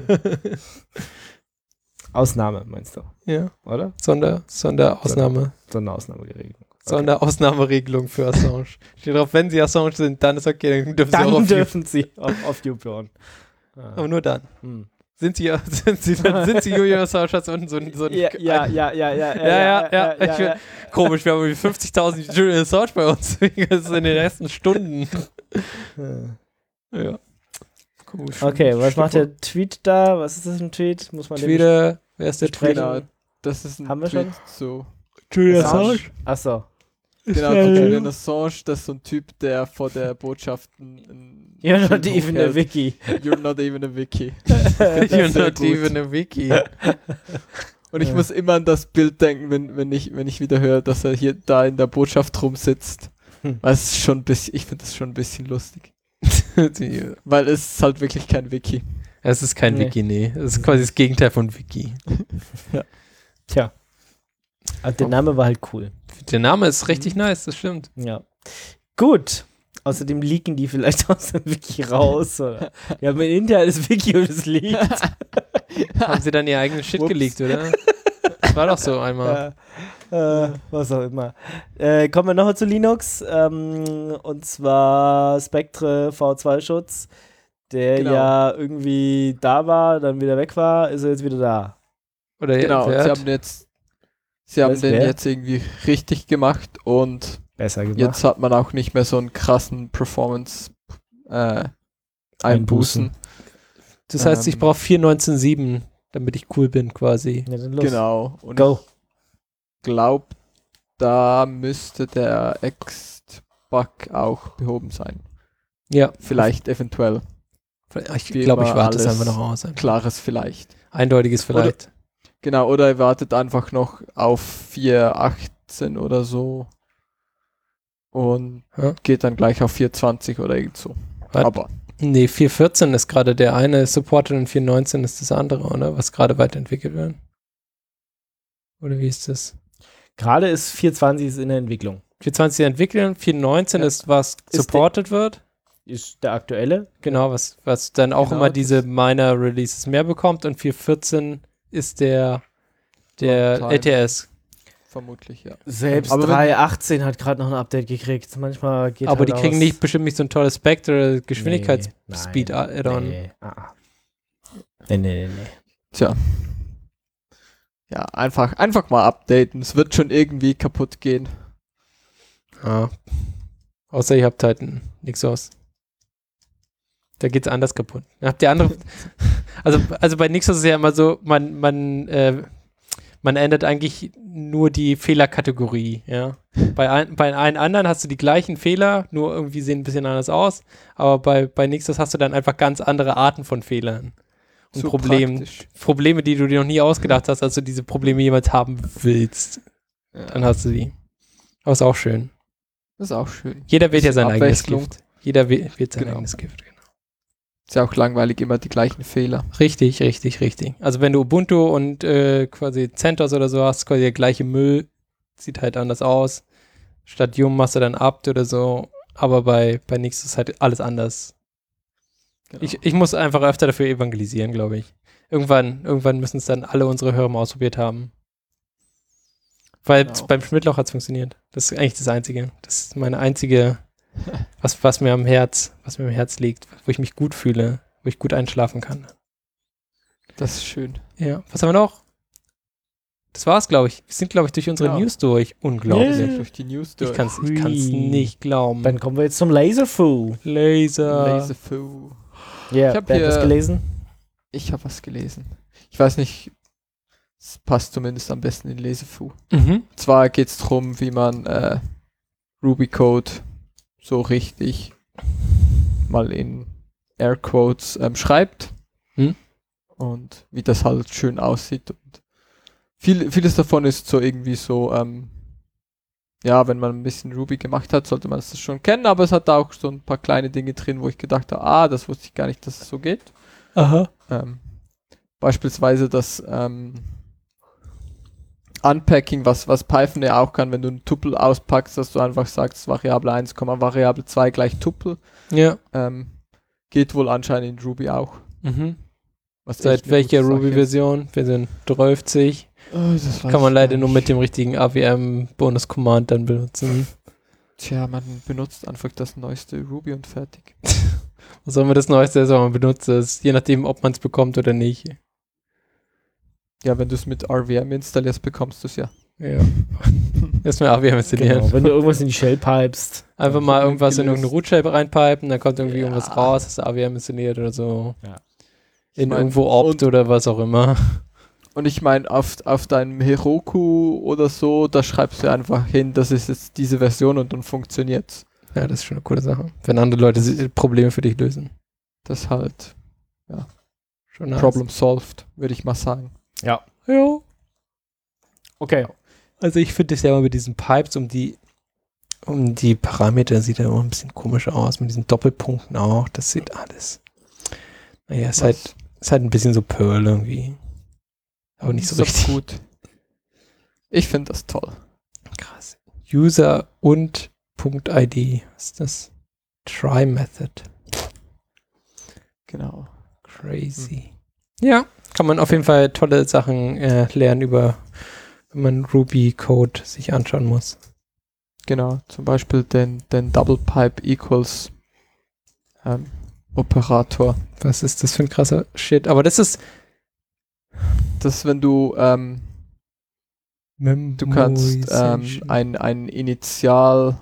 Ausnahme, meinst du? Ja. Oder? Sonderausnahme. Sonderausnahmeregelung. Okay. Sonderausnahmeregelung für Assange. Steht drauf, wenn sie Assange sind, dann ist okay, dann dürfen sie auf YouPorn. Aber nur dann. Sind sie Julian Assange, hat unten so ein Ja. Komisch, wir haben irgendwie 50.000 Julian Assange bei uns. Das ist in den ersten Stunden. Ja. Komisch. Okay, was macht der Tweet da? Was ist das für ein Tweet? Muss man Wer ist der Tweet? Genau, das ist ein Haben wir Tweet schon? so. Julian Assange? Achso. Genau, von Julian Assange, das ist so ein Typ, der vor der Botschaft You're not even a Wiki. You're not even a Wiki. You're not even a Wiki. Und ich muss immer an das Bild denken, wenn ich wieder höre, dass er hier da in der Botschaft rumsitzt. Weil es ist schon ein bisschen, ich finde das schon ein bisschen lustig. Weil es ist halt wirklich kein Wiki. Es ist kein Wiki, nee. Es ist quasi das Gegenteil von Wiki. Ja. Tja. Aber der Name war halt cool. Der Name ist richtig nice, das stimmt. Ja. Gut. Außerdem leaken die vielleicht aus dem Wiki raus. Oder? Die haben ein internes Wiki und es liegt. Haben sie dann ihr eigenes Shit geleakt, oder? Das war doch so einmal. Was auch immer. Kommen wir nochmal zu Linux. Und zwar Spectre V2-Schutz, der ja irgendwie da war, dann wieder weg war, ist er jetzt wieder da. Oder genau, sie haben den jetzt irgendwie richtig gemacht und besser gemacht. Jetzt hat man auch nicht mehr so einen krassen Performance Einbußen. Das heißt, ich brauche 4.19.7, damit ich cool bin quasi. Ja, dann los. Genau. Und Go. ich glaube, da müsste der Ext-Bug auch behoben sein. Ja. Vielleicht, eventuell. Ich glaube, ich warte es einfach noch aus. Klares vielleicht. Eindeutiges vielleicht. Oder ihr wartet einfach noch auf 4.18 oder so und geht dann gleich auf 4.20 oder irgend so. Aber nee, 4.14 ist gerade der eine supported und 4.19 ist das andere, oder? Was gerade weiterentwickelt wird. Oder wie ist das? Gerade ist 4.20 ist in der Entwicklung. 4.20 ist entwickelt, 4.19 ist, was supported wird. Ist der aktuelle. Genau, was dann auch immer diese Minor Releases mehr bekommt und 4.14 ist der LTS. Vermutlich, ja. Selbst 3.18 hat gerade noch ein Update gekriegt. Manchmal geht aber halt die kriegen bestimmt nicht so ein tolles Spectre Geschwindigkeits-Speed Add-on. Nee. Tja. Ja, einfach mal updaten. Es wird schon irgendwie kaputt gehen. Ja. Außer ihr habt halt einen Nixos. Da geht's anders kaputt. Habt ihr andere? also bei Nixos ist es ja immer so, man ändert eigentlich nur die Fehlerkategorie, ja. Bei allen anderen hast du die gleichen Fehler, nur irgendwie sehen ein bisschen anders aus, aber bei Nixos hast du dann einfach ganz andere Arten von Fehlern und So Problemen. praktisch. Probleme, die du dir noch nie ausgedacht hast, als du diese Probleme jemals haben willst. Ja. Dann hast du die. Aber ist auch schön. Das ist auch schön. Jeder wählt ja sein Bisschen eigenes Abwechslung. Gift. Jeder wählt sein Genau. eigenes Gift, genau. Ist ja auch langweilig, immer die gleichen Fehler. Richtig. Also wenn du Ubuntu und quasi CentOS oder so hast, quasi der gleiche Müll, sieht halt anders aus. Statt Yum machst du dann apt oder so, aber bei Nix ist halt alles anders. Genau. Ich muss einfach öfter dafür evangelisieren, glaube ich. Irgendwann müssen es dann alle unsere Hörer mal ausprobiert haben. Weil Genau. beim Schmidtloch hat es funktioniert. Das ist eigentlich das Einzige. Das ist meine einzige, was mir am Herz liegt, wo ich mich gut fühle, wo ich gut einschlafen kann. Das ist schön. Ja. Was haben wir noch? Das war's, glaube ich. Wir sind, glaube ich, durch unsere Ja. News durch. Unglaublich. Yeah. Durch die News durch. Ich kann's Hui. nicht glauben. Dann kommen wir jetzt zum Laserfu. Laser. Laserfu. Ja, Ich hab wer hat das hier- gelesen? Ich habe was gelesen. Ich weiß nicht, es passt zumindest am besten in Laserfu. Mhm. Zwar geht es darum, wie man Ruby-Code so richtig mal in Airquotes schreibt Hm. und wie das halt schön aussieht. Und vieles davon ist so irgendwie so, ja, wenn man ein bisschen Ruby gemacht hat, sollte man das schon kennen, aber es hat auch so ein paar kleine Dinge drin, wo ich gedacht habe, das wusste ich gar nicht, dass es so geht. Aha. Beispielsweise das Unpacking, was Python ja auch kann, wenn du ein Tuple auspackst, dass du einfach sagst, Variable 1, Variable 2 gleich Tuple, Ja. geht wohl anscheinend in Ruby auch. Mhm. Was echt Seit eine welcher gute Sache Ruby-Version? Version 12. ist. Kann man leider nur mit dem richtigen AWM-Bonus-Command dann benutzen. Tja, man benutzt einfach das neueste Ruby und fertig. Was soll man das Neueste ist, was man benutzt, ist, je nachdem, ob man es bekommt oder nicht. Ja, wenn du es mit RVM installierst, bekommst du es ja. Ja. Erstmal AWM installieren. Genau, wenn du irgendwas in die Shell pipest. Einfach mal irgendwas in gelöst. irgendeine Root-Shape reinpipen, dann kommt irgendwie Ja. irgendwas raus, hast du AWM installiert oder so. Ja. In mein, irgendwo Opt oder was auch immer. Und ich meine, auf deinem Heroku oder so, da schreibst du einfach hin, das ist jetzt diese Version und dann funktioniert's. Ja, das ist schon eine coole Sache. Wenn andere Leute Probleme für dich lösen. Das halt Schon nice. Problem solved, würde ich mal sagen. Ja. Ja. Okay. Also ich finde das ja immer mit diesen Pipes um die Parameter sieht ja immer ein bisschen komisch aus, mit diesen Doppelpunkten auch. Das sieht alles. Naja, ist halt ein bisschen so Perl irgendwie. Aber nicht so Ist doch richtig. gut. Ich finde das toll. Krass. User und .id. Was ist das? Try Method. Genau. Crazy. Ja, kann man auf jeden Fall tolle Sachen lernen über, wenn man Ruby-Code sich anschauen muss. Genau. Zum Beispiel den Double Pipe Equals Operator. Was ist das für ein krasser Shit? Aber das ist Das, wenn du du kannst ein Initial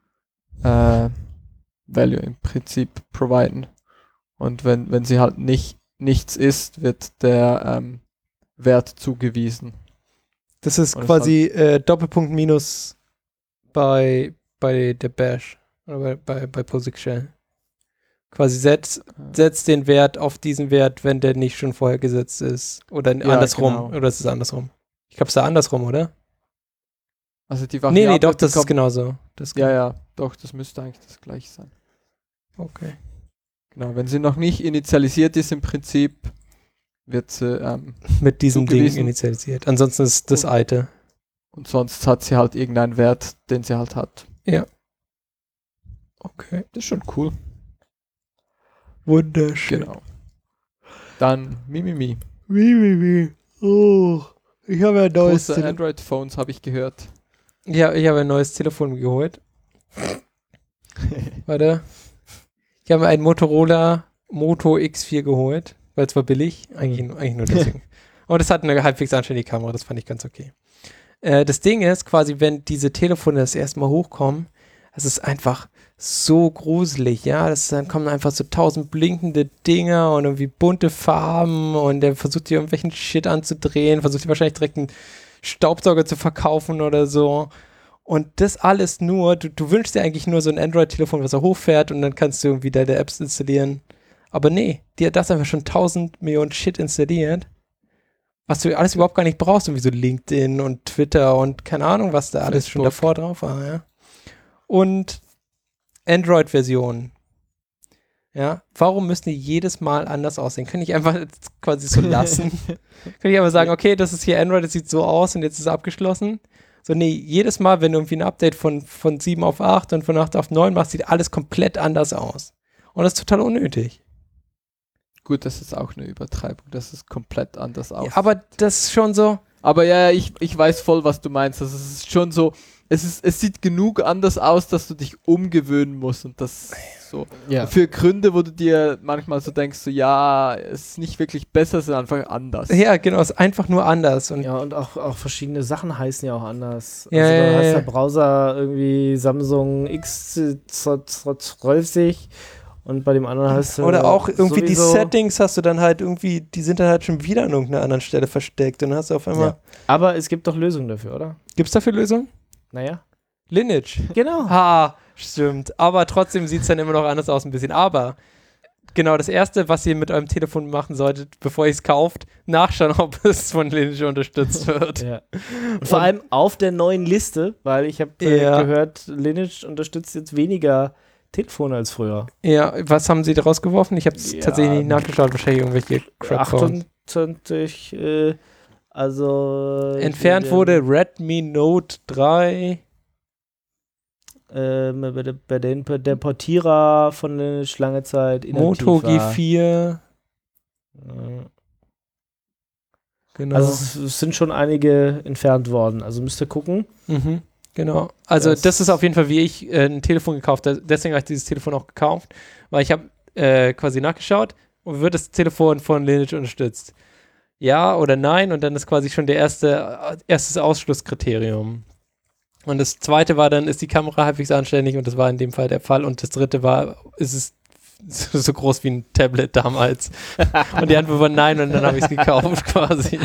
Value im Prinzip providen. Und wenn sie halt nichts ist, wird der Wert zugewiesen. Das ist Und das quasi Doppelpunkt Minus bei der Bash oder bei POSIX Shell. Quasi setzt den Wert auf diesen Wert, wenn der nicht schon vorher gesetzt ist. Oder andersrum. Genau. Oder ist es andersrum? Ich glaube, es ist andersrum, oder? Also die Variable Nee, doch, das ist bekommt- genauso. Das ist Ja, doch, das müsste eigentlich das gleiche sein. Okay. Genau, wenn sie noch nicht initialisiert ist im Prinzip, wird sie Mit diesem Ding Zugewiesen. initialisiert. Ansonsten ist das Und- alte. und sonst hat sie halt irgendeinen Wert, den sie halt hat. Okay. Das ist schon cool. Wunderschön. Genau. Dann Mimimi. Wie. Oh. Ich habe ein neues Große Android-Phones habe ich gehört. Ja, ich habe ein neues Telefon geholt. Warte. Ich habe mir ein Motorola Moto X4 geholt, weil es war billig. Eigentlich nur deswegen. Und es hat eine halbwegs anständige Kamera, das fand ich ganz okay. Das Ding ist, quasi, wenn diese Telefone das erste Mal hochkommen, Es ist einfach so gruselig, ja. Dann kommen einfach so 1000 blinkende Dinger und irgendwie bunte Farben und der versucht dir irgendwelchen Shit anzudrehen, versucht dir wahrscheinlich direkt einen Staubsauger zu verkaufen oder so. Und das alles nur, du wünschst dir eigentlich nur so ein Android-Telefon, was er hochfährt und dann kannst du irgendwie deine Apps installieren. Aber nee, die hat das einfach schon 1000 Millionen Shit installiert, was du alles überhaupt gar nicht brauchst, irgendwie so LinkedIn und Twitter und keine Ahnung, was da alles schon davor drauf war, ja. Und Android-Version. Ja, warum müssen die jedes Mal anders aussehen? Kann ich einfach quasi so lassen? Kann ich einfach sagen, okay, das ist hier Android, das sieht so aus und jetzt ist es abgeschlossen? So, nee, jedes Mal, wenn du irgendwie ein Update von 7 auf 8 und von 8 auf 9 machst, sieht alles komplett anders aus. Und das ist total unnötig. Gut, das ist auch eine Übertreibung, das ist komplett anders aus. Ja, aber das ist schon so. Aber ja, ich weiß voll, was du meinst. Also es ist schon so, es sieht genug anders aus, dass du dich umgewöhnen musst und das so. Ja. Für Gründe, wo du dir manchmal so denkst, so ja, es ist nicht wirklich besser, es ist einfach anders. Ja, genau, es ist einfach nur anders. Und Ja, und auch verschiedene Sachen heißen ja auch anders. Ja, also ja, du hast ja. der Browser irgendwie Samsung X12 und bei dem anderen hast du oder auch irgendwie die sowieso- Settings hast du dann halt irgendwie, die sind dann halt schon wieder an irgendeiner anderen Stelle versteckt und dann hast du auf einmal. Ja. Aber es gibt doch Lösungen dafür, oder? Gibt's dafür Lösungen? Naja. Lineage. Genau. Ha, stimmt. Aber trotzdem sieht es dann immer noch anders aus ein bisschen. Aber genau das Erste, was ihr mit eurem Telefon machen solltet, bevor ihr es kauft, nachschauen, ob es von Lineage unterstützt wird. Ja. Und vor allem auf der neuen Liste, weil ich habe Ja. gehört, Lineage unterstützt jetzt weniger Telefone als früher. Ja, was haben sie da rausgeworfen? Ich habe es Ja. tatsächlich nicht nachgeschaut. Wahrscheinlich irgendwelche Crap-Phones. 28, Entfernt wurde Redmi Note 3. der Portierer von der lange Zeit inaktiv Moto war. G4. Ja. Genau. Also es sind schon einige entfernt worden. Also müsst ihr gucken. Genau. Also das ist auf jeden Fall, wie ich ein Telefon gekauft habe. Deswegen habe ich dieses Telefon auch gekauft, weil ich habe quasi nachgeschaut und wird das Telefon von Lineage unterstützt? Ja oder nein? Und dann ist quasi schon der erstes Ausschlusskriterium. Und das zweite war dann, ist die Kamera halbwegs anständig und das war in dem Fall der Fall. Und das dritte war, ist es so groß wie ein Tablet damals. Und die Antwort war nein und dann habe ich es gekauft quasi.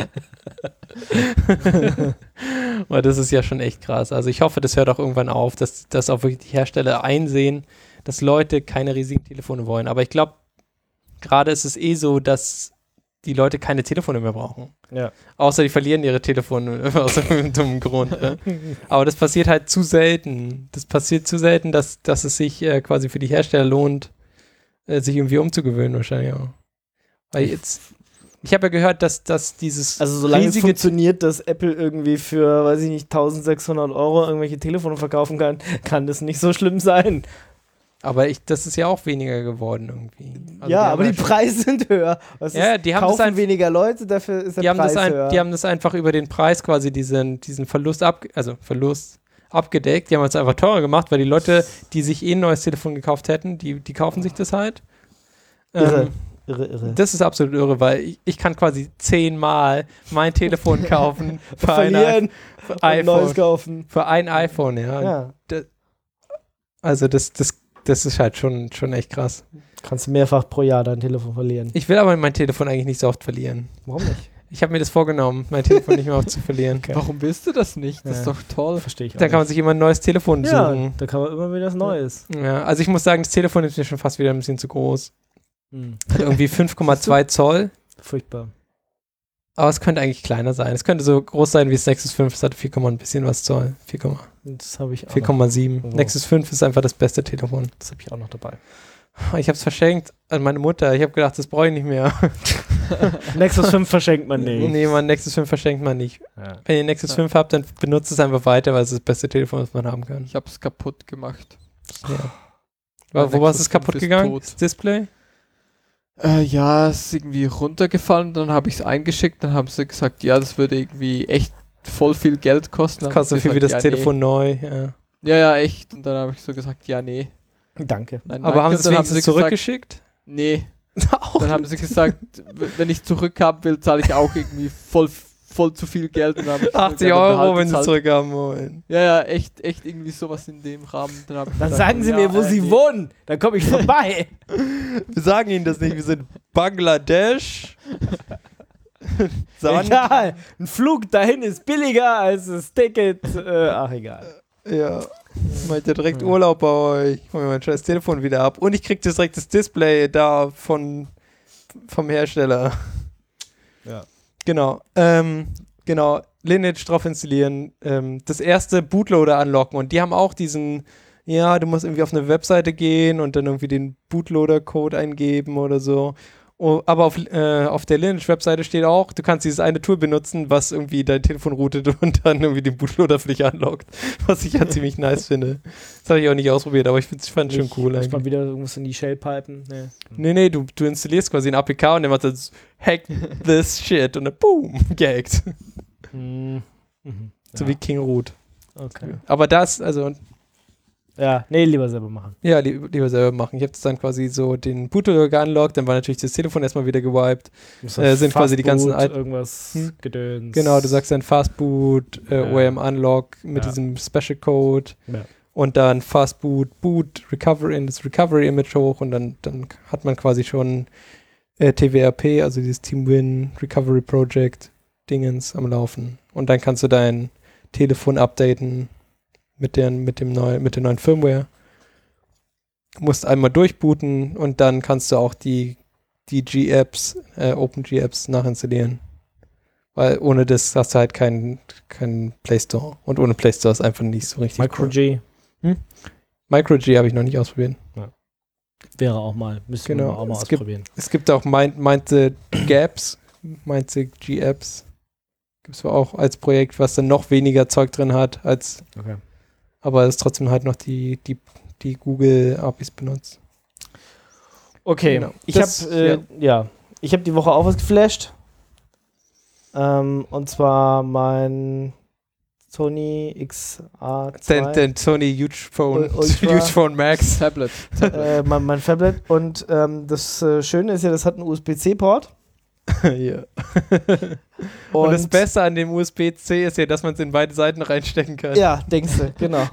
Weil das ist ja schon echt krass. Also ich hoffe, das hört auch irgendwann auf, dass auch wirklich die Hersteller einsehen, dass Leute keine riesigen Telefone wollen. Aber ich glaube, gerade ist es so, dass die Leute keine Telefone mehr brauchen. Ja. Außer die verlieren ihre Telefone aus irgendeinem dummen Grund. Ja. Aber das passiert halt zu selten. Das passiert zu selten, dass es sich quasi für die Hersteller lohnt, sich irgendwie umzugewöhnen wahrscheinlich auch. Weil jetzt, ich habe ja gehört, dass dieses Also solange es riesige funktioniert, dass Apple irgendwie für, weiß ich nicht, 1600 € irgendwelche Telefone verkaufen kann das nicht so schlimm sein. aber das ist ja auch weniger geworden irgendwie. Also ja, haben aber halt die schon- Preise sind höher. Was Ja, ist, die haben das kaufen weniger Leute, dafür ist der Preis höher. Die haben das einfach über den Preis quasi diesen Verlust abgedeckt. Die haben es einfach teurer gemacht, weil die Leute, die sich ein neues Telefon gekauft hätten, die kaufen sich das halt. Irre. Das ist absolut irre, weil ich kann quasi 10-mal mein Telefon kaufen für Verlieren ein und neues iPhone. kaufen. Für ein iPhone, ja. Ja. Also das ist halt schon echt krass. Kannst du mehrfach pro Jahr dein Telefon verlieren. Ich will aber mein Telefon eigentlich nicht so oft verlieren. Warum nicht? Ich habe mir das vorgenommen, mein Telefon nicht mehr oft zu verlieren. Okay. Warum willst du das nicht? Das ist Ja. doch toll. Verstehe ich auch Da kann man nicht. sich immer ein neues Telefon Ja, suchen. da kann man immer wieder was Neues. Ja, also ich muss sagen, das Telefon ist mir schon fast wieder ein bisschen zu groß. Hm. Hat irgendwie 5,2 Zoll. Furchtbar. Aber es könnte eigentlich kleiner sein. Es könnte so groß sein wie das Nexus 5. Es hat 4, ein bisschen was Zoll. 4,7. Das habe ich auch noch. 4,7. Oh. Nexus 5 ist einfach das beste Telefon. Das habe ich auch noch dabei. Ich habe es verschenkt an meine Mutter. Ich habe gedacht, das brauche ich nicht mehr. Nexus 5 verschenkt man nicht. Nee, man, Nexus 5 verschenkt man nicht. Ja. Wenn ihr Nexus 5 habt, dann benutzt es einfach weiter, weil es das beste Telefon ist, was man haben kann. Ich habe es kaputt gemacht. Ja. Mein Wo war es Nexus kaputt 5 ist gegangen? tot. Das Display? Ja, es ist irgendwie runtergefallen, dann habe ich es eingeschickt, dann haben sie gesagt, ja, das würde irgendwie echt voll viel Geld kosten. Das kostet so viel wie das Telefon neu. Ja. Nee. Ja, echt. Und dann habe ich so gesagt, ja, nee. Danke. Nein, Aber haben danke. sie es Dann wenigstens gesagt, zurückgeschickt? nee. Auch Dann haben sie gesagt, wenn ich zurückhaben will, zahle ich auch irgendwie voll voll zu viel Geld. Und dann hab ich 80 sogar Euro, wenn sie bezahlt. zurückhaben wollen. Ja, echt irgendwie sowas in dem Rahmen. Dann sagen Sie mir, wo Sie wohnen. Dann komme ich vorbei. Wir sagen ihnen das nicht, wir sind Bangladesch. Egal. Ein Flug dahin ist billiger als das Ticket. Ach, egal. Ja. Meint ihr direkt Urlaub bei euch? Ich hol mir mein scheiß Telefon wieder ab. Und ich krieg das direkt das Display da vom Hersteller. Ja. Genau. Genau. Lineage drauf installieren. Das erste Bootloader anlocken. Und die haben auch diesen, ja, du musst irgendwie auf eine Webseite gehen und dann irgendwie den Bootloader-Code eingeben oder so. Oh, aber auf der Lineage-Webseite steht auch, du kannst dieses eine Tool benutzen, was irgendwie dein Telefon routet und dann irgendwie den Bootloader für dich anlockt. Was ich ja ziemlich nice finde. Das habe ich auch nicht ausprobiert, aber ich fand es schon cool Muss eigentlich. man wieder irgendwas in die Shell pipen? Nee, du installierst quasi ein APK und der macht das Hack this shit und dann boom, gehackt. So wie King Root. Okay. Aber das, also Ja, nee, lieber selber machen. ja, lieber selber machen. Ich habe jetzt dann quasi so den Bootloader geunlockt, dann war natürlich das Telefon erstmal wieder gewiped. Sind quasi die ganzen alten. Irgendwas Gedöns. Genau, du sagst dann Fastboot, OEM Unlock mit diesem Special Code und dann Fastboot, Boot, Recovery in das Recovery Image hoch und dann hat man quasi schon TWRP, also dieses Teamwin Recovery Project Dingens am Laufen. Und dann kannst du dein Telefon updaten mit der neuen Firmware. Musst einmal durchbooten und dann kannst du auch die G-Apps, OpenG-Apps nachinstallieren. Weil ohne das hast du halt keinen Play Store. Und ohne Play Store ist einfach nicht so richtig MicroG. MicroG habe ich noch nicht ausprobiert. Wäre auch mal. Müssen wir auch mal ausprobieren. Es gibt auch meinte Gaps, meinte G-Apps. Gibt es auch als Projekt, was dann noch weniger Zeug drin hat, als aber es trotzdem halt noch die Google APIs benutzt. Okay, Genau. ich habe die Woche auch was geflasht. Und zwar mein Sony XA2. Den Sony Huge Phone Ultra. Huge Phone Max. Tablet. mein Tablet. Und das Schöne ist ja, das hat einen USB-C-Port. Ja. Und das Beste an dem USB-C ist ja, dass man es in beide Seiten reinstecken kann. Ja, denkst du, genau.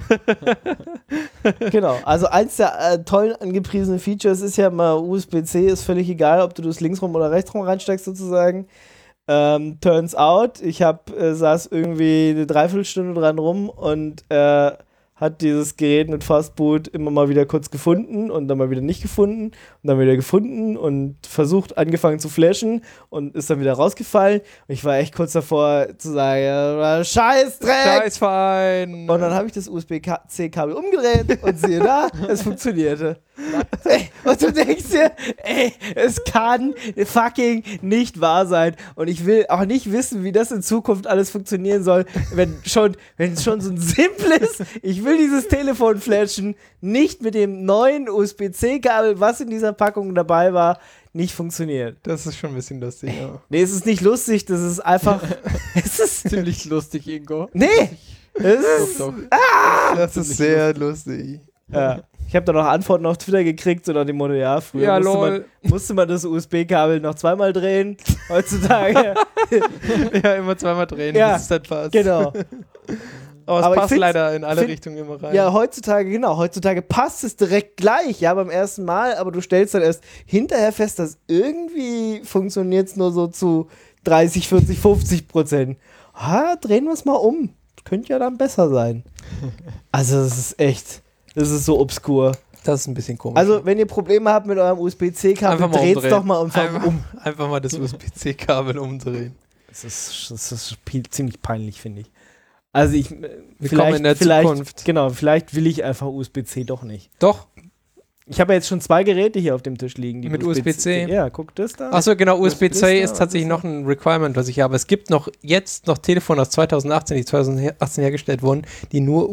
Genau, also eins der tollen angepriesenen Features ist ja mal, USB-C ist völlig egal, ob du das linksrum oder rechtsrum reinsteckst sozusagen. Turns out, ich saß irgendwie eine Dreiviertelstunde dran rum und hat dieses Gerät mit Fastboot immer mal wieder kurz gefunden und dann mal wieder nicht gefunden und dann wieder gefunden und angefangen zu flashen und ist dann wieder rausgefallen. Und ich war echt kurz davor zu sagen, Scheißdreck! Scheißverein! Und dann habe ich das USB-C-Kabel umgedreht und siehe da, es funktionierte. Und du denkst dir, es kann fucking nicht wahr sein. Und ich will auch nicht wissen, wie das in Zukunft alles funktionieren soll, wenn es schon so ein simples, ich will dieses Telefon flashen, nicht mit dem neuen USB-C-Kabel, was in dieser Packung dabei war, nicht funktioniert. Das ist schon ein bisschen lustig, ja. Nee, es ist nicht lustig, das ist einfach, es ist Ziemlich lustig, Ingo. nee, es ist, Doch. Das ist sehr lustig. ja. Ich habe da noch Antworten auf Twitter gekriegt, so nach dem Motto, ja, früher Ja, lol. musste man das USB-Kabel noch zweimal drehen. Heutzutage. Ja, immer zweimal drehen, Ja, bis es dann passt. Genau. Aber es Aber ich passt find's- leider in alle Richtungen immer rein. Ja, heutzutage passt es direkt gleich, ja, beim ersten Mal, aber du stellst dann erst hinterher fest, dass irgendwie funktioniert es nur so zu 30, 40, 50%. Drehen wir es mal um. Könnte ja dann besser sein. Also, das ist so obskur. Das ist ein bisschen komisch. Also, wenn ihr Probleme habt mit eurem USB-C-Kabel, Einfach mal dreht's umdrehen. doch mal einfach um. Einfach mal das USB-C-Kabel umdrehen. Das ist ziemlich peinlich, finde ich. Also Willkommen in der Zukunft. Genau, vielleicht will ich einfach USB-C doch nicht. Doch. Ich habe ja jetzt schon 2 Geräte hier auf dem Tisch liegen. Die Mit USB-C? Ja, guck das da. Achso, genau, USB-C ist ist da, tatsächlich noch ein Requirement, was ich habe. Es gibt jetzt noch Telefone aus 2018, die 2018 hergestellt wurden, die nur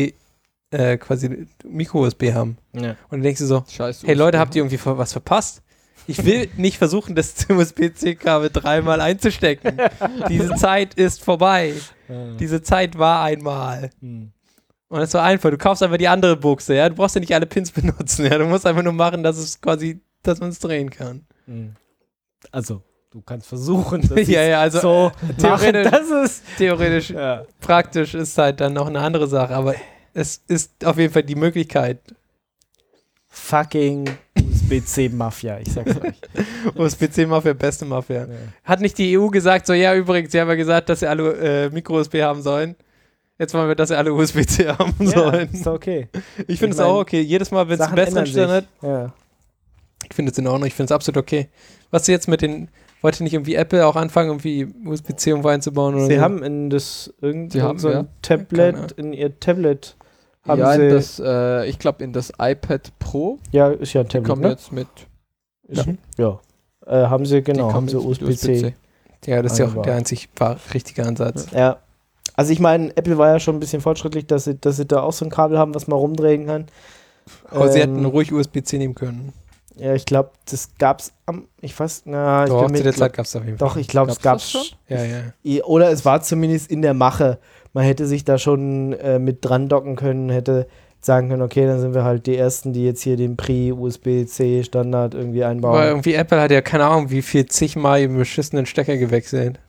quasi Micro-USB haben. Ja. Und dann denkst du so, Scheiße. hey Leute, habt ihr irgendwie was verpasst? Ich will nicht versuchen, das USB-C-Kabel 3-mal einzustecken. Diese Zeit ist vorbei. Diese Zeit war einmal. Und es war einfach, du kaufst einfach die andere Buchse, ja. Du brauchst ja nicht alle Pins benutzen, ja. Du musst einfach nur machen, dass man es drehen kann. Also, du kannst versuchen. Ja, also so theoretisch- das ist Theoretisch, ja. praktisch ist halt dann noch eine andere Sache, aber es ist auf jeden Fall die Möglichkeit. fucking USB-C-Mafia, ich sag's euch. USB-C-Mafia, beste Mafia. Ja. Hat nicht die EU gesagt, so ja, übrigens, sie haben ja gesagt, dass sie alle Micro-USB haben sollen. Jetzt wollen wir, dass sie alle USB-C haben Ja, sollen. ist doch okay. Ich finde es Ich mein, auch okay. Jedes Mal, wenn es einen Sachen besseren ändern Stand hat, sich. Ja. ich finde es in Ordnung. Ich finde es absolut okay. Was sie jetzt mit den, wollte nicht irgendwie Apple auch anfangen, irgendwie USB-C irgendwo einzubauen oder Sie so? haben in das Sie haben, so ein ja. Tablet, Keine in ihr Tablet haben Ja, sie, in das, ich glaube in das iPad Pro, ja, ist ja ein die Tablet, kommen ne? jetzt mit, Ist, ja. Haben sie, die genau, kommen haben sie jetzt mit USB-C. Ja, das ist ja auch Eingebaut. der einzig richtige Ansatz. Ja. Also ich meine, Apple war ja schon ein bisschen fortschrittlich, dass sie da auch so ein Kabel haben, was man rumdrehen kann. Aber sie hätten ruhig USB-C nehmen können. Ja, ich glaube, das gab's ich weiß, na, ich Doch, bin zu der mir Zeit gab es auf jeden Fall. doch, ich glaube, es Gab's gab's das schon? Ja. Oder es war zumindest in der Mache. Man hätte sich da schon mit dran docken können, hätte sagen können, okay, dann sind wir halt die Ersten, die jetzt hier den Pre-USB-C-Standard irgendwie einbauen. Aber irgendwie Apple hat ja keine Ahnung, wie viel zigmal den beschissenen Stecker gewechselt.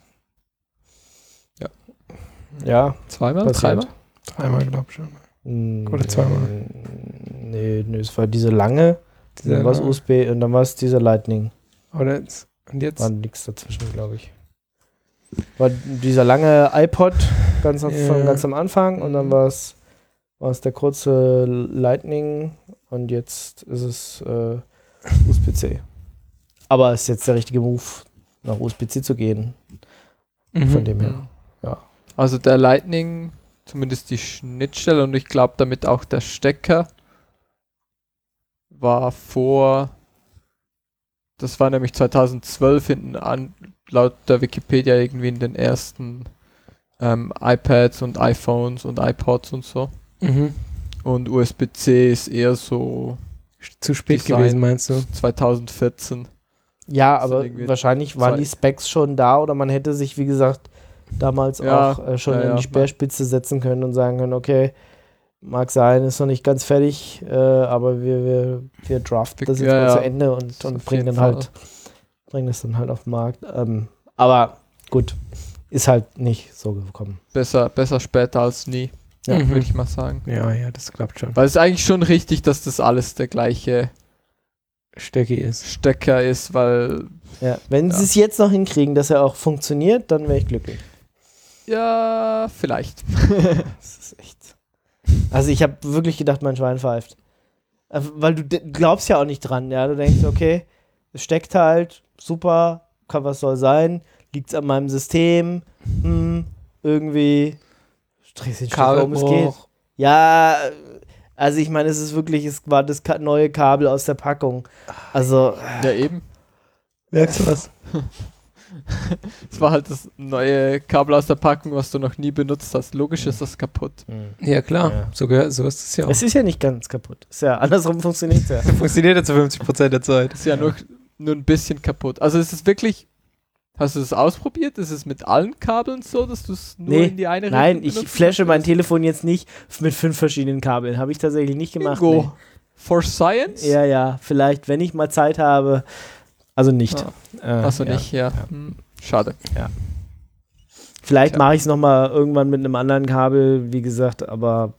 Ja, zweimal, passiert. dreimal. Dreimal, glaube ich schon. Oder Oder zweimal. Nee, es war diese lange, dann war es USB und dann war es dieser Lightning. Oder jetzt, und jetzt? War nichts dazwischen, glaube ich. War dieser lange iPod ganz am Anfang und dann war es der kurze Lightning und jetzt ist es USB-C. Aber es ist jetzt der richtige Move, nach USB-C zu gehen. Von dem her. Ja. Also der Lightning, zumindest die Schnittstelle und ich glaube damit auch der Stecker, war das war nämlich 2012 hinten an, laut der Wikipedia irgendwie in den ersten iPads und iPhones und iPods und so. Und USB-C ist eher so Zu spät Design gewesen, meinst du? 2014. Ja, Das sind aber irgendwie wahrscheinlich waren die Specs schon da oder man hätte sich, wie gesagt, damals Ja, auch schon ja, in ja. die Speerspitze setzen können und sagen können, okay, mag sein, ist noch nicht ganz fertig, aber wir draften das jetzt Ja, mal ja. zu Ende und Auf bringen jeden das dann halt auf den Markt. Aber gut, ist halt nicht so gekommen. Besser später als nie, Ja. würde ich mal sagen. Ja, das klappt schon. Weil es ist eigentlich schon richtig, dass das alles der gleiche Stecki ist. Stecker ist, weil Ja, wenn Ja. sie es jetzt noch hinkriegen, dass er auch funktioniert, dann wäre ich glücklich. ja, vielleicht. Das ist echt. Also ich habe wirklich gedacht, mein Schwein pfeift. Weil du glaubst ja auch nicht dran, ja. Du denkst, okay, es steckt halt, super, was soll sein, liegt's an meinem System, irgendwie drehst den Stecker um, es geht. Ja, also ich meine, es war das neue Kabel aus der Packung. Also, Ja, eben. Merkst du was? Es war halt das neue Kabel aus der Packung, was du noch nie benutzt hast. Logisch ist das kaputt. Ja, klar. Ja. So ist es ja auch. Es ist ja nicht ganz kaputt. Ist ja andersrum funktioniert ja. Funktioniert ja zu 50% der Zeit. Ist ja nur ein bisschen kaputt. Also ist es wirklich, hast du es ausprobiert? Ist es mit allen Kabeln so, dass du es nur Nee, in die eine Nein, Richtung ich benutzt? flashe mein Telefon jetzt nicht mit 5 verschiedenen Kabeln. Habe ich tatsächlich nicht gemacht. Bingo. For Science? Nee. Ja, vielleicht, wenn ich mal Zeit habe. Also nicht. Achso, ja. nicht, ja. Schade. Vielleicht Tja. mache ich es nochmal irgendwann mit einem anderen Kabel, wie gesagt, aber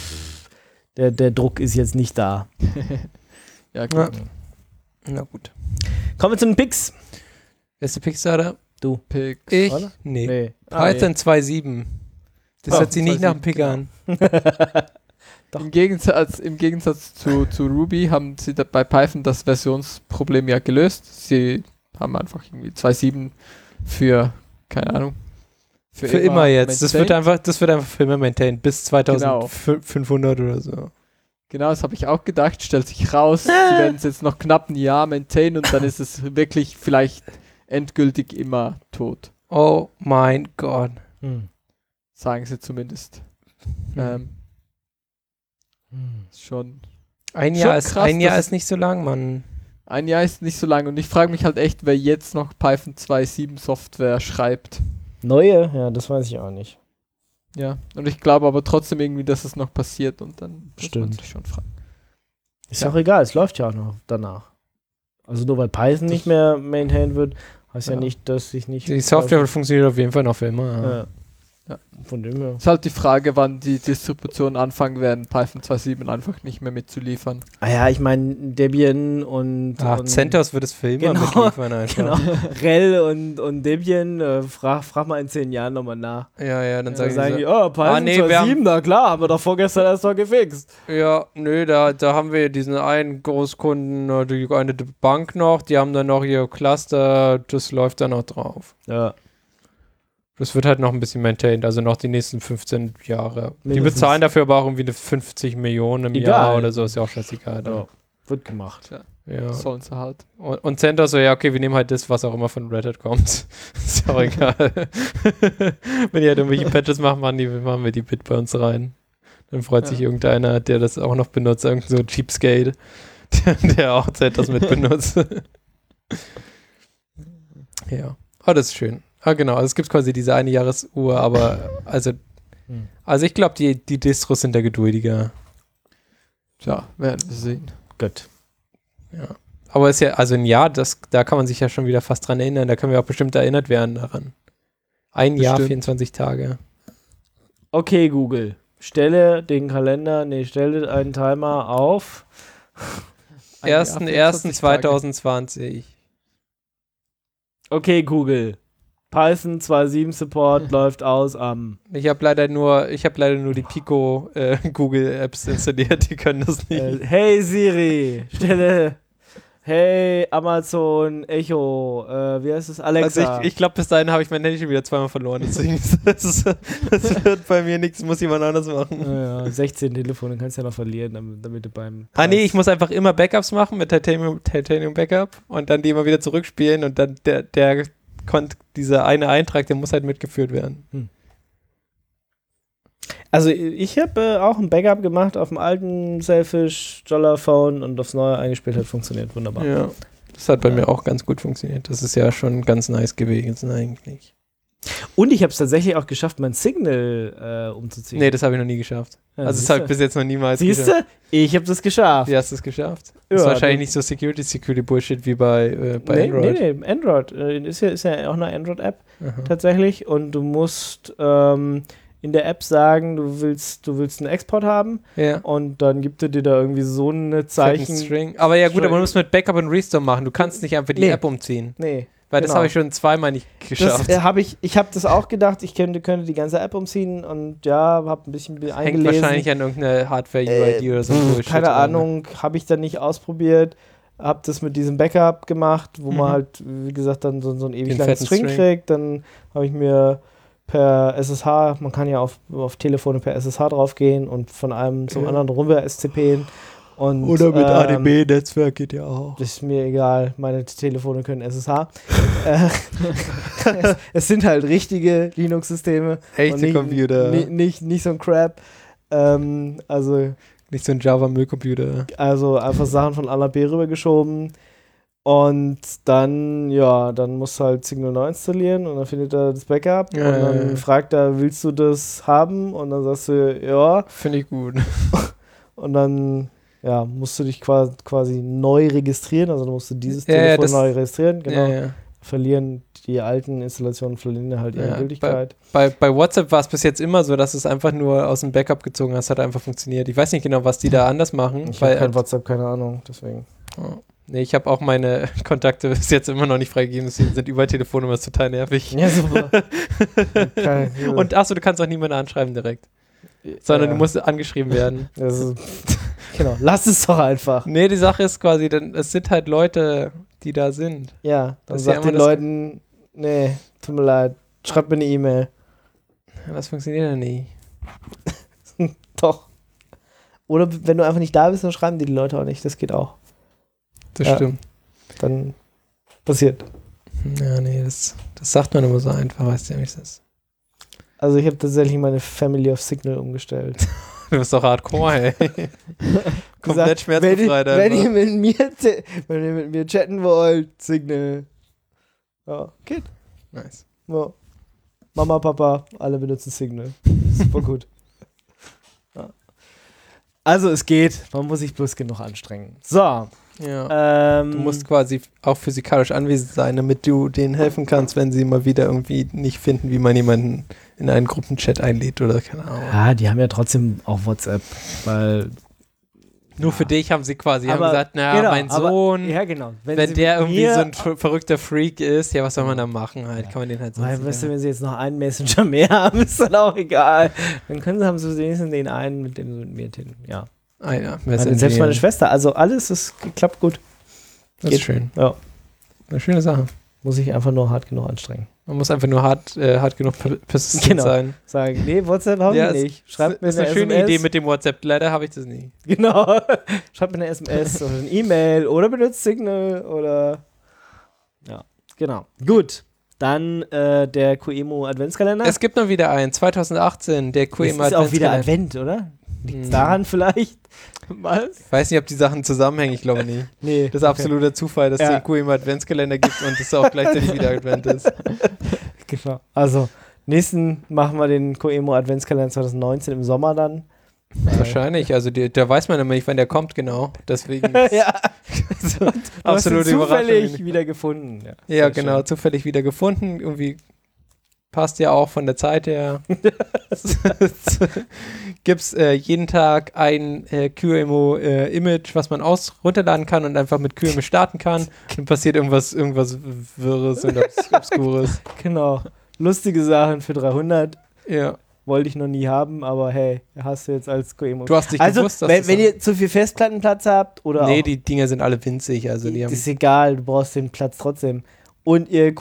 der Druck ist jetzt nicht da. Ja, gut. Na gut. Kommen wir zu den Picks. Wer ist der Pixar? Picks. Ich? Oder? Nee. Ah, Python 2.7. Das Oh, hört sich nicht nach dem 2.7, Pick genau. an. Doch. Im Gegensatz zu Ruby haben sie bei Python das Versionsproblem ja gelöst. Sie haben einfach irgendwie 2.7 für, keine Ahnung. Für immer jetzt. Das wird maintained. einfach für immer maintained. Bis 2500 oder so. Genau, das habe ich auch gedacht. Stellt sich raus, sie werden es jetzt noch knapp ein Jahr maintainen und dann ist es wirklich vielleicht endgültig immer tot. Oh mein Gott. Sagen sie zumindest. Schon. Ein Schon Jahr, ist, krass, ein Jahr dass- ist nicht so lang, Mann. Ein Jahr ist nicht so lang und ich frage mich halt echt, wer jetzt noch Python 2.7 Software schreibt. Neue? Ja, das weiß ich auch nicht. Ja, und ich glaube aber trotzdem irgendwie, dass es noch passiert und dann muss man Stimmt. sich schon fragen. Ist Ja. auch egal, es läuft ja auch noch danach. Also nur weil Python nicht mehr maintained wird, Heißt ja nicht, dass ich nicht... Die Software funktioniert auf jeden Fall noch für immer. Ja. Von dem her. Ist halt die Frage, wann die Distributionen anfangen werden, Python 2.7 einfach nicht mehr mitzuliefern. Ah ja, ich meine, Debian und CentOS wird es für immer Genau. mitliefern einfach. genau, RHEL und Debian, frag mal in 10 Jahren nochmal nach. Ja, dann Dann sagen sagen die die, so, oh, Python nee, wir 2.7, na klar, haben wir doch vorgestern erst mal gefixt. ja, nö, da haben wir diesen einen Großkunden, die eine Bank noch, die haben dann noch ihr Cluster, das läuft dann noch drauf. Ja. Das wird halt noch ein bisschen maintained, also noch die nächsten 15 Jahre. Die Mindestens. bezahlen dafür aber auch irgendwie eine 50 Millionen im Egal. Jahr oder so, ist ja auch scheißegal. Ja. Wird gemacht. Ja. Sollen sie halt. Und CentOS so, ja, okay, wir nehmen halt das, was auch immer von Red Hat kommt. Ist auch egal. Wenn die halt irgendwelche Patches machen wir die Bit bei uns rein. Dann freut sich irgendeiner, der das auch noch benutzt, irgend so Cheapskate, der auch CentOS mit benutzt. Ja. Oh, das ist schön. Ah, genau. Also es gibt quasi diese eine Jahresuhr, aber also ich glaube, die Distros sind da geduldiger. Ja, werden wir sehen. Gut. Ja. Aber ist ja, also ein Jahr, da kann man sich ja schon wieder fast dran erinnern. Da können wir auch bestimmt erinnert werden daran. Ein Jahr, Bestimmt. 24 Tage. Okay, Google. Stelle einen Timer auf 1.1.2020. Okay, Google. Python 2.7 Support läuft aus am... Ich habe leider nur die Pico Google Apps installiert, die können das nicht. Hey Siri, stelle... Hey Amazon Echo, wie heißt es? Alexa. Also ich glaube, bis dahin habe ich mein Handy schon wieder zweimal verloren. Deswegen das wird bei mir nichts, muss jemand anders machen. Ja, 16 Telefone kannst du ja noch verlieren, damit du beim... Nee, ich muss einfach immer Backups machen mit Titanium Backup und dann die immer wieder zurückspielen und dann dieser eine Eintrag, der muss halt mitgeführt werden. Also ich habe auch ein Backup gemacht auf dem alten Selfish Jolla-Phone und aufs neue eingespielt, hat funktioniert wunderbar. Ja, das hat bei mir auch ganz gut funktioniert. Das ist ja schon ganz nice gewesen eigentlich. Und ich habe es tatsächlich auch geschafft, mein Signal umzuziehen. Nee, das habe ich noch nie geschafft. Ja, Also es habe ich bis jetzt noch niemals Siehst geschafft. du? Ich habe das geschafft. Wie hast du es geschafft? Ja, ist wahrscheinlich dann- nicht so Security Bullshit wie bei Android. Nee, Android. Ist ja auch eine Android-App Aha. tatsächlich und du musst in der App sagen, du willst einen Export haben Ja. und dann gibt er dir da irgendwie so eine Zeichen. String. Aber ja gut, String. aber du musst mit Backup und Restore machen. Du kannst nicht einfach die Nee. App umziehen. Nee. Weil das genau. habe ich schon zweimal nicht geschafft. Das ich habe das auch gedacht, ich könnte die ganze App umziehen und ja, habe ein bisschen Hängt eingelesen. wahrscheinlich an irgendeiner Hardware-UID oder so. Bullshit Keine dran. Ahnung, habe ich dann nicht ausprobiert. Hab das mit diesem Backup gemacht, wo man halt, wie gesagt, dann so einen ewig Den langen fetten String String. kriegt. Dann habe ich mir per SSH, man kann ja auf Telefone per SSH draufgehen und von einem zum Ja. anderen rüber SCPen. Und, ADB-Netzwerk geht ja auch. Das ist mir egal, meine Telefone können SSH. Es sind halt richtige Linux-Systeme. Echte und nicht, Computer. Nicht so ein Crap. Also Nicht so ein Java-Müllcomputer. einfach Sachen von A nach B rübergeschoben. Und dann musst du halt Signal neu installieren und dann findet er das Backup Ja, und dann ja. fragt er, willst du das haben? Und dann sagst du, ja. Finde ich gut. Und dann musst du dich quasi neu registrieren. Also dann musst du dieses Ja, Telefon das- neu registrieren. Genau. Ja. Verlieren die alten Installationen verlieren halt ihre Ja, Gültigkeit. Bei WhatsApp war es bis jetzt immer so, dass es einfach nur aus dem Backup gezogen hast, hat einfach funktioniert. Ich weiß nicht genau, was die da anders machen. Ich habe weil, kein WhatsApp, keine Ahnung, deswegen. Nee, ich habe auch meine Kontakte bis jetzt immer noch nicht freigegeben. Deswegen sind überall Telefonnummern, ist total nervig. Ja, super. Und achso, du kannst auch niemanden anschreiben direkt. Sondern du musst angeschrieben werden. Genau, lass es doch einfach. Nee, die Sache ist quasi, es sind halt Leute, die da sind. Ja, dann Das ist ja sag immer den das- Leuten, nee, tut mir leid, schreib mir eine E-Mail. Ja, das funktioniert ja nie. Doch. Oder wenn du einfach nicht da bist, dann schreiben die Leute auch nicht. Das geht auch. Das Ja. stimmt. Dann passiert. Ja, nee, das sagt man immer so einfach, weißt du ja, wie es ist. Also ich habe tatsächlich meine Family of Signal umgestellt. Du bist doch hardcore, ey. Komplett Gesagt, schmerzbefreit wenn einfach. ihr mit mir chatten wollt, Signal. Ja, geht. Nice. Ja. Mama, Papa, alle benutzen Signal. Super gut. Ja. Also es geht, man muss sich bloß genug anstrengen. So, Ja. Du musst quasi auch physikalisch anwesend sein, damit du denen helfen kannst, wenn sie mal wieder irgendwie nicht finden, wie man jemanden in einen Gruppenchat einlädt oder keine Ahnung. Ja, die haben ja trotzdem auch WhatsApp, weil Nur für dich haben sie quasi haben Aber- gesagt, naja, genau, mein Sohn, ja genau. wenn der irgendwie so ein verrückter Freak ist, ja, was soll man da machen halt? Kann man den halt so Weil, weißt du, wenn sie jetzt noch einen Messenger mehr haben, ist dann auch egal. Dann haben sie wenigstens den einen, mit dem sie mit mir tilgen. Ja. Ah ja, Selbst meine Schwester, also alles klappt gut. Das geht. ist schön. Ja. Eine schöne Sache. Muss ich einfach nur hart genug anstrengen. Man muss einfach nur hart genug persistent Genau. sein. Sagen, nee, WhatsApp haben Ja, wir nicht. Schreibt mir ist eine schöne SMS. Idee mit dem WhatsApp. Leider habe ich das nie. Genau. Schreibt mir eine SMS oder eine E-Mail oder benutzt Signal oder. Ja, genau. Gut. Dann der QEMU Adventskalender. Es gibt noch wieder einen. 2018, der QEMU ist auch wieder Adventskalender. Advent, oder? Liegt Hm. daran vielleicht? Was? Ich weiß nicht, ob die Sachen zusammenhängen. Ich glaube nicht. Nee. Das ist absoluter Zufall, dass Ja. es den QEMU Adventskalender gibt und es auch gleichzeitig wieder Advent ist. Genau. Also, nächsten machen wir den QEMU Adventskalender 2019 im Sommer dann. Wahrscheinlich. Also da weiß man immer nicht, wann der kommt genau. Deswegen Ja. absolute zufällig Überraschung. wieder gefunden. Ja, Ja, sehr genau. schön. Zufällig wieder gefunden. Irgendwie passt ja auch von der Zeit her. Gibt es jeden Tag ein QEMU-Image, was man runterladen kann und einfach mit QEMU starten kann. Dann passiert irgendwas Wirres und Obskures. Genau. Lustige Sachen für 300. Ja. Wollte ich noch nie haben, aber hey, hast du jetzt als QEMU. Du hast dich Also, gewusst, dass wenn ihr zu viel Festplattenplatz habt oder Nee, auch, die Dinger sind alle winzig. Also die haben ist egal, du brauchst den Platz trotzdem. Und ihr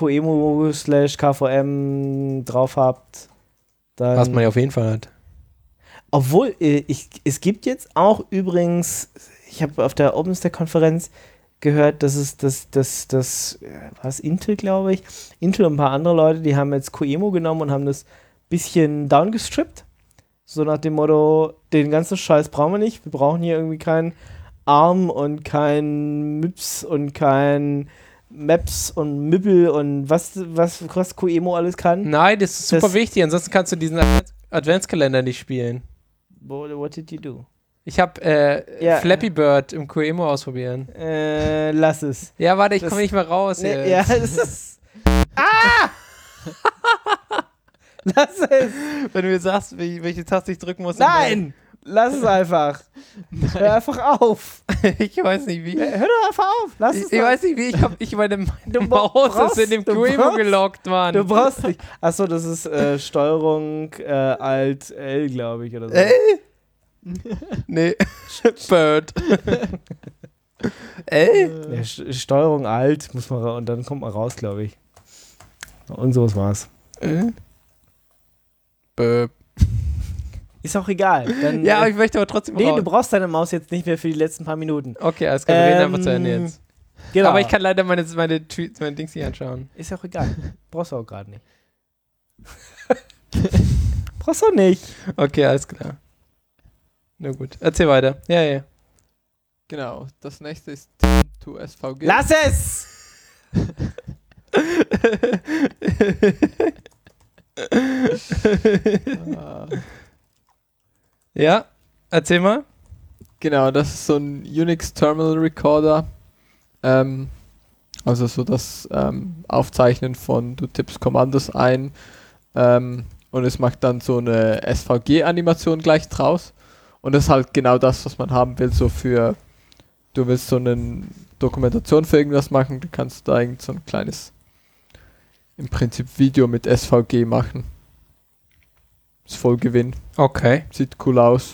QEMU/KVM drauf habt, dann. was man ja auf jeden Fall hat. Obwohl, es gibt jetzt auch übrigens, ich habe auf der OpenStack-Konferenz gehört, dass es was Intel, glaube ich, Intel und ein paar andere Leute, die haben jetzt QEMU genommen und haben das bisschen downgestrippt. So nach dem Motto, den ganzen Scheiß brauchen wir nicht. Wir brauchen hier irgendwie kein ARM und kein MIPS und kein Maps und Mibbel und was QEMU alles kann. Nein, das ist super Das- wichtig, ansonsten kannst du diesen Adventskalender nicht spielen. What did you do? Ich habe Ja. Flappy Bird im QEMU ausprobieren. Lass es. Ja, warte, ich Das- komme nicht mehr raus. Nee, jetzt. ja, es ist. Lass es! Wenn du mir sagst, welche Taste ich drücken muss. Nein! Lass es einfach. Hör einfach auf. Ich weiß nicht wie. Hör doch einfach auf. Lass es Ich doch. weiß nicht wie. Meine Du Maus brauchst- ist in dem du QEMU brauchst- gelockt, Mann. Du brauchst nicht. Achso, das ist Steuerung Alt L, glaube ich, oder so. Nee. Bird. Ey? Ja, Steuerung Alt muss man und dann kommt man raus, glaube ich. Und so war's. Bird. Ist auch egal. Dann, Ja, aber ich möchte aber trotzdem nee, raus. du brauchst deine Maus jetzt nicht mehr für die letzten paar Minuten. Okay, alles klar, wir reden einfach zu Ende jetzt. Genau. Aber ich kann leider meine Dings nicht anschauen. Ist ja auch egal. Brauchst du auch gerade nicht. Brauchst du nicht. Okay, alles klar. Na gut, erzähl weiter. Ja, ja. Genau, das nächste ist to SVG. Lass es! Ja, erzähl mal. Genau, das ist so ein Unix Terminal Recorder. Also so das Aufzeichnen von, du tippst Kommandos ein und es macht dann so eine SVG-Animation gleich draus. Und das ist halt genau das, was man haben will, so für, du willst so eine Dokumentation für irgendwas machen, du kannst da irgend so ein kleines, im Prinzip Video mit SVG machen. Ist voll Gewinn. Okay. Sieht cool aus.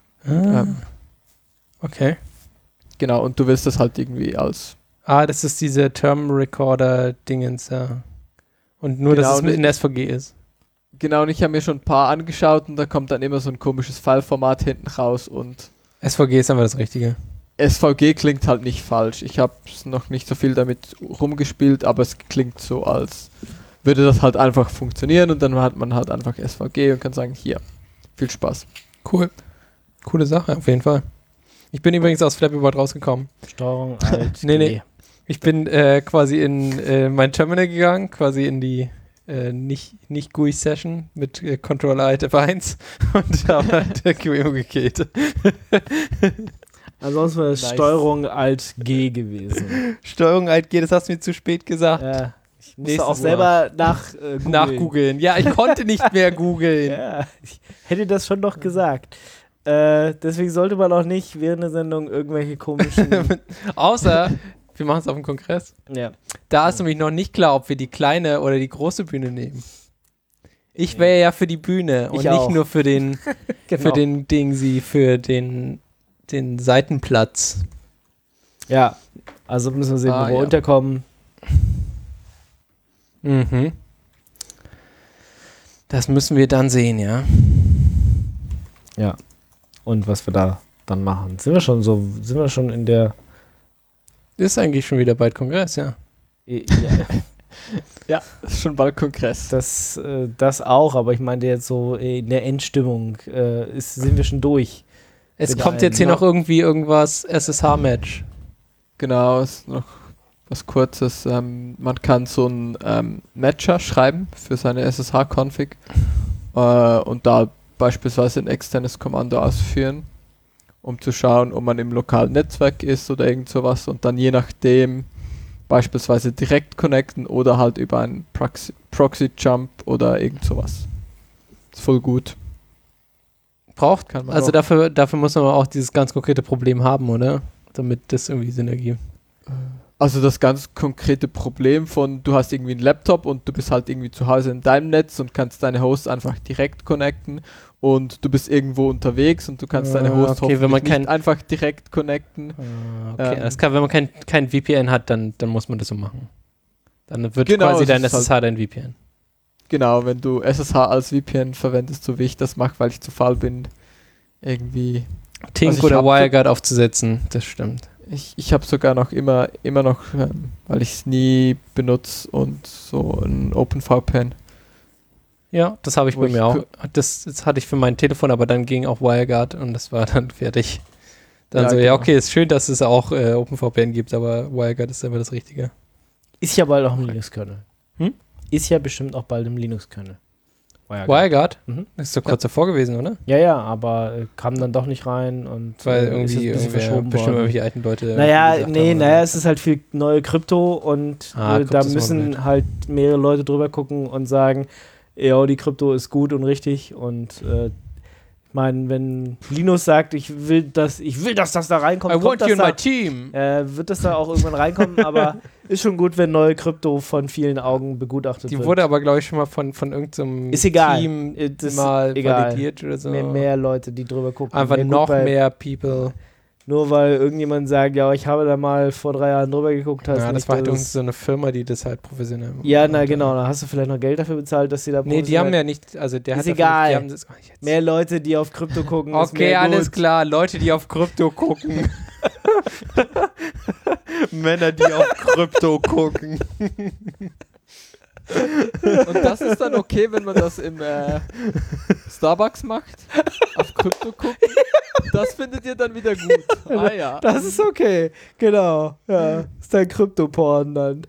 Okay. Genau, und du willst das halt irgendwie als... Ah, das ist diese Term Recorder Dingens, ja. Und nur, Genau, dass es in SVG ist. Genau, und ich habe mir schon ein paar angeschaut und da kommt dann immer so ein komisches File-Format hinten raus und SVG ist einfach das Richtige. SVG klingt halt nicht falsch. Ich habe noch nicht so viel damit rumgespielt, aber es klingt so, als würde das halt einfach funktionieren und dann hat man halt einfach SVG und kann sagen, hier, viel Spaß. Cool. Coole Sache, auf jeden Fall. Ich bin übrigens aus Flappy Bird rausgekommen. Steuerung Alt. Nee. Ich bin quasi in mein Terminal gegangen, quasi in die nicht GUI-Session mit Control-Alt F1 und habe halt QEMU gekillt. Ansonsten wäre es Nice. Steuerung Alt G gewesen. Steuerung Alt G, das hast du mir zu spät gesagt. Ja, ich musste Nächstes auch selber googeln. Nachgoogeln. Ja, ich konnte nicht mehr googeln. Ja, ich hätte das schon noch gesagt. Deswegen sollte man auch nicht während der Sendung irgendwelche komischen... Außer, wir machen es auf dem Kongress. ja. Da ist nämlich noch nicht klar, ob wir die kleine oder die große Bühne nehmen. Ich wäre ja für die Bühne und Ich auch. nicht nur für den, Genau. für den Dingsi, für den Seitenplatz. Ja, also müssen wir sehen, wo wir ja. unterkommen. Mhm. Das müssen wir dann sehen, ja. Ja. Und was wir da dann machen. Sind wir schon in der... Ist eigentlich schon wieder bald Kongress, ja. Ja, Ja, ist schon bald Kongress. das auch, aber ich meinte jetzt so in der Endstimmung sind wir schon durch. Es Mit kommt jetzt hier einem- noch irgendwie irgendwas SSH-Match. Genau, ist noch was Kurzes. Man kann so einen Matcher schreiben für seine SSH-Config und da beispielsweise ein externes Kommando ausführen, um zu schauen, ob man im lokalen Netzwerk ist oder irgend sowas und dann je nachdem beispielsweise direkt connecten oder halt über einen Proxy-Jump oder irgend sowas. Ist voll gut. Braucht Kann man also auch. dafür muss man auch dieses ganz konkrete Problem haben, oder? Damit das irgendwie Sinn ergibt. Also das ganz konkrete Problem von, du hast irgendwie einen Laptop und du bist halt irgendwie zu Hause in deinem Netz und kannst deine Hosts einfach direkt connecten und du bist irgendwo unterwegs und du kannst deine Hosts okay, wenn man hoffentlich nicht einfach direkt connecten. Okay, das kann, wenn man kein VPN hat, dann muss man das so machen. Dann wird Genau, quasi es dein ist halt- SSH dein VPN. Genau, wenn du SSH als VPN verwendest, so wie ich das mache, weil ich zu faul bin, irgendwie. Tink Also ich oder hab- WireGuard aufzusetzen, das stimmt. Ich habe sogar noch immer noch, weil ich es nie benutze und so ein OpenVPN. Ja, das habe ich Wo bei ich mir auch. gu- Das hatte ich für mein Telefon, aber dann ging auch WireGuard und das war dann fertig. Dann Ja, so, ja, genau. okay, ist schön, dass es auch OpenVPN gibt, aber WireGuard ist immer das Richtige. Ist ja bald auch im Linux-Kernel. Hm? Ist ja bestimmt auch bald im Linux-Kernel. WireGuard? Mhm. Ist doch kurz davor gewesen, oder? Ja, aber kam dann doch nicht rein und Weil ist irgendwie jetzt ein bisschen verschoben bestimmt worden. irgendwelche alten Leute. Naja, gesagt haben, oder es ist halt viel neue Krypto und Krypto da ist immer müssen blöd. halt mehrere Leute drüber gucken und sagen, ja, die Krypto ist gut und richtig und ich meine, wenn Linus sagt, ich will, dass das da reinkommt, I kommt want das you in da, my team. wird das da auch irgendwann reinkommen, aber ist schon gut, wenn neue Krypto von vielen Augen begutachtet Die wird. wurde aber, glaube ich, schon mal von irgendeinem Ist egal. Team Das ist mal egal. validiert oder so. mehr Leute, die drüber gucken. Einfach Ja, gut, noch bei- mehr People. Nur weil irgendjemand sagt, ja, ich habe da mal vor 3 Jahren drüber geguckt. heißt Ja, das nicht, war halt dass irgend es- so eine Firma, die das halt professionell macht. Ja, na Und, genau, da hast du vielleicht noch Geld dafür bezahlt, dass sie da Nee, die haben ja nicht, also der Ist hat dafür egal. Nicht, die haben das, oh, jetzt. mehr Leute, die auf Krypto gucken. ist Okay, mehr alles gut. klar. Leute, die auf Krypto gucken. Männer, die auf Krypto gucken. Und das ist dann okay, wenn man das im Starbucks macht? Auf Krypto gucken? Das findet ihr dann wieder gut. Ah ja. Das ist okay, genau. Ja, ist dein Krypto-Porn dann.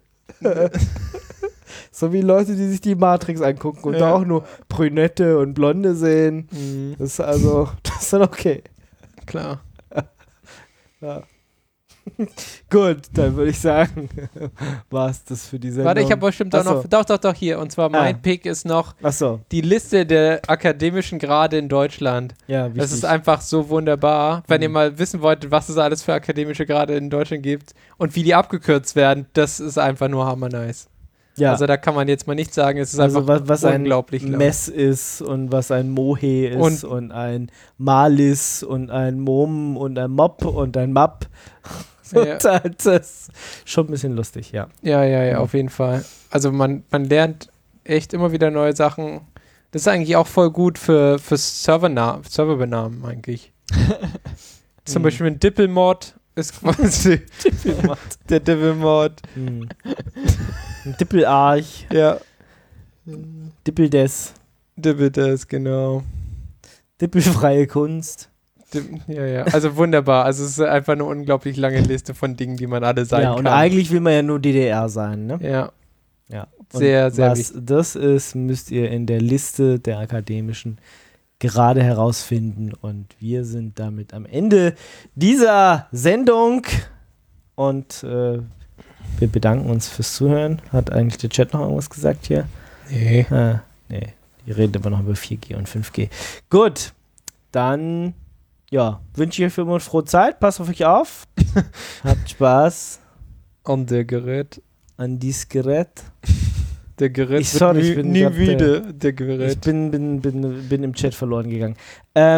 So wie Leute, die sich die Matrix angucken und da Ja. auch nur Brünette und Blonde sehen. Das ist also, das ist dann okay. Klar. Ja. Gut, dann würde ich sagen, war es das für die Sendung. Warte, ich habe bestimmt auch Achso. noch. Doch, hier. Und zwar mein Pick ist noch Achso, die Liste der akademischen Grade in Deutschland. ja, wichtig. Das ist einfach so wunderbar. Wenn ihr mal wissen wollt, was es alles für akademische Grade in Deutschland gibt und wie die abgekürzt werden, das ist einfach nur hammer nice. ja. Also da kann man jetzt mal nicht sagen, es ist Also einfach was ein unglaublich lang. Mess ist und was ein Mohe ist und ein Malis und ein Mom und ein Mop und ein Map. Ja. Und das ist schon ein bisschen lustig, ja. Ja, auf jeden Fall. Also man lernt echt immer wieder neue Sachen. Das ist eigentlich auch voll gut für Serverbenamen eigentlich. Zum Beispiel ein Dippelmod ist quasi der Dippelmod. Ein Dippelarch, Ja, Dippeldes, Dippeldes, genau. Dippelfreie Kunst. Ja. Also wunderbar. Also es ist einfach eine unglaublich lange Liste von Dingen, die man alle sein Ja, und kann. eigentlich will man ja nur DDR sein, ne? Ja, Ja. Und Sehr, sehr was wichtig. das ist, müsst ihr in der Liste der akademischen gerade herausfinden. Und wir sind damit am Ende dieser Sendung. Und wir bedanken uns fürs Zuhören. Hat eigentlich der Chat noch irgendwas gesagt hier? Nee. Nee, die reden immer noch über 4G und 5G. Gut, dann wünsche ich euch für immer eine frohe Zeit. Passt auf euch auf. Habt Spaß An der Gerät. an dieses Gerät. Der Gerät Ich bin nie grad, wieder der Ich Gerät. bin im Chat verloren gegangen.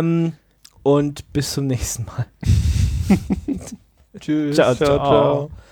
Und bis zum nächsten Mal. Tschüss. Ciao, ciao.